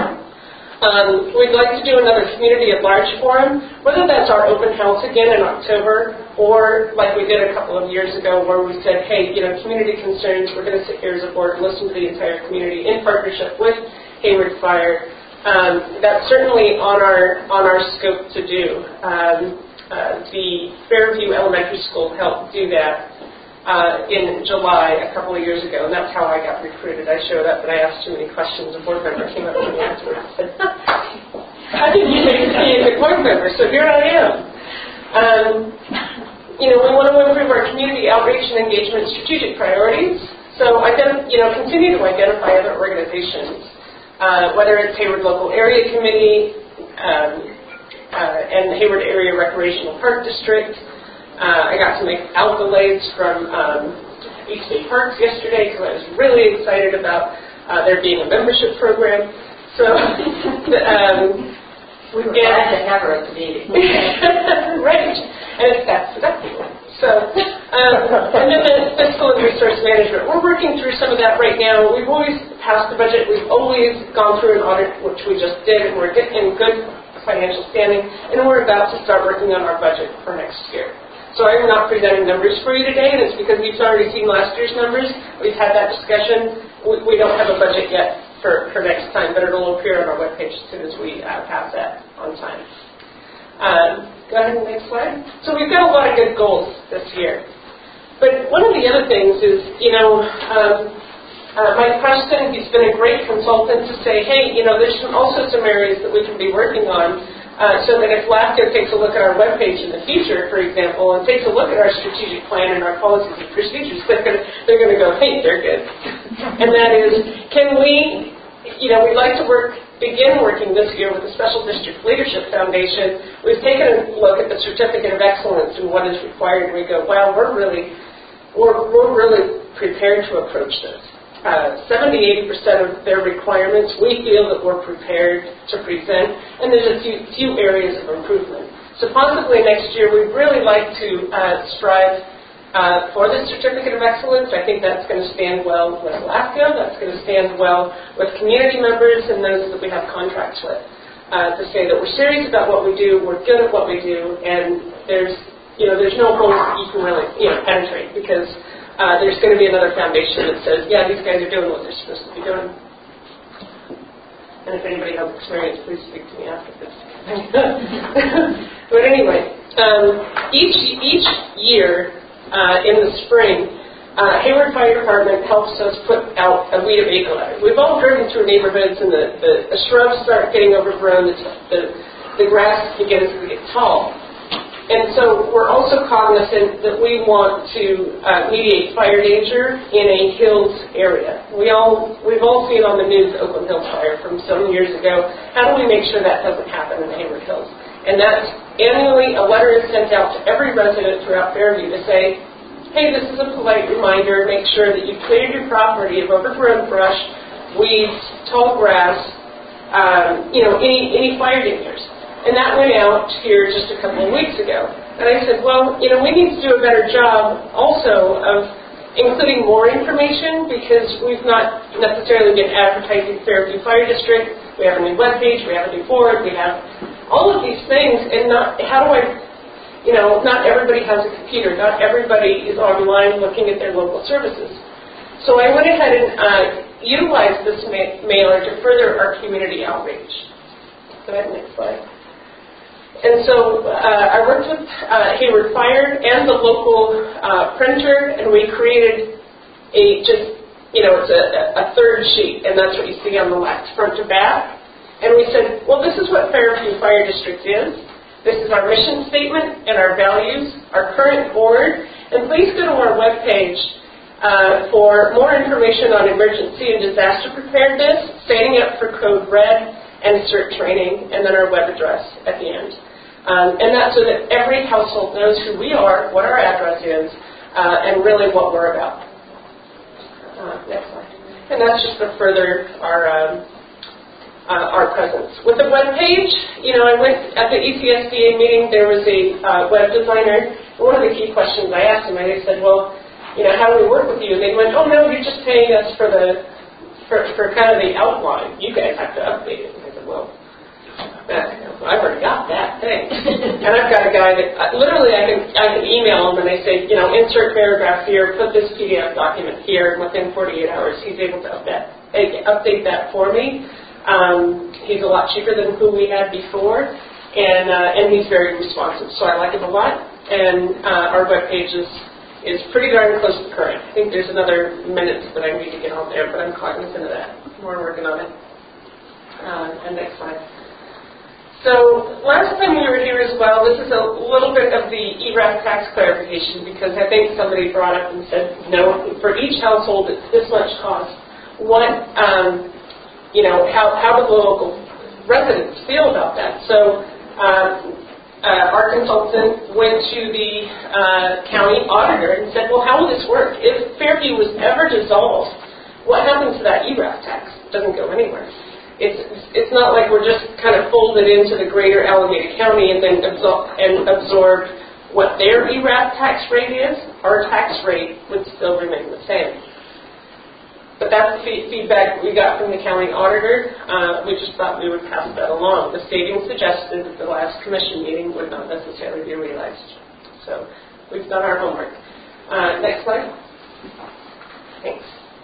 Um, we'd like to do another community at large forum, whether that's our open house again in October or like we did a couple of years ago where we said, hey, you know, community concerns, we're going to sit here as a board and listen to the entire community in partnership with Hayward Fire. Um, that's certainly on our, on our scope to do. Um, Uh, the Fairview Elementary School helped do that uh, in July a couple of years ago, and that's how I got recruited. I showed up and I asked too many questions. A board member came up to me afterwards and said, "How did you make me a good board member?" So here I am. Um, you know, we want to improve our community outreach and engagement strategic priorities. So, ident- you know, continue to identify other organizations, uh, whether it's Hayward Local Area Committee. Um, uh, and Hayward Area Recreational Park District. Uh, I got to make accolades from um, East Bay Parks yesterday because I was really excited about uh, there being a membership program. So, um, we were glad to have her at the meeting. Right, and it's that seductive. So, um, and then the fiscal and resource management. We're working through some of that right now. We've always passed the budget. We've always gone through an audit, which we just did, and we're in good financial standing, and we're about to start working on our budget for next year. So I'm not presenting numbers for you today, and it's because we've already seen last year's numbers. We've had that discussion. We, we don't have a budget yet for, for next time, but it'll appear on our webpage as soon as we uh, pass that on time. Um, go ahead and next slide. So we've got a lot of good goals this year. But one of the other things is, you know, um, uh, Mike Preston, he's been a great consultant to say, hey, you know, there's some, also some areas that we can be working on. Uh, so that if LAFCO takes a look at our webpage in the future, for example, and takes a look at our strategic plan and our policies and procedures, they're going to they're going to go, hey, they're good. And that is, can we, you know, we'd like to work, begin working this year with the Special District Leadership Foundation. We've taken a look at the Certificate of Excellence and what is required, and we go, wow, we're really, we're, we're really prepared to approach this. Uh, seventy, eighty percent of their requirements, we feel that we're prepared to present, and there's a few, few areas of improvement. So possibly next year, we'd really like to uh, strive uh, for the Certificate of Excellence. I think that's going to stand well with LAFCO. That's going to stand well with community members and those that we have contracts with, uh, to say that we're serious about what we do, we're good at what we do, and there's, you know, there's no holes that you can really, you know, penetrate, because Uh, there's going to be another foundation that says, yeah, these guys are doing what they're supposed to be doing. And if anybody has experience, please speak to me after this. But anyway, um, each each year uh, in the spring, uh, Hayward Fire Department helps us put out a weed abatement letter. We've all driven through neighborhoods, and the, the, the shrubs start getting overgrown, the, the, the grass begins to get tall. And so we're also cognizant that we want to uh, mediate fire danger in a hills area. We all, we've all seen on the news the Oakland Hills fire from some years ago. How do we make sure that doesn't happen in the Hayward Hills? And that's annually a letter is sent out to every resident throughout Fairview to say, hey, this is a polite reminder, make sure that you've cleared your property of overgrown brush, weeds, tall grass, um, you know, any, any fire dangers. And that went out here just a couple of weeks ago. And I said, well, you know, we need to do a better job also of including more information, because we've not necessarily been advertising Fairview Fire District. We have a new webpage, we have a new board, we have all of these things. And not, how do I, you know, not everybody has a computer. Not everybody is online looking at their local services. So I went ahead and uh, utilized this ma- mailer to further our community outreach. Go ahead, next slide. And so uh, I worked with uh, Hayward Fire and the local uh, printer, and we created a just, you know, it's a, a third sheet, and that's what you see on the left, front to back. And we said, well, this is what Fairview Fire District is. This is our mission statement and our values, our current board. And please go to our webpage uh, for more information on emergency and disaster preparedness, standing up for Code Red, and CERT training, and then our web address at the end. Um, and that's so that every household knows who we are, what our address is, uh, and really what we're about. Uh, next slide. And that's just to further our um, uh, our presence. With the web page, you know, I went at the E C S D A meeting. There was a uh, web designer. One of the key questions I asked him, I said, "Well, you know, how do we work with you?" And they went, "Oh no, you're just paying us for the for, for kind of the outline. You guys have to update it." And I said, "Well, I've already got that thing." And I've got a guy that uh, literally I can I can email him and I say, you know, insert paragraph here, put this P D F document here, and within forty-eight hours he's able to update update that for me. Um, he's a lot cheaper than who we had before, and uh, and he's very responsive, so I like him a lot. And uh, our webpage is is pretty darn close to current. I think there's another minutes that I need to get on there, but I'm cognizant of that. We're working on it. Uh, and next slide. So last time we were here as well, this is a little bit of the E R A F tax clarification, because I think somebody brought up and said, no, for each household it's this much cost. What, um, you know, how, how do the local residents feel about that? So uh, uh, our consultant went to the uh, county auditor and said, well, how will this work? If Fairview was ever dissolved, what happens to that E R A F tax? It doesn't go anywhere. It's it's not like we're just kind of folded into the greater Alameda County and then absor- and absorbed what their E R A F tax rate is. Our tax rate would still remain the same. But that's the feedback we got from the county auditor. Uh, we just thought we would pass that along. The savings suggested at the last commission meeting would not necessarily be realized. So we've done our homework. Uh, next slide. Thanks.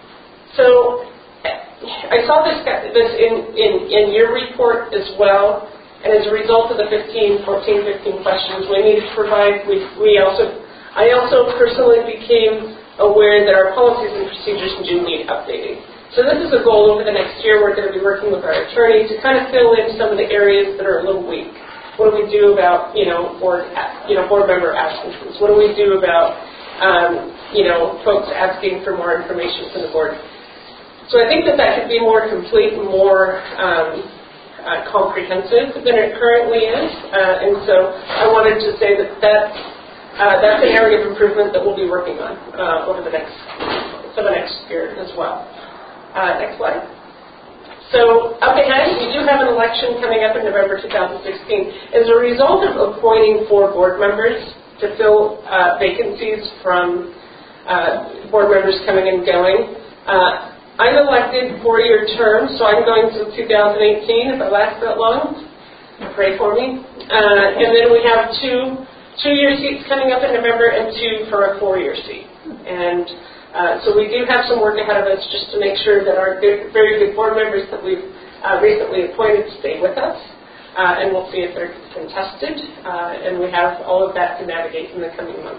So I saw this this in, in, in your report as well. And as a result of the fifteen, fourteen, fifteen questions we needed to provide, we, we also, I also personally became aware that our policies and procedures do need updating. So this is a goal over the next year. We're going to be working with our attorney to kind of fill in some of the areas that are a little weak. What do we do about, you know, board, you know, board member absences? What do we do about, um, you know, folks asking for more information from the board? So I think that that could be more complete and more um, uh, comprehensive than it currently is. Uh, and so I wanted to say that that Uh, that's an area of improvement that we'll be working on uh, over the next for the next year as well. Uh, next slide. So up ahead, we do have an election coming up in November two thousand sixteen. As a result of appointing four board members to fill uh, vacancies from uh, board members coming and going, uh, I'm elected four-year term, so I'm going till two thousand eighteen. If I last that long, pray for me. Uh, and then we have two. Two-year seats coming up in November and two for a four-year seat. And uh, so we do have some work ahead of us just to make sure that our good, very good board members that we've uh, recently appointed stay with us. Uh, and we'll see if they're contested. Uh, and we have all of that to navigate in the coming months.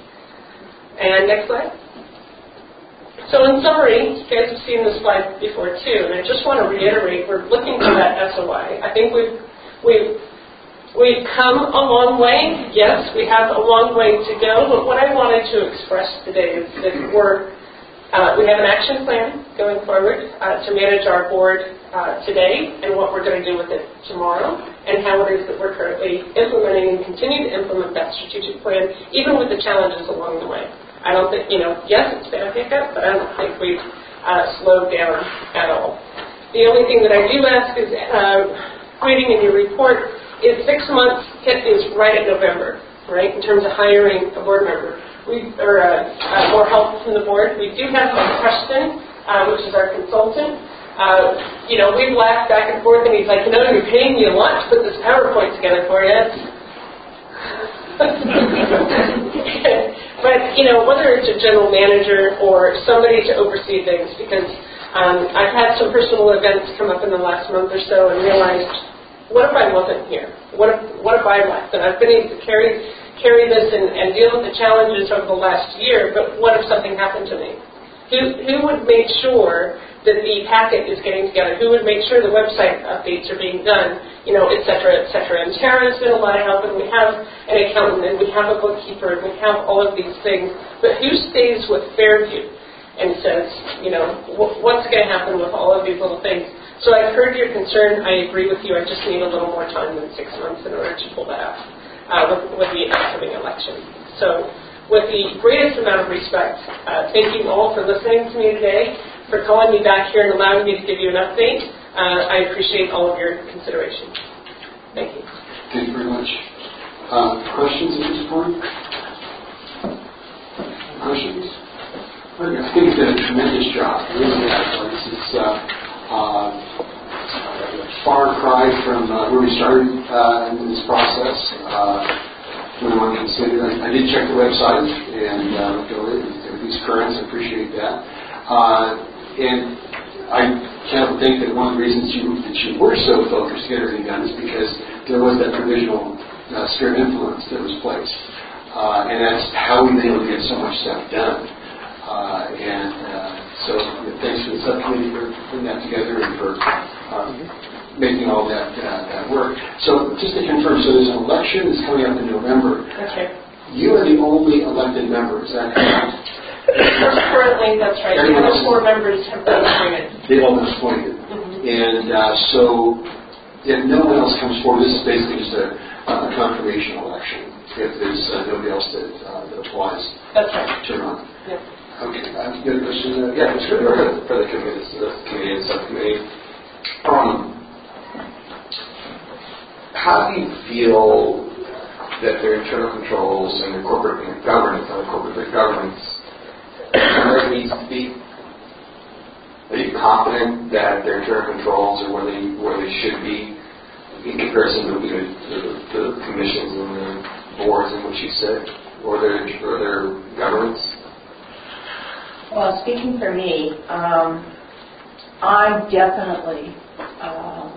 And next slide. So in summary, you guys have seen this slide before too, and I just want to reiterate, we're looking for that S O I. I think we've, we've We've come a long way. Yes, we have a long way to go, but what I wanted to express today is that we're, uh, we have an action plan going forward uh, to manage our board uh, today and what we're going to do with it tomorrow and how it is that we're currently implementing and continue to implement that strategic plan, even with the challenges along the way. I don't think, you know, yes, it's been a hiccup, but I don't think we've uh, slowed down at all. The only thing that I do ask is, uh, reading in your report, is six months is right at November, right, in terms of hiring a board member. We, or uh, uh, more help from the board. We do have Preston, uh, which is our consultant. Uh, you know, we've laughed back and forth, and he's like, you know, you're paying me a lot to put this PowerPoint together for you. But, you know, whether it's a general manager or somebody to oversee things, because um, I've had some personal events come up in the last month or so and realized, what if I wasn't here? What if what if I left? And I've been able to carry carry this and, and deal with the challenges over the last year, but what if something happened to me? Who who would make sure that the packet is getting together? Who would make sure the website updates are being done? You know, et cetera, et cetera. And Tara has been a lot of help, and we have an accountant, and we have a bookkeeper, and we have all of these things. But who stays with Fairview and says, you know, what's going to happen with all of these little things? So I've heard your concern. I agree with you. I just need a little more time than six months in order to pull that out uh, with, with the upcoming election. So with the greatest amount of respect, uh, thank you all for listening to me today, for calling me back here and allowing me to give you an update. Uh, I appreciate all of your consideration. Thank you. Thank you very much. Uh, questions at this point? Questions? I think you did a tremendous job. Really have. This is uh, Uh, a far cry from uh, where we started uh, in this process. Uh, when one considered, I, I did check the website and uh, looked over it. At least current, I appreciate that. Uh, and I can't think that one of the reasons you, that you were so focused to get everything done is because there was that provisional uh, sphere of influence that was placed, uh, and that's how we've been able to get so much stuff done. Uh, and uh, so thanks for the subcommittee for putting that together and for uh, making all that uh, that work. So just to confirm, so there's an election that's coming up in November. Okay. You are the only elected member, is that correct? Currently, that's right. The other four members have been appointed. They've all been appointed. Mm-hmm. And uh, so if no one else comes forward, this is basically just a, a confirmation election. If there's uh, nobody else that, uh, that applies That's right. to run. Yep. Okay, um, you have a question? Uh, yeah, it's good for the, for the committee, the committee and subcommittee. Um, how do you feel that their internal controls and their corporate governance, how the corporate governance, where it needs to be? Are you confident that their internal controls are where they where they should be in comparison to, you know, to, to the commissions and the boards in which you sit, or their or their governance? Well, speaking for me, um, I definitely, um,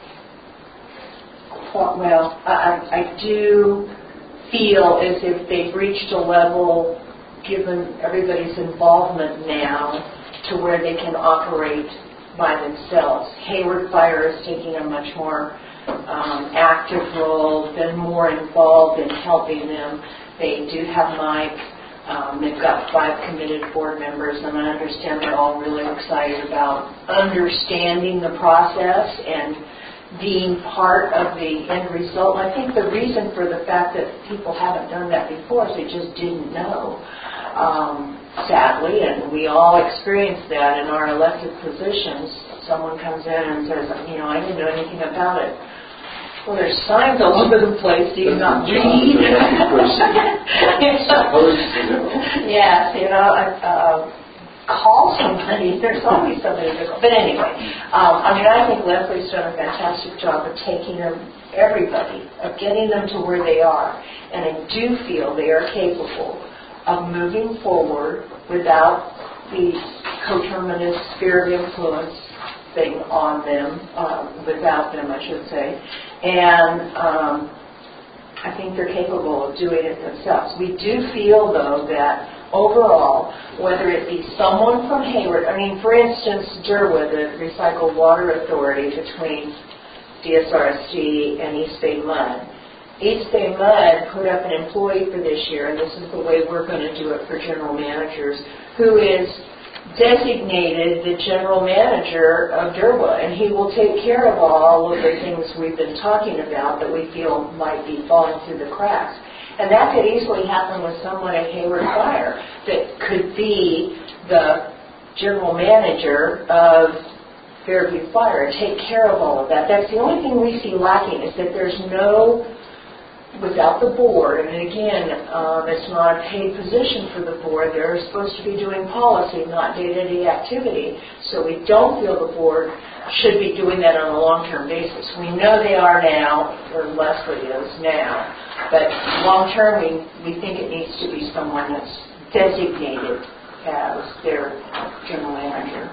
well, I, I do feel as if they've reached a level, given everybody's involvement now, to where they can operate by themselves. Hayward Fire is taking a much more um, active role, been more involved in helping them. They do have Mike. Um, they've got five committed board members, and I understand they're all really excited about understanding the process and being part of the end result. And I think the reason for the fact that people haven't done that before is they just didn't know. Um, sadly, and we all experience that in our elected positions. Someone comes in and says, you know, I didn't know anything about it. Well, there's signs all over the place. Do you not read? Yes, you know, uh, call somebody. There's always somebody to call. But anyway, um, I mean, I think Leslie's done a fantastic job of taking them, everybody, of getting them to where they are. And I do feel they are capable of moving forward without the coterminous sphere of influence thing on them, uh, without them, I should say. And um, I think they're capable of doing it themselves. We do feel, though, that overall, whether it be someone from Hayward, I mean, for instance, Derwood, the Recycled Water Authority between D S R S D and East Bay Mud, East Bay Mud put up an employee for this year, and this is the way we're going to do it for general managers, who is designated the general manager of Derwood, and he will take care of all of the things we've been talking about that we feel might be falling through the cracks. And that could easily happen with someone at Hayward Fire that could be the general manager of Fairview Fire and take care of all of that. That's the only thing we see lacking, is that there's no, without the board, and again, um, it's not a paid position for the board. They're supposed to be doing policy, not day-to-day activity. So we don't feel the board should be doing that on a long-term basis. We know they are now, or Leslie is now, but long-term, we, we think it needs to be someone that's designated as their general manager.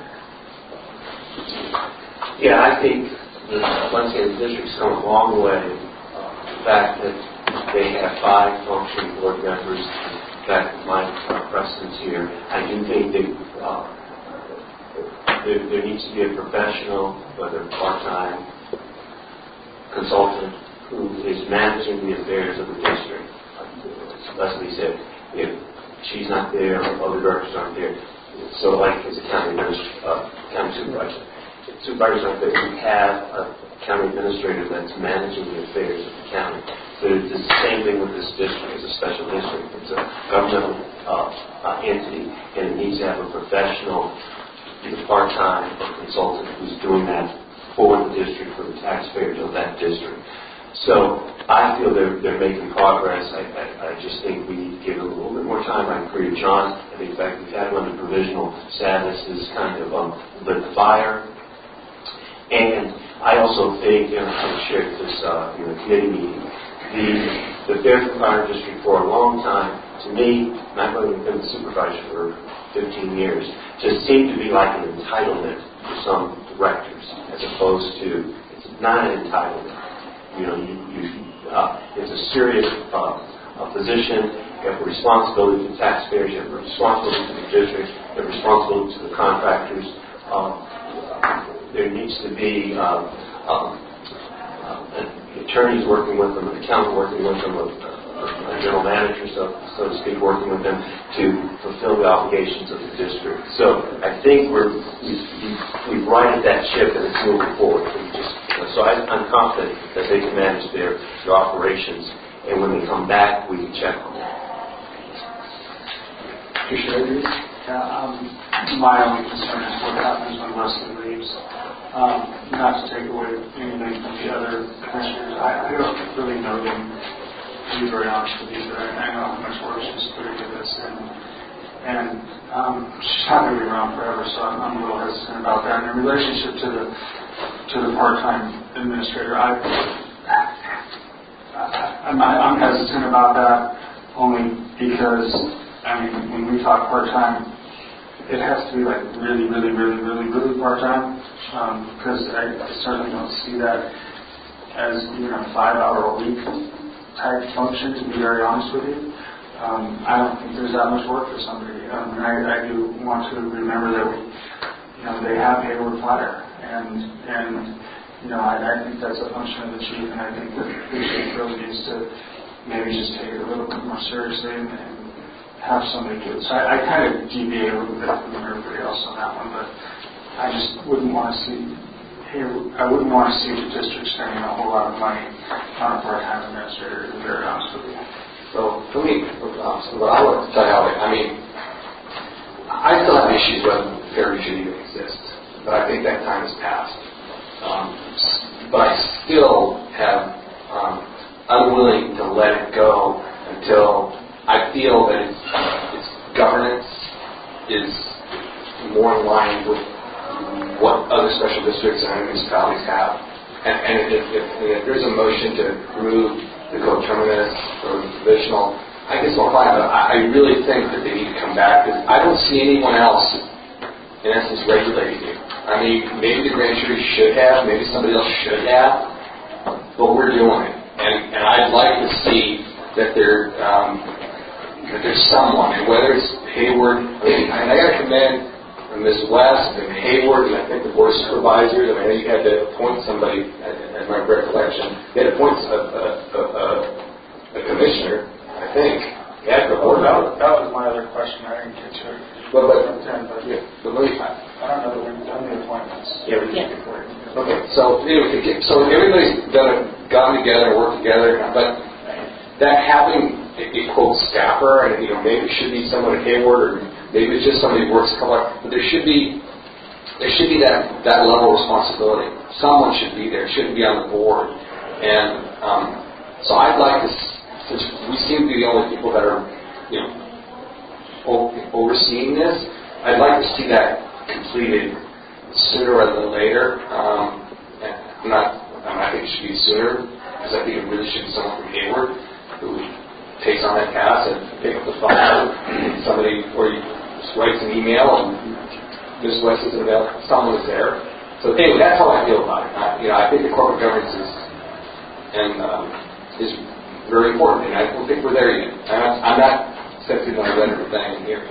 Yeah, I think the Legislative District's come a long way. Uh, the fact that they have five functioning board members. In fact, my uh, presence here, I do think that uh, there, there needs to be a professional, whether part-time consultant, who is managing the affairs of the district. As Leslie said, if she's not there, or other directors aren't there, so like as a county administrator, uh, county supervisor, supervisors aren't there, we have a county administrator that's managing the affairs of the county. But it's the same thing with this district. It's a special district. It's a governmental uh, uh, entity, and it needs to have a professional, either part-time or consultant, who's doing that for the district, for the taxpayers of that district. So I feel they're, they're making progress. I, I, I just think we need to give it a little bit more time. I agree with John. I think, in fact, we've had one of the provisional status is kind of um, lit the fire. And I also think, and I shared this uh, in the committee meeting, the, the Fairview Fire District for a long time, to me, and I've been the supervisor for fifteen years, just seemed to be like an entitlement for some directors, as opposed to, it's not an entitlement. You know, you, you, uh, it's a serious uh, a position. You have a responsibility to taxpayers, you have a responsibility to the district, you have a responsibility to the contractors. Um, there needs to be um, um, uh, attorneys working with them, an accountant working with them, a, a general manager, so, so to speak, working with them to fulfill the obligations of the district. So I think we're, we've, we've righted that ship and it's moving forward. We just, let's So I, I'm confident that they can manage their, their operations, and when they come back, we can check on that. Yeah, um, my only concern is what happens when Leslie leaves. Um, not to take away anything from the other commissioners, I, I don't really know them, to be very honest with you, but I, I know how much work she's put into this, and and um, she's not going to be around forever, so I'm, I'm a little hesitant about that. And in relationship to the to the part-time administrator, I, I I'm, I'm hesitant about that only because I mean when we talk part-time, it has to be like really, really, really, really, really part-time, because um, I, I certainly don't see that as even a five-hour-a-week type function, to be very honest with you. Um, I don't think there's that much work for somebody. Um, and I, I do want to remember that we, you know, they have Hayward Fire, and and you know, I, I think that's a function of the chief, and I think that the chief really needs to maybe just take it a little bit more seriously and, and have somebody do it. So I, I kind of deviate a little bit from everybody else on that one, but I just wouldn't want to see, hey, I wouldn't want to see the district spending a whole lot of money on a part-time administrator, to be very honest with you. So for me, um, so what I want to tell you, I mean, I still have issues whether Fairview should even exist, but I think that time has passed. Um, but I still have, um, unwilling to let it go until I feel that its, its governance is more in line with what other special districts and municipalities have. And, and if, if, and if there's a motion to remove the coterminous or the provisional, I guess I'll fine, but I, I really think that they need to come back, because I don't see anyone else, in essence, regulating it. I mean, maybe the grand jury should have, maybe somebody else should have, but we're doing it. And, and I'd like to see that there, um, that there's someone, and whether it's Hayward, I mean, I, I got to commend Miz West and Hayward, and I think the board of supervisors. I mean, you had to appoint somebody, in my recollection, you had to appoint a, a, a, a commissioner, I think. You had to well, that, was, that was my other question. I didn't get to it. Well, but, but, yeah, but let me, I don't know that we've done the appointments. Yeah, we did. Yeah. Okay, so anyway, so everybody's done, gotten together, worked together, but that having a, a quote staffer, and you know, maybe it should be someone at Hayward, or maybe it's just somebody who works a couple, but there should be there should be that, that level of responsibility. Someone should be there. It shouldn't be on the board. And um, so I'd like to, since we seem to be the only people that are, you know, overseeing this, I'd like to see that completed sooner rather than later. Um, I'm not, I think it should be sooner, because I think it really should be someone from Hayward who takes on that task and pick up the phone. Somebody, or you just writes an email and Miz West isn't available. Someone is there. So anyway, that's how I feel about it. I, you know, I think the corporate governance is and um, is very important, and I don't think we're there yet. I'm not, I'm not sensitive when I read everything here.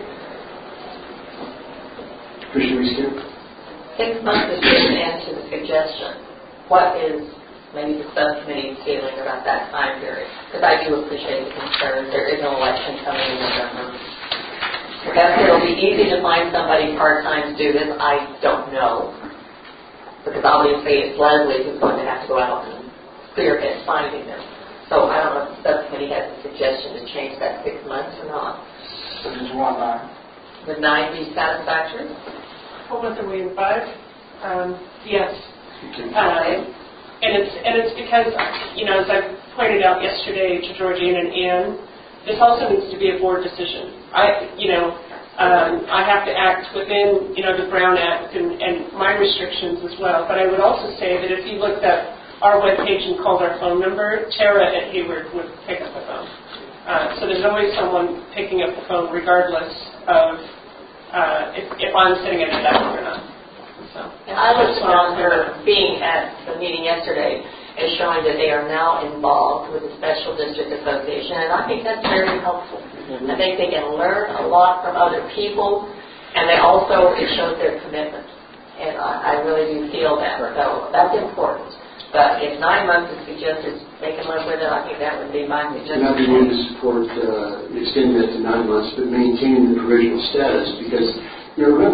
Commissioner Reese? Six months is just an answer to the suggestion. What is maybe the subcommittee feeling about that time period? Because I do appreciate the concerns. There is an election coming in November. Perhaps it'll be easy to find somebody part-time to do this. I don't know. Because obviously it's Leslie who's going to have to go out and spearhead finding them. So I don't know if the subcommittee has a suggestion to change that six months or not. So did you want nine? Would nine be satisfactory? What was the we in five? Um, yes. Um, and it's and it's because, you know, as I pointed out yesterday to Georgine and Ann, this also needs to be a board decision. I, you know, um, I have to act within, you know, the Brown Act and, and my restrictions as well. But I would also say that if you looked at our webpage and called our phone number, Tara at Hayward would pick up the phone. Uh, so there's always someone picking up the phone, regardless of uh, if, if I'm sitting at a desk or not. So I looked on her being at the meeting yesterday as showing that they are now involved with the Special District Association, and I think that's very helpful. Mm-hmm. I think they can learn a lot from other people, and they also, it shows their commitment. And I, I really do feel that. So that's important. But if nine months is suggested, they can live with it, I think that would be my suggestion. And I'd be willing to support uh, extending that to nine months, but maintaining the provisional status, because, you know, remember,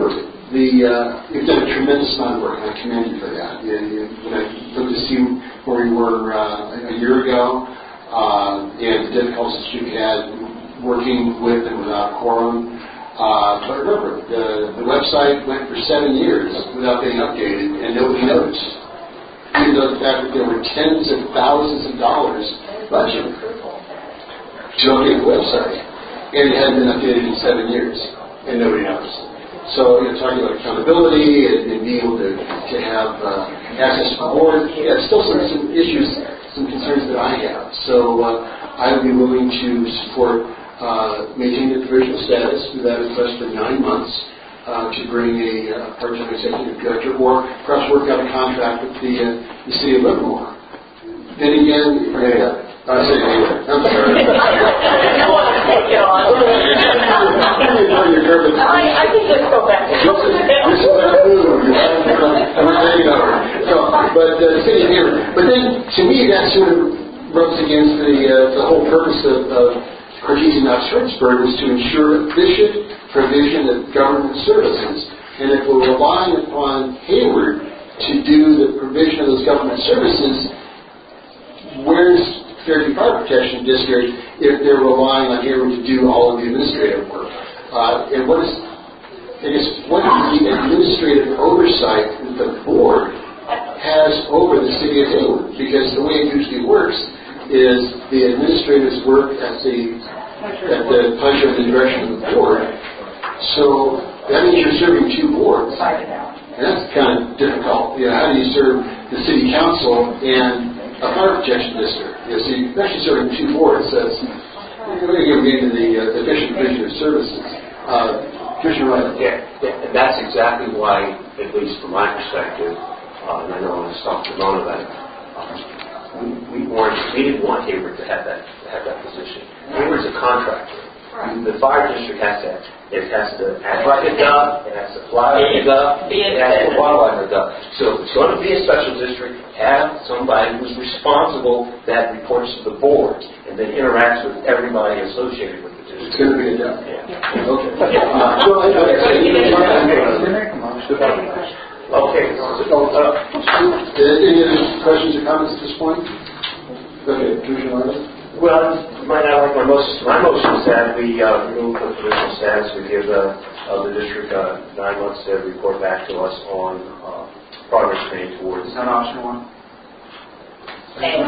the uh, you've done a tremendous amount of work, and I commend you for that. You, you, when I looked to see where we were uh, a year ago uh, and the difficulties you've had working with and without quorum, uh, but remember, the, the website went for seven years without being updated, and nobody noticed. Even though the fact that there were tens of thousands of dollars budget to update the website, and it hadn't been updated in seven years, and nobody noticed. So, you know, talking about accountability and, and being able to, to have uh, access to the board, yeah, still some, some issues, some concerns that I have. So uh, I would be willing to support uh, maintaining the provisional status with that request for nine months uh, to bring a uh, part-time executive director, or perhaps work out a contract with the, uh, the city of Livermore. Then again, yeah, I say anyway. I'm sorry. You want to take it on. I, I think let's go back. This is a move. We're taking over. So, but uh, city here. But then, to me, that sort of rubs against the uh, the whole purpose of, of Cartesian Knox-Hertzberg, was to ensure efficient provision of government services. And if we're relying upon Hayward to do the provision of those government services, where's Fairview Fire Protection District if they're relying on Hayward to do all of the administrative work? Uh, and what is, I guess, what is the administrative oversight that the board has over the city of Hayward? Because the way it usually works is the administrators work at the at the pleasure and the direction of the board. So that means you're serving two boards. And that's kind of difficult. You know, how do you serve the city council and a fire protection district? You know, so you're actually serving two boards. That's you're going to get into the uh, efficient provision of services. Uh, Commissioner Wright. Yeah, yeah, and that's exactly why, at least from my perspective, uh, and I know I was talking to Mona about it, um, we, we weren't, we didn't want Hayward to have that to have that position. Hayward's a contractor. The fire district has to it has to act like a duck, it has to fly like a duck, it has to waddle like a duck. So if it's going to be a special district, have somebody who's responsible that reports to the board and then interacts with everybody associated with the district. It's going to be a duck. Yeah. Okay. Okay. Uh, any other questions or comments at this point? Okay, Commissioner Wright. Well, you might not like my motion. My motion is that we uh, remove the provisional status. We give the, uh, the district uh, nine months to report back to us on uh, progress made towards. Is that option one? Okay.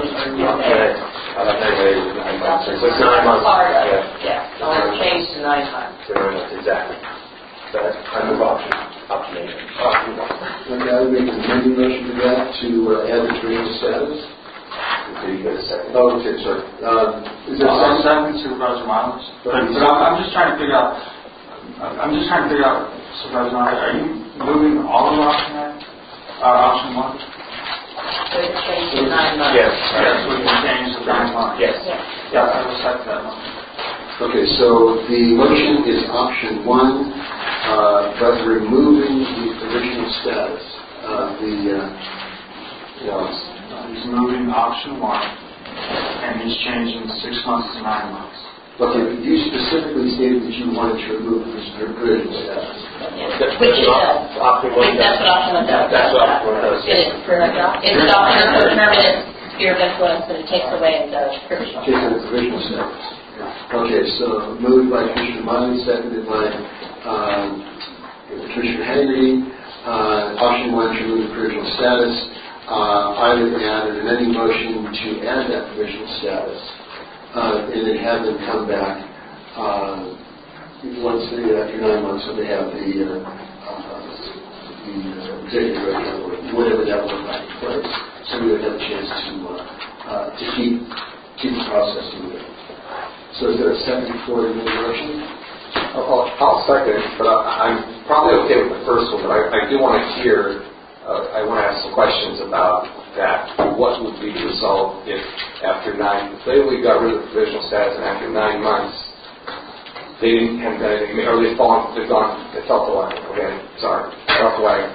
So it's nine months. Yeah. Yeah. So it's changed to nine months. To nine months, exactly. That's kind of option. Option A. Option one. Okay, I would make an amending motion to that to uh, add the provisional status. Did you get a second? Oh, okay, sorry. Um, is there a I'll second? second Supervisor Miles. But, but I'm, I'm just trying to figure out. I'm just trying to figure out, Supervisor Miles, are you moving all of option A, uh, option one? So it's changed to nine months. Yes. Yes, we can change the nine months. Yes. Yeah, I will second that one. Okay, so the motion is option one, uh, but removing the provisional status of the. Uh, you know, He's moving option one, and he's changing six months to nine months. Okay, but you specifically stated that you wanted to remove the provisional status. Which it does. Option one. That's what option one does. That's what option one does. It is for it's option for permanent sphere of influence, but it takes away the provisional. Takes away the provisional status. Okay, so moved by Commissioner Miley, seconded by um, Commissioner Hagerty. Uh, option one to remove the provisional status. Uh, I would add an amending motion to add that provisional status, uh, and then have them come back uh, once they, after nine months, when they have the, uh, uh, the uh, executive director, or whatever that would look like in place, so we would have a chance to uh, uh, to keep keep the process moving. So is there a second for the motion? I'll, I'll second, but I, I'm probably okay with the first one, but I, I do want to hear. Uh, I want to ask some questions about that. What would be the result if after nine, say we got rid of the provisional status and after nine months they didn't have anything, or they've fallen, they've gone, they fell the wagon. Okay, sorry, fell the wagon.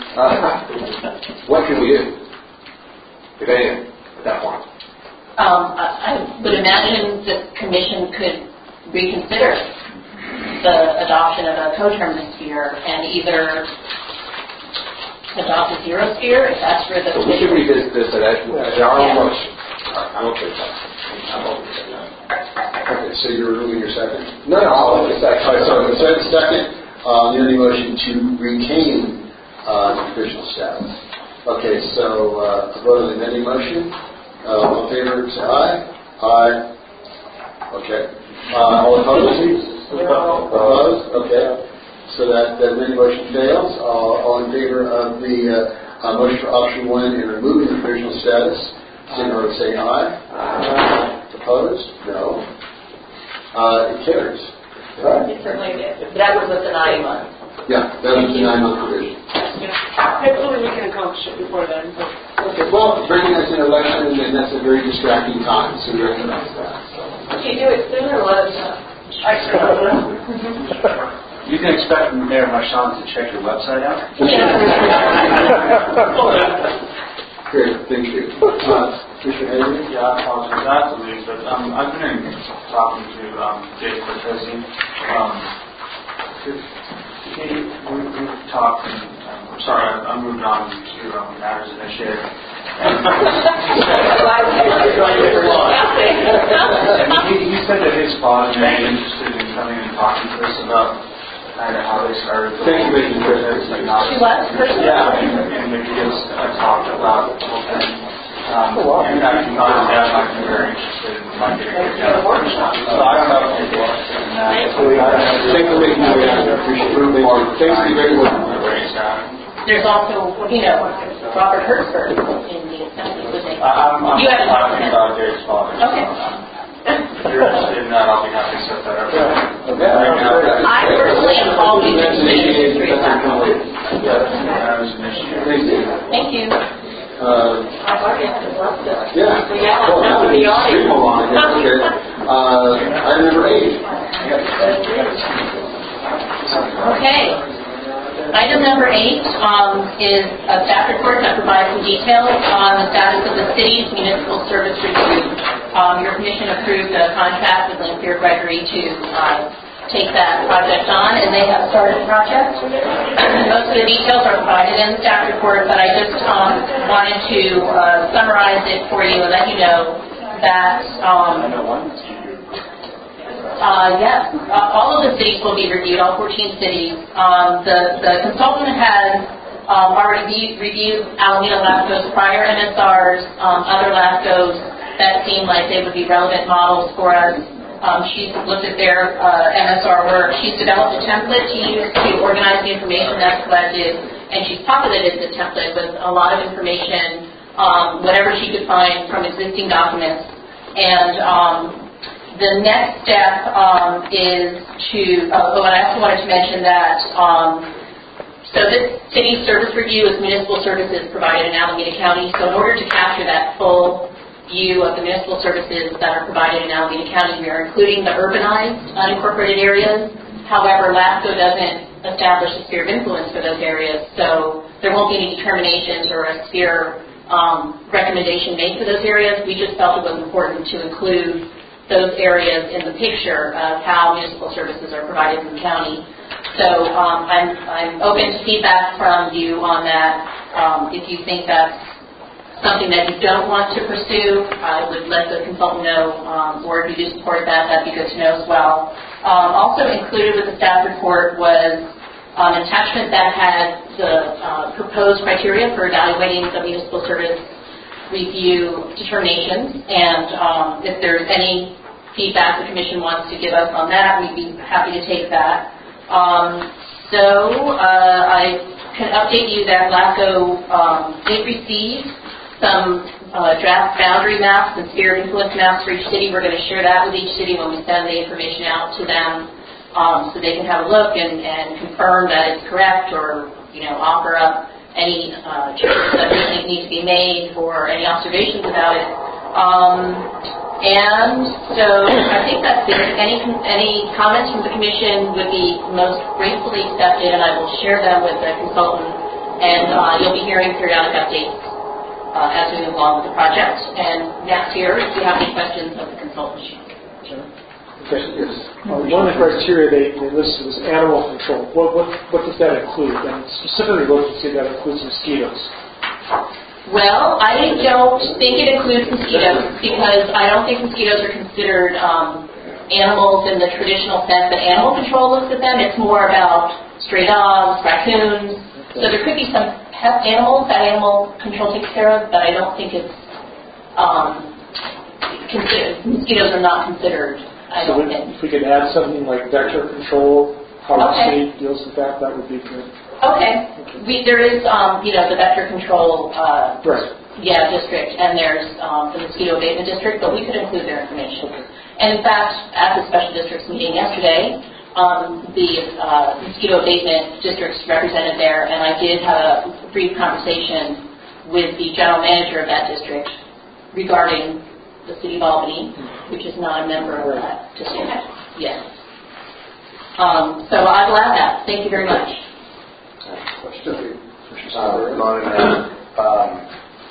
Uh, what can we do, if anything, at that point? Um, I, I would imagine the commission could reconsider the adoption of a coterminous sphere and either adopt a zero sphere, if that's where the... So we should revisit this at, at our own motion. I'm okay with that. I'm okay with that. Okay, so you're ruling your second? No, no, I'll make a second. All right, so the second, second uh, the only motion to retain uh, the provisional status. Okay, so uh, a vote on the amending motion. Uh, all in favor, say aye. Aye. Okay. Uh, all opposed? Opposed? Okay. So that the amending motion fails. All, all in favor of the uh, uh, motion for option one and removing the provisional status, signify by saying aye. Aye. Opposed? No. Uh, it carries. Right? It certainly did. That was with the nine months. Yeah, that was the nine-month provision. Hopefully we can accomplish it before then. Okay, well, recognizing an election, and that's a very distracting time, so we recognize that. If you do it sooner, let us know. I certainly will. You can expect Mayor Marchand to check your website out. Great, thank you. Uh, Commissioner Henry? Yeah, I apologize. I have to leave, but um, I've been talking to um, Dave Cortese. Um, he, we, we've talked, and um, I'm sorry, I, I moved on to um, matters initiated. And he, he said that his father may be interested in coming and talking to us about kind of how they started. Thank you, Mister President. She was? Yeah, and, and maybe give us a talk about the whole thing. Um, and I can mom and dad might be very interested in my getting together. So I don't know if you'd be interested in that. Thank you for making me aware. I appreciate it. Thanks to you very much. There's also, you know, Robert Hertzberg in the assembly. I'm, I'm you have talking about Dave's father. Okay. If you're interested in that, I'll be happy to set that up. Yeah. Okay. I personally am always interested in Yeah, that was initiated. Thank you. Thank you. Uh, I've already had to left it. yeah. So yeah, Well, that would be audience. Hold on. Okay. Uh, item number eight. Okay. Item number eight um, is a staff report that provides some details on the status of the city's municipal service review. Um, your commission approved a contract with Lanphier Gregory to uh, take that project on, and they have started the project. Most of the details are provided in the staff report, but I just um, wanted to uh, summarize it for you and let you know that um, Uh, yes, uh, all of the cities will be reviewed, all fourteen cities. Um, the, the consultant has um, already reviewed Alameda LAFCO's prior M S Rs, um, other LAFCOs that seem like they would be relevant models for us. Um, she's looked at their uh, M S R work. She's developed a template to use to organize the information that's collected, and she's populated the template with a lot of information, um, whatever she could find from existing documents. And um, the next step um, is to, uh, oh, and I also wanted to mention that, um, so this city service review is municipal services provided in Alameda County. So in order to capture that full view of the municipal services that are provided in Alameda County, we are including the urbanized, unincorporated areas. However, LAFCO doesn't establish a sphere of influence for those areas, so there won't be any determinations or a sphere um, recommendation made for those areas. We just felt it was important to include those areas in the picture of how municipal services are provided in the county. So um, I'm, I'm open to feedback from you on that. Um, if you think that's something that you don't want to pursue, I would let the consultant know, um, or if you do support that, that'd be good to know as well. Um, also included with the staff report was um, an attachment that had the uh, proposed criteria for evaluating the municipal service review determinations, and um, if there's any feedback the Commission wants to give us on that, we'd be happy to take that. Um, so uh, I can update you that LAFCO um, did receive some uh, draft boundary maps and sphere of influence maps for each city. We're going to share that with each city when we send the information out to them, um, so they can have a look and, and confirm that it's correct, or you know, offer up any uh, changes that we think need to be made or any observations about it. Um, and so I think that's it. Any, any comments from the Commission would be most gratefully accepted, and I will share them with the consultant, and uh, you'll be hearing periodic updates uh, as we move along with the project. And next year, if you have any questions of the consultant. Okay, yes. Uh, one of the criteria they, they listed was animal control. What, what, what does that include? And specifically, what does it say that includes mosquitoes? Well, I don't think it includes mosquitoes because I don't think mosquitoes are considered um, animals in the traditional sense that animal control looks at them. It's more about stray dogs, raccoons. So there could be some pet animals that animal control takes care of, but I don't think it's um, considered. Mosquitoes are not considered. I so don't we, think. if we could add something like vector control, how Okay. the state deals with that, that would be good. Okay. We, there is, um, you know, the vector control, uh, Right. yeah, district, and there's um, the mosquito abatement district, but we could include their information. And in fact, at the special districts meeting yesterday, um, the uh, mosquito abatement districts represented there, and I did have a brief conversation with the general manager of that district regarding the city of Albany, which is not a member of that district. Yes. Um, so I will add that. Thank you very much. Question. Uh, um,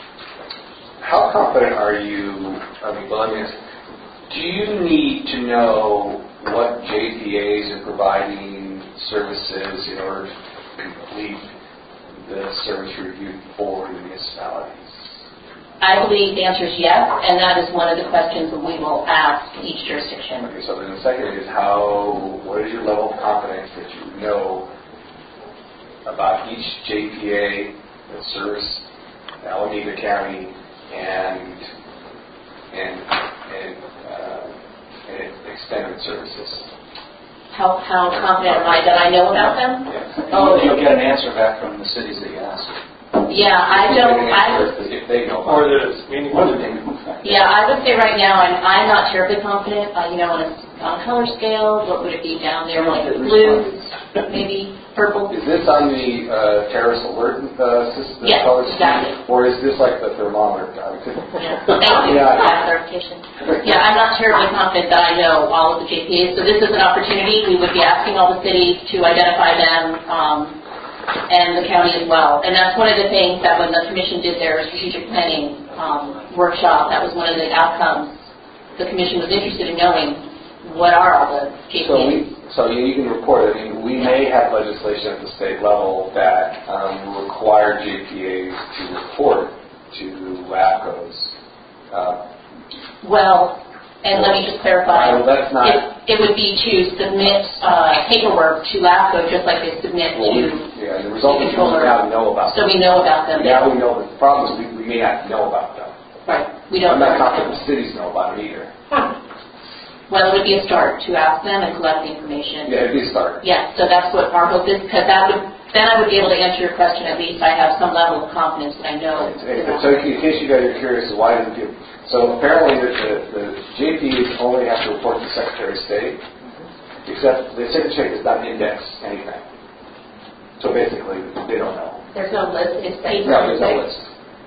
how confident are you, I mean, well, let me ask, do you need to know what J P As are providing services in order to complete the service review for the municipalities? I believe the answer is yes, and that is one of the questions that we will ask each jurisdiction. Okay, so then the second is how, what is your level of confidence that you know about each J P A that serves Alameda County and and and, uh, and extended services? How how confident am I that I know about them? Yes. Oh, you'll get an answer back from the cities that you ask. Yeah, I don't. I if they know. Or that it's meaningful. yeah, I would say right now I'm I'm not terribly confident. Uh, you know, on a, on a color scale, what would it be down there? Like blue, maybe purple. Is this on the uh, terrace alert uh, system? Yes, colors? exactly. Or is this like the thermometer? Yeah. Thank you for that clarification. Yeah, I'm not terribly confident that I know all of the J P As. So this is an opportunity. We would be asking all the cities to identify them. Um, and the county as well. And that's one of the things that when the commission did their strategic planning um, workshop, that was one of the outcomes. The commission was interested in knowing what are all the J P As. So, we, so you can report it. I mean, we may have legislation at the state level that um, will require J P As to report to LAFCOs. Uh, well, and let me just clarify. Well, that's not. It, it would be to submit uh, paperwork to LAFCO just like they submit well, to we, yeah, the result is we now know about so them. we know about them. Now we know. The problem is we, we may not know about them. Right. We don't. I'm not confident the cities know about them either. Huh. Well, it would be a start to ask them and collect the information. Yeah, it'd be a start. Yes, so that's what our hope is, because that would then I would be able to answer your question. At least I have some level of confidence that I know. So in case you guys are curious, why does it give? So apparently the, the, the J P As only have to report to the Secretary of State, except the Secretary does not index anything. So basically, they don't know. There's no list. It's based No, on there's no list.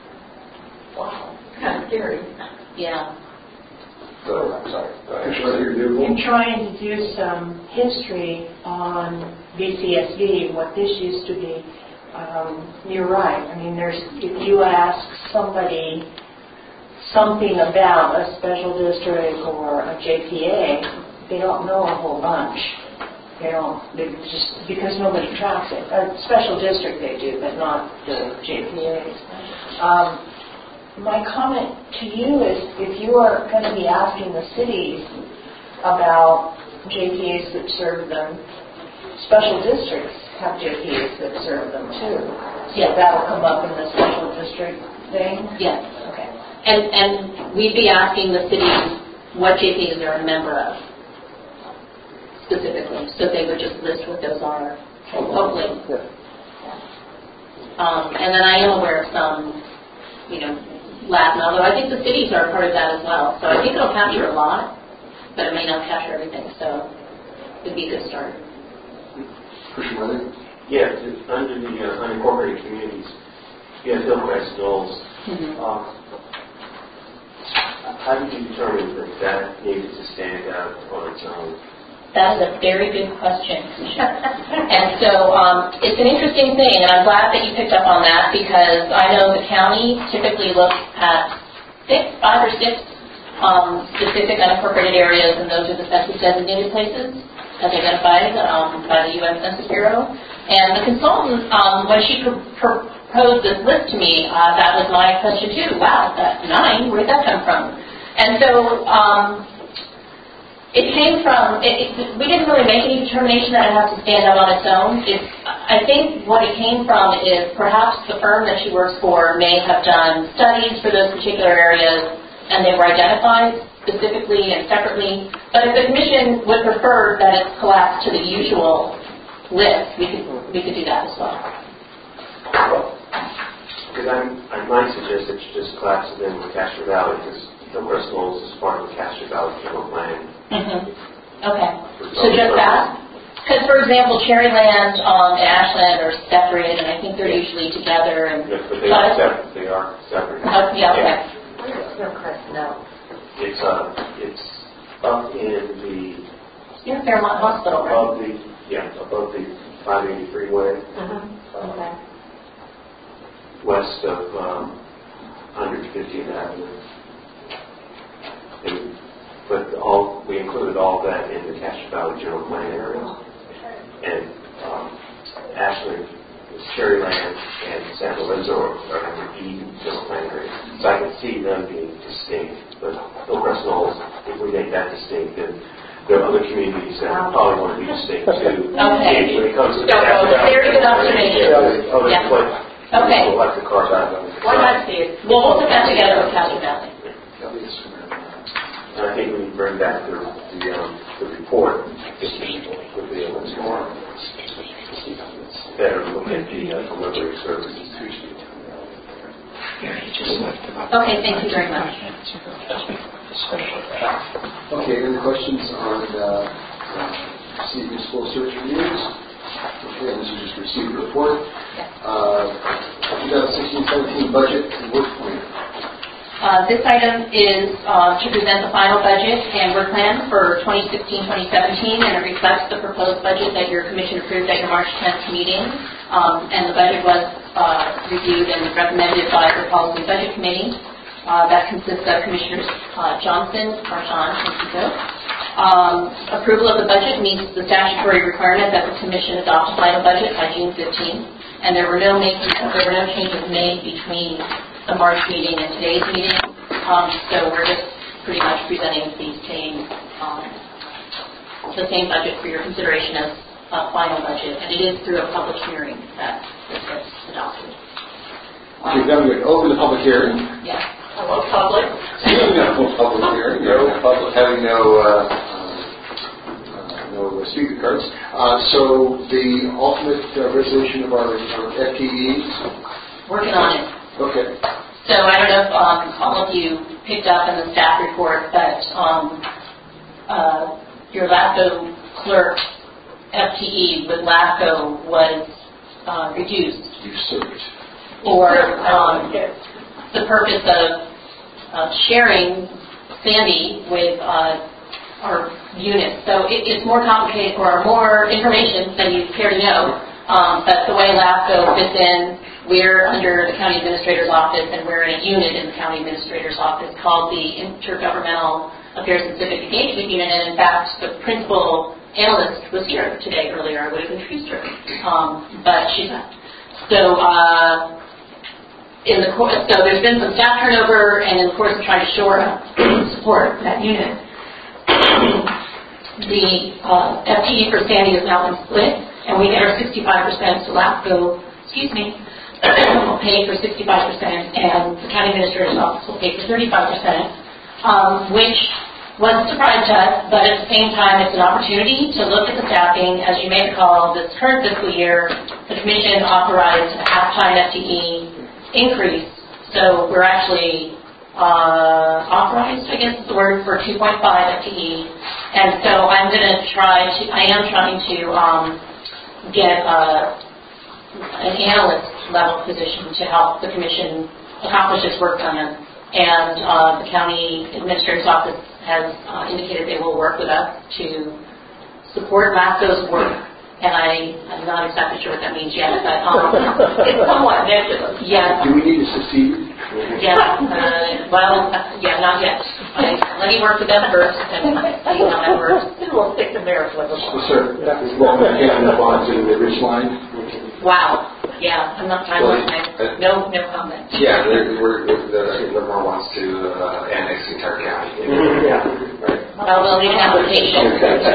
Wow, kind of scary. Yeah. So, I'm sorry. Go ahead. In trying to do some history on B C S D, what this used to be, um, you're right. I mean, there's if you ask somebody something about a special district or a J P A, they don't know a whole bunch. They don't, they just because nobody tracks it. A special district they do, but not the J P As. Um, My comment to you is if you are going to be asking the cities about J P As that serve them, special districts have J P As that serve them too. So that'll come up in the special district thing? Yes. Okay. And, and we'd be asking the cities what J P As they're a member of, specifically. So they would just list what those are, hopefully. Um, and then I am aware of some, you know, Latin, although I think the cities are part of that as well. So I think it'll capture a lot, but it may not capture everything. So it'd be a good start. Yeah, under the uh, unincorporated communities, you have Hillcrest, Knowles. Mm-hmm. Um, how did you determine that that needed to stand out on its own? That is a very good question. And so um, it's an interesting thing, and I'm glad that you picked up on that because I know the county typically looks at six, five or six um, specific unincorporated areas, and those are the census designated places as identified um, by the U S Census Bureau. And the consultant, um, when she pr- pr- proposed this list to me, uh, that was my question too. Wow, that's nine. Where did that come from? And so um, it came from, it, it, we didn't really make any determination that it has to stand out on its own. It, I think what it came from is perhaps the firm that she works for may have done studies for those particular areas, and they were identified specifically and separately. But if the commission would prefer that it's collapsed to the usual list, we could, we could do that as well. Because I'm, I might suggest that you just collapse it in with Castro Valley, because Hillcrest Knolls is part of the Castro Valley General Plan. Mm-hmm. Okay. So just that? Because, for example, Cherryland um, and Ashland are separate, and I think they're usually together. And yes, but they are separate. They are separate. Oh, yeah, okay. No. It's, uh, it's up in the... Near Fairmont Hospital, right? Above the, yeah, above the five eighty freeway. Mm-hmm. Uh, Okay. West of um, one hundred fiftieth Avenue. And, but all, we included all that in the Castro Valley General Plan area. And um, Ashland, Cherryland, and San Lorenzo are in the Eden General Plan area. So I can see them being distinct. But Hillcrest Knolls, if we make that distinct, then there are other communities that probably want to be distinct too. Okay. When it comes to the Don't Castro know. Valley There's an observation. yeah, other Yeah. what Okay. we'll have to carve out of it. Why not see it? Well, we'll put that together with Castro Valley. And I think we can bring back the, the, um, the report with the more better look at the uh, delivery services. Okay, thank you very much. Okay, any questions on uh, uh, C municipal search reviews? Okay, this is just received the report. Uh, twenty sixteen seventeen budget and work plan. Uh, this item is uh, to present the final budget and work plan for twenty sixteen twenty seventeen, and it reflects the proposed budget that your commission approved at your March tenth meeting. Um, and the budget was uh, reviewed and recommended by the Policy Budget Committee. Uh, that consists of Commissioners uh, Johnson, Marchand, and Pico. Um, approval of the budget meets the statutory requirement that the commission adopt a final budget by June fifteenth, and there were no making, there were no changes made between the March meeting and today's meeting, um, so we're just pretty much presenting the same um, the same budget for your consideration as a final budget, and it is through a public hearing that this gets adopted. Um, okay, then we open the public hearing. Yes. Hello, public. No public hearing. No public having no uh, uh, no speaker cards. Uh, so the ultimate uh, resolution of our, our F T Es. Working on it. Okay. So I don't know if um, all of you picked up in the staff report, but um, uh, your LAFCO clerk F T E with LAFCO was uh, reduced. Usurped. For um, the purpose of uh, sharing Sandy with uh, our unit. So it, it's more complicated or more information than you care to know. Um, but the way LAFCO fits in, we're under the county administrator's office, and we're in a unit in the county administrator's office called the Intergovernmental Affairs and Civic Engagement Unit. And in fact, the principal analyst was here today earlier. I would have introduced her, um, but she's not. So, uh, in the course, so there's been some staff turnover, and in the course of trying to shore up support that unit, the uh, F T E for Sandy is now been split, and we get our sixty-five percent to LAFCO. Excuse me. Will pay for sixty-five percent, and the county administrator's office will pay for thirty-five percent, um, which was a surprise to us, but at the same time, it's an opportunity to look at the staffing. As you may recall, this current fiscal year, the commission authorized a half-time F T E increase, so we're actually uh, authorized, I guess is the word, for two point five F T E, and so I'm going to try to, I am trying to um, get uh, an analyst level position to help the commission accomplish its work plan. And uh, the county administrator's office has uh, indicated they will work with us to support LAFCO's work. And I, I'm not exactly sure what that means yet, but um, it's somewhat nebulous. Yeah. Do we need to secede? Yeah. Uh, well, uh, yeah, not yet. I- Let me work with them first and see how that works. Then we'll stick to Mayor Flipper. Well, sir, well, we can move on to the ridge line. Wow, yeah, I'm not, I'm, Well, I'm, no, no comment. Yeah, they're- we're, the, I think Livermore wants to uh, annex the entire county. Yeah. Right. Oh, well, leave an application.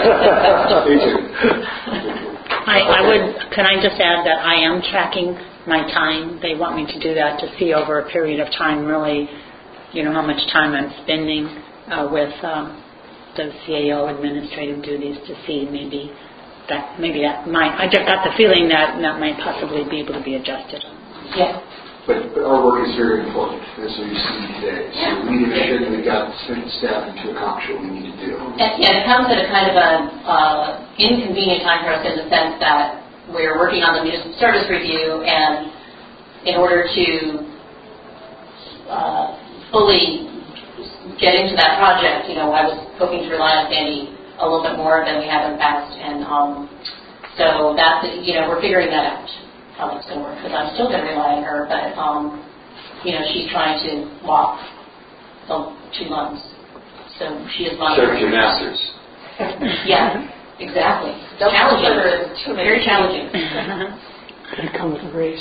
I, I would, can I just add that I am tracking my time. They want me to do that to see over a period of time really, you know, how much time I'm spending uh, with um, the C A O administrative duties to see maybe that, maybe that might, I just got the feeling that that might possibly be able to be adjusted. Yeah. But, but our work is very important, as we see today. So we need to make sure that we've got sufficient staff to accomplish what we need to do. And, and it comes at a kind of an uh, inconvenient time for us in the sense that we're working on the municipal service review, and in order to uh, fully get into that project, you know, I was hoping to rely on Sandy a little bit more than we have in the past, and um, so that's, you know, we're figuring that out, how that's going to work, because I'm still going to rely on her, but, um, you know, she's trying to walk the two months, so she is monitoring. Serve your masters. Yeah, exactly. Don't Challenging. consider it too many. Very challenging. Could it come with a raise?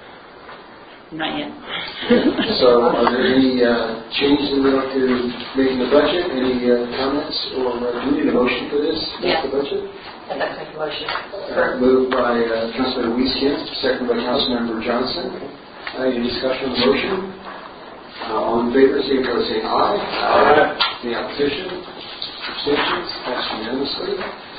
Not yet. So are there any uh, changes that we'd like to make in the budget? Any uh, comments? Or uh, do we need a motion for this? Yeah. The budget? I'd like to make a motion. Uh, moved by uh, Councilmember Wieskamp, seconded by Councilmember Johnson. Uh, any discussion on the motion? Uh, all in favor, signify by saying aye. Aye. Any opposition? Abstentions? Passed unanimously.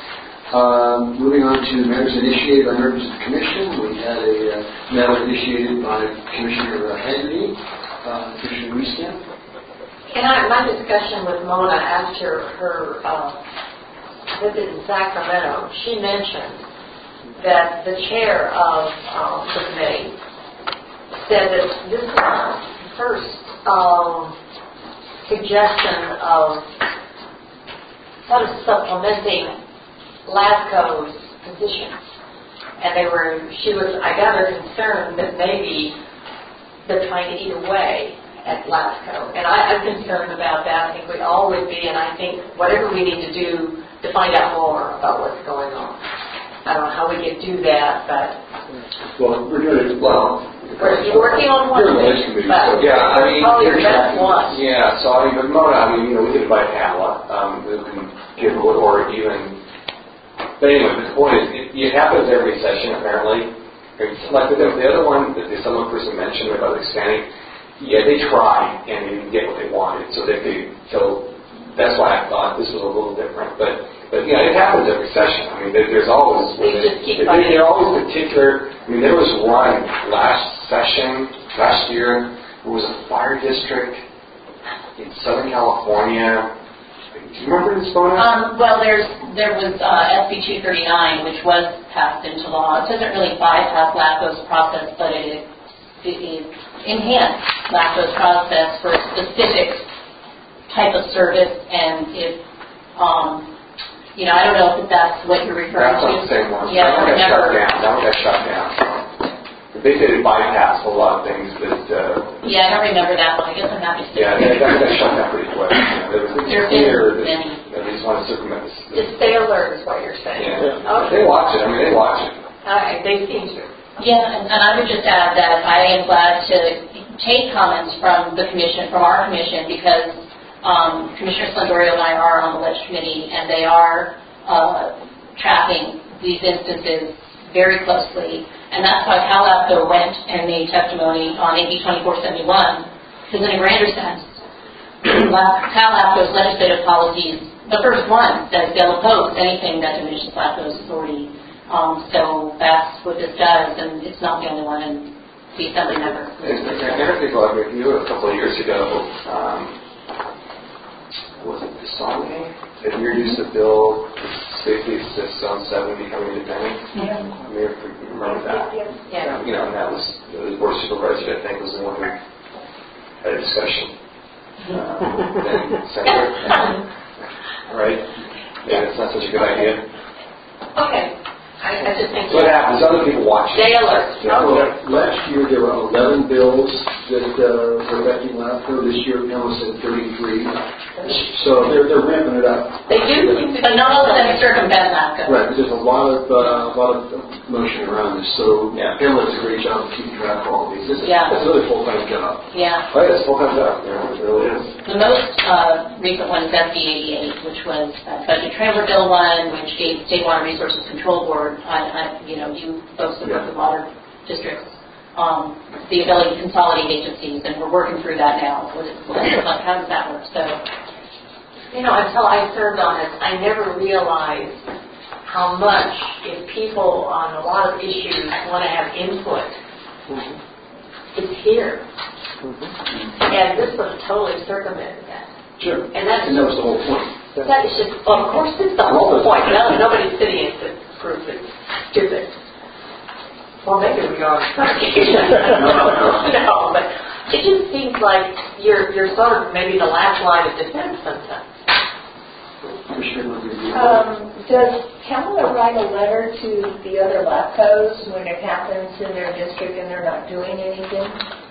Um, moving on to matters initiated by members of the Commission, we had a uh, matter initiated by Commissioner uh, Henry, uh, Commissioner Wieskamp. And I, my discussion with Mona after her uh, visit in Sacramento, she mentioned that the chair of um, the committee said that this is the first um, suggestion of sort of supplementing LAFCO's position. And they were, she was, I gather, concerned that maybe they're trying to eat away at LAFCO. And I, I'm concerned about that. I think we all would be, and I think whatever we need to do to find out more about what's going on. I don't know how we could do that, but... Well, we're doing it, well... We're you're working on one thing, but yeah, I mean, probably the here's best one. Yeah, so I mean, but Mona, I mean, you know, we could invite Pamela, um, who can give, or even... But anyway, the point is, it, it happens every session, apparently. It's like the, the other one that some other person mentioned about expanding, yeah, they tried and they didn't get what they wanted. So they, they so that's why I thought this was a little different. But but yeah, it happens every session. I mean, there, there's always We just keep they, fighting. they're always particular. I mean, there was one last session last year. There was a fire district in Southern California. Do you remember this, Mona? Um, well, there's there was uh, S B two thirty-nine, which was passed into law. It doesn't really bypass LAFCO's process, but it, it, it enhanced LAFCO's process for a specific type of service. And if, um, you know, I don't know if that's what you're referring That's to. not the same one. Yeah, that one got shut remember. down. That one got shut down. They did bypass a lot of things that. Uh, Yeah, I don't remember that one. I guess I'm happy to say. Yeah, that, that got shut down pretty quick. You know, there was this There's fear been that, many. that they just want to circumvent this. Just stay alert is what you're saying. Yeah. Okay. They watch it. I mean, they watch it. All right, they seem to. Yeah, and, and I would just add that I am glad to take comments from the commission, from our commission, because um, Commissioner Splendorio and I are on the Ledge Committee, and they are uh, tracking these instances very closely. And that's why Cal LAFCO went and made testimony on A B twenty-four seventy-one, because in a grander sense, Cal LAFCO's legislative policies, the first one says they'll oppose anything that diminishes LAFCO's authority. Um, so that's what this does, and it's not the only one in the Assembly member. And there are people like you a couple of years ago. Um, was it the song name? That you introduced a bill that basically assists on seven becoming independent. Yeah. I mean, if you remember that. Yeah. You know, and that was the board supervisor, I think, was the one who had a discussion. Uh, then Senator, right? Yeah, it's not such a good idea. Okay. I, I just think... So what happens? Other people watch it. Stay alert. Yeah, well, last year there were eleven bills that uh, are affecting LAFCO. This year, Pamela said thirty-three. So they're, they're ramping it up. They do seem to, but not all of them circumvent LAFCO. Right, but there's a lot of uh, a lot of motion around this. So yeah, Pamela does a great job of keeping track of all of these. This is, Yeah. That's another full-time job. Yeah. Oh, yeah, it's a full-time job. Yeah, it really is. The most uh, recent one is F D eighty-eight, which was uh, Budget Transfer Bill one, which gave State Water Resources Control Board, I, I, you know, you folks that work with water districts, um, the ability to consolidate agencies, and we're working through that now. What is, like, how does that work? So, You know, until I served on it, I never realized how much, if people on a lot of issues want to have input, mm-hmm. it's here. Mm-hmm. And this was totally circumvented that. Sure. And, that's and that was the whole point. That is just, well, of course, it's the whole point. No, nobody's sitting in to prove it's stupid. Well, maybe we are. No, but it just seems like you're you're sort of maybe the last line of defense sometimes. Um, does Pamela write a letter to the other LAFCOs when it happens in their district and they're not doing anything?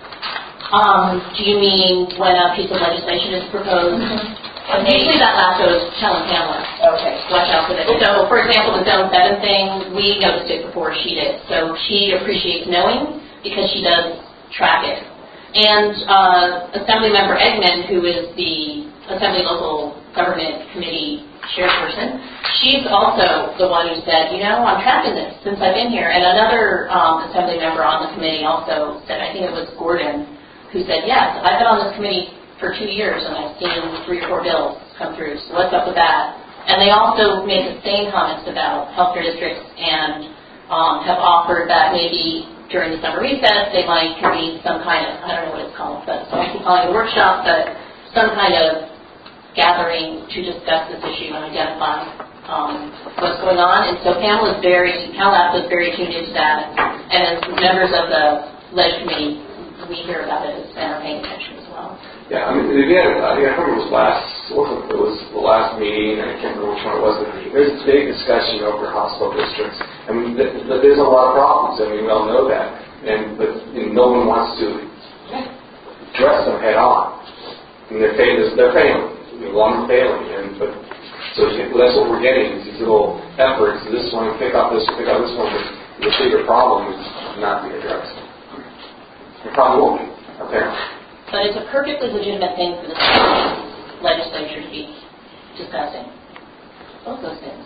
Um, do you mean when a piece of legislation is proposed? Mm-hmm. And usually that LAFCO is telling Pamela, okay, watch out for this. So, for example, the Zone seven thing, we noticed it before she did. So she appreciates knowing because she does track it. And uh, Assemblymember Eggman, who is the Assembly Local Government Committee chairperson, she's also the one who said, you know, I'm tracking this since I've been here. And another um, Assembly member on the committee also said, I think it was Gordon, who said, yes, I've been on this committee for two years and I've seen three or four bills come through, so what's up with that? And they also made the same comments about healthcare districts and um, have offered that maybe during the summer recess they might convene some kind of, I don't know what it's called, but some people calling it a workshop, but some kind of gathering to discuss this issue and identify um, what's going on. And so Pamela is very, CalAPTA is very tuned into that, and as members of the Ledge Committee, we hear about it and are paying attention as well. Yeah, I mean, again, I think I remember it was last, it wasn't, it was the last meeting, I can't remember which one it was, but there's this big discussion over hospital districts. I mean, th- th- there's a lot of problems, I mean, we all know that, and but you know, no one wants to address them head on. And they're failing, they're failing, you know, long failing, and but so you, well, that's what we're getting, is these little efforts, this one, pick up this, pick up this one, but the bigger problem is not being addressed. It probably won't be, apparently. But it's a perfectly legitimate thing for the state legislature to be discussing. Both those things.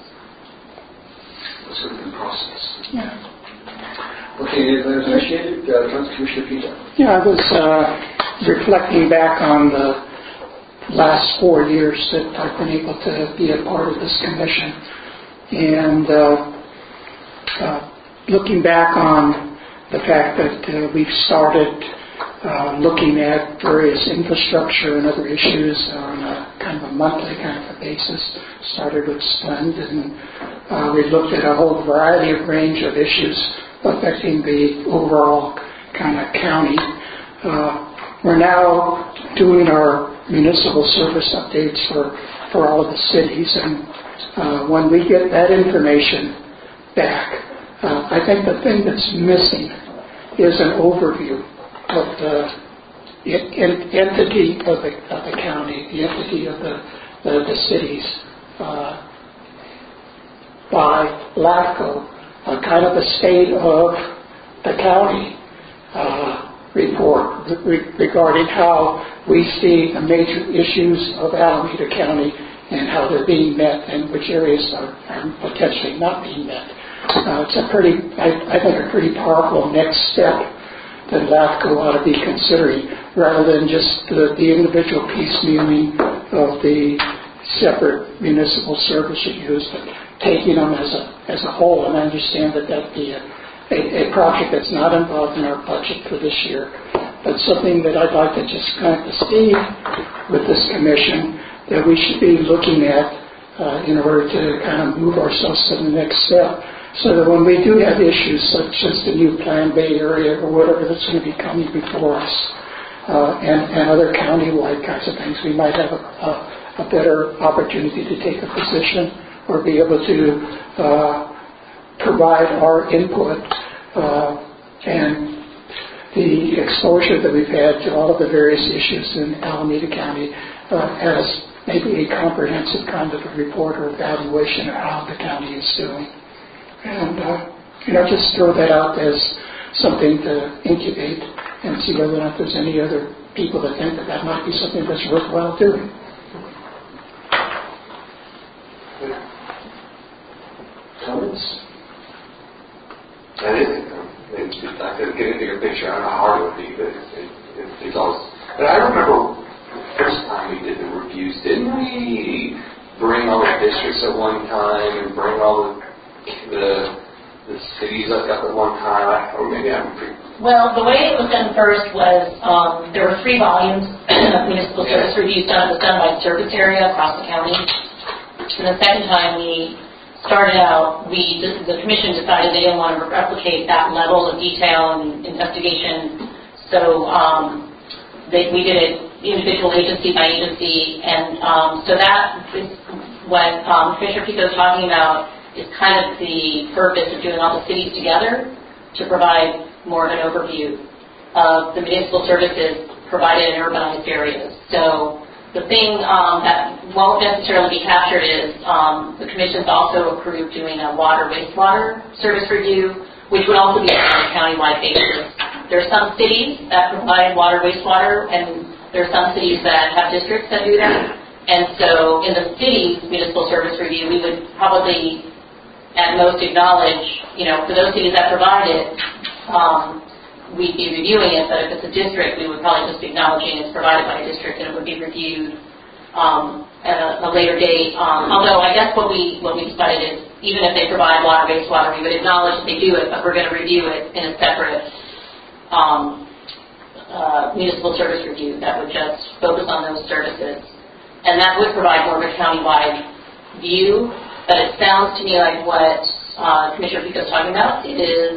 That's a good process. Yeah. Okay, appreciate it. Uh, Commissioner Peter. Yeah, I was uh, reflecting back on the last four years that I've been able to be a part of this commission. And uh, uh, looking back on the fact that uh, we've started uh, looking at various infrastructure and other issues on a kind of a monthly kind of a basis. Started with SPLEND, and uh, we looked at a whole variety of range of issues affecting the overall kind of county. Uh, we're now doing our municipal service updates for, for all of the cities, and uh, when we get that information back, uh, I think the thing that's missing is an overview of the entity of the, of the county, the entity of the, the, the cities uh, by LAFCO, uh, kind of a state of the county uh, report re- regarding how we see the major issues of Alameda County and how they're being met and which areas are, are potentially not being met. Uh, it's a pretty, I, I think, a pretty powerful next step that LAFCO ought to be considering, rather than just the, the individual piecemealing of the separate municipal service issues, but taking them as a as a whole. And I understand that that be a, a, a project that's not involved in our budget for this year, but something that I'd like to just kind of see with this commission that we should be looking at uh, in order to kind of move ourselves to the next step. So that when we do have issues such as the new Plan Bay area or whatever that's going to be coming before us, uh, and, and other county-wide kinds of things, we might have a, a, a better opportunity to take a position or be able to uh, provide our input. Uh, and the exposure that we've had to all of the various issues in Alameda County uh, as maybe a comprehensive kind of a report or evaluation of how the county is doing. And, uh, you know, just throw that out as something to incubate and see whether or not there's any other people that think that that might be something that's worthwhile doing. Comments? I didn't think If I could get into your picture, I don't know how hard it would be, but it, it, it's always. But I remember the first time we did the reviews, didn't we bring all the districts at one time and bring all the the, the cities up at one time? I, or maybe I'm pretty. Well, the way it was done first was um, there were three volumes of municipal yeah. service reviews done. It was done by service area across the county. And the second time we started out, we the, the commission decided they didn't want to replicate that level of detail and investigation, so um, they, we did it individual agency by agency, and um, so that is what um, Commissioner Pico is talking about is kind of the purpose of doing all the cities together to provide more of an overview of the municipal services provided in urbanized areas. So the thing um, that won't necessarily be captured is um, the Commission's also approved doing a water wastewater service review, which would also be on a countywide basis. There are some cities that provide water wastewater, and there are some cities that have districts that do that. And so in the city's municipal service review, we would probably at most acknowledge, you know, for those cities that provide it, um, we'd be reviewing it, but if it's a district, we would probably just be acknowledging it's provided by a district and it would be reviewed um, at a, a later date. Um, although I guess what we what we decided is even if they provide water, wastewater, we would acknowledge that they do it, but we're going to review it in a separate um, uh, municipal service review that would just focus on those services. And that would provide more of a countywide view, but it sounds to me like what uh, Commissioner Pico is talking about is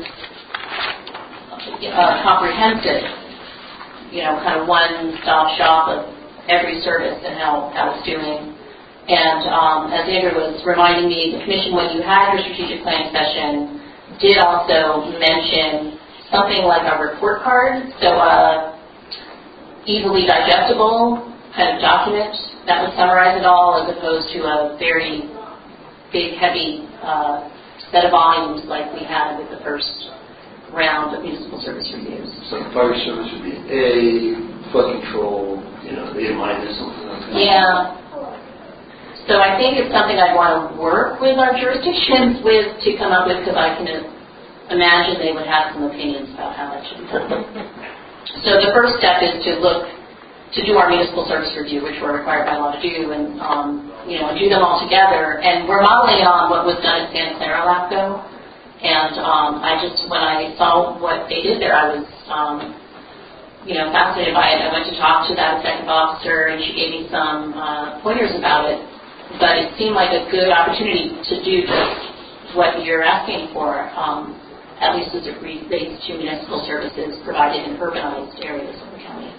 Uh, comprehensive, you know, kind of one-stop shop of every service and how, how it's doing. And um, as Andrew was reminding me, the Commission, when you had your strategic planning session, did also mention something like a report card, so a easily digestible kind of document that would summarize it all as opposed to a very big, heavy uh, set of volumes like we had with the first round of municipal service reviews. So the fire service would be A, flood control, you know, A minus, something like that. Yeah. So I think it's something I'd want to work with our jurisdictions with to come up with, because I can imagine they would have some opinions about how that should be done. So the first step is to look, to do our municipal service review, which we're required by law to do, and, um, you know, do them all together. And we're modeling on what was done at Santa Clara LAFCO. And um, I just, when I saw what they did there, I was, um, you know, fascinated by it. I went to talk to that executive officer, and she gave me some uh, pointers about it. But it seemed like a good opportunity to do just what you're asking for, um, at least as it relates to municipal services provided in urbanized areas of the county.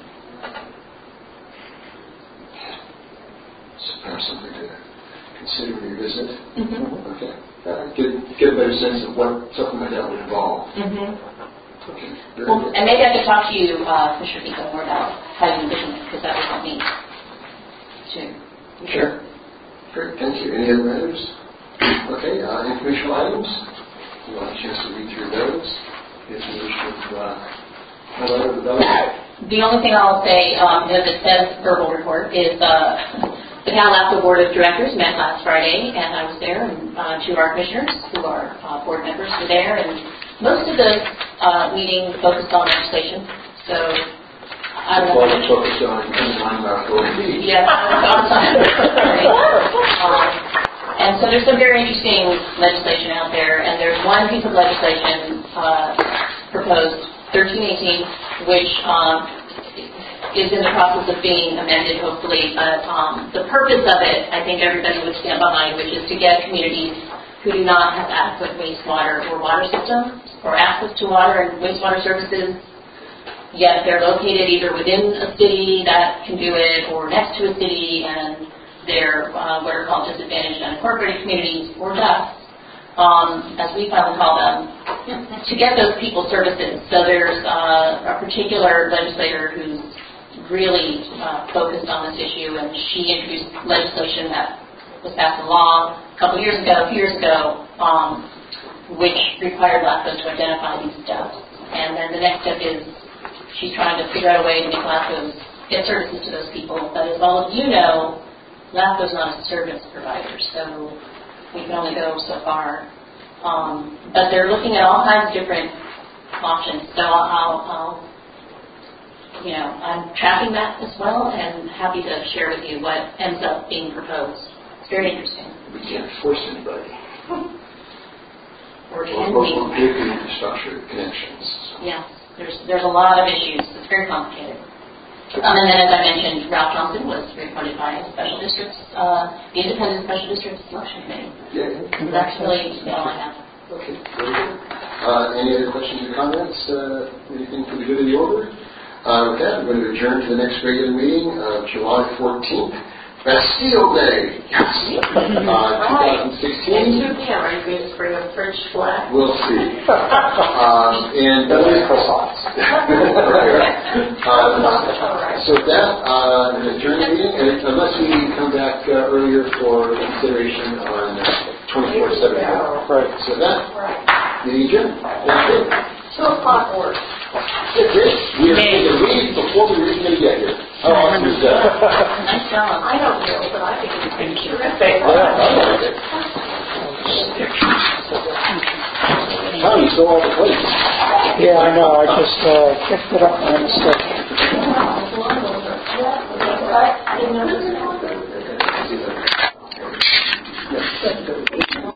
So perhaps something to consider when you visit. Mm-hmm. Okay. Uh, get, get a better sense of what something like that would involve. Mm-hmm. Okay. Well, Good. and maybe I could talk to you, uh, Commissioner Pico, more about how you envision it, because that would help me too. Sure. Great. Thank you. Any other matters? Okay. Uh, informational items. You want a chance to read through those. If you wish to uh, highlight those. The only thing I'll say, um, as it says, verbal report, is uh, the Cal LAFCO Board of Directors met last Friday, and I was there, and uh, two of our commissioners, who are uh, board members, were there, and most of the uh, meeting focused on legislation. So I don't know. Focused on undermining our authority. Yes, um, and so there's some very interesting legislation out there, and there's one piece of legislation uh, proposed, thirteen eighteen, which um, is in the process of being amended, hopefully. But um, the purpose of it, I think everybody would stand behind, which is to get communities who do not have adequate wastewater or water systems or access to water and wastewater services, yet they're located either within a city that can do it or next to a city, and they're uh, what are called disadvantaged unincorporated communities or D U Cs. um, as we finally call them, to get those people services. So there's uh, a particular legislator who's really uh, focused on this issue, and she introduced legislation that was passed in law a couple years ago, a few years ago, um, which required LAFCO to identify these deaths. And then the next step is she's trying to figure out a way to make LAFCOs get services to those people. But as all of you know, LAFCO's not a service provider, so we can only go so far. Um, but they're looking at all kinds of different options. So I'll, I'll, you know, I'm tracking that as well, and happy to share with you what ends up being proposed. It's very interesting. We can't force anybody. Or can or, we? or big infrastructure connections. Yeah, there's there's a lot of issues. It's very complicated. Um, and then, as I mentioned, Ralph Johnson was reappointed by special districts, uh, the Independent Special Districts Selection Committee. Yeah. So that's really all I have. Okay, very good. Uh, any other questions or comments? Uh, anything for the good of the order? Uh, with that, we're going to adjourn to the next regular meeting of July fourteenth. Bastille Day. Yes. Uh, twenty sixteen. At two p.m. Are you going to bring a French flag? We'll see. um, and uh, croissants. uh, so with that, uh, an adjourned meeting, and unless we come back uh, earlier for consideration on twenty-four seven. Right. So that, meeting adjourned. Thank you. Two o'clock work. We are going to leave before we were even going to get here. How awesome is that? Nice job. I don't know, but I think it's Thank you. terrific. Yeah, I like it. Tom, you stole all the plates. Yeah, I know. I just uh, picked it up by mistake. I didn't know this.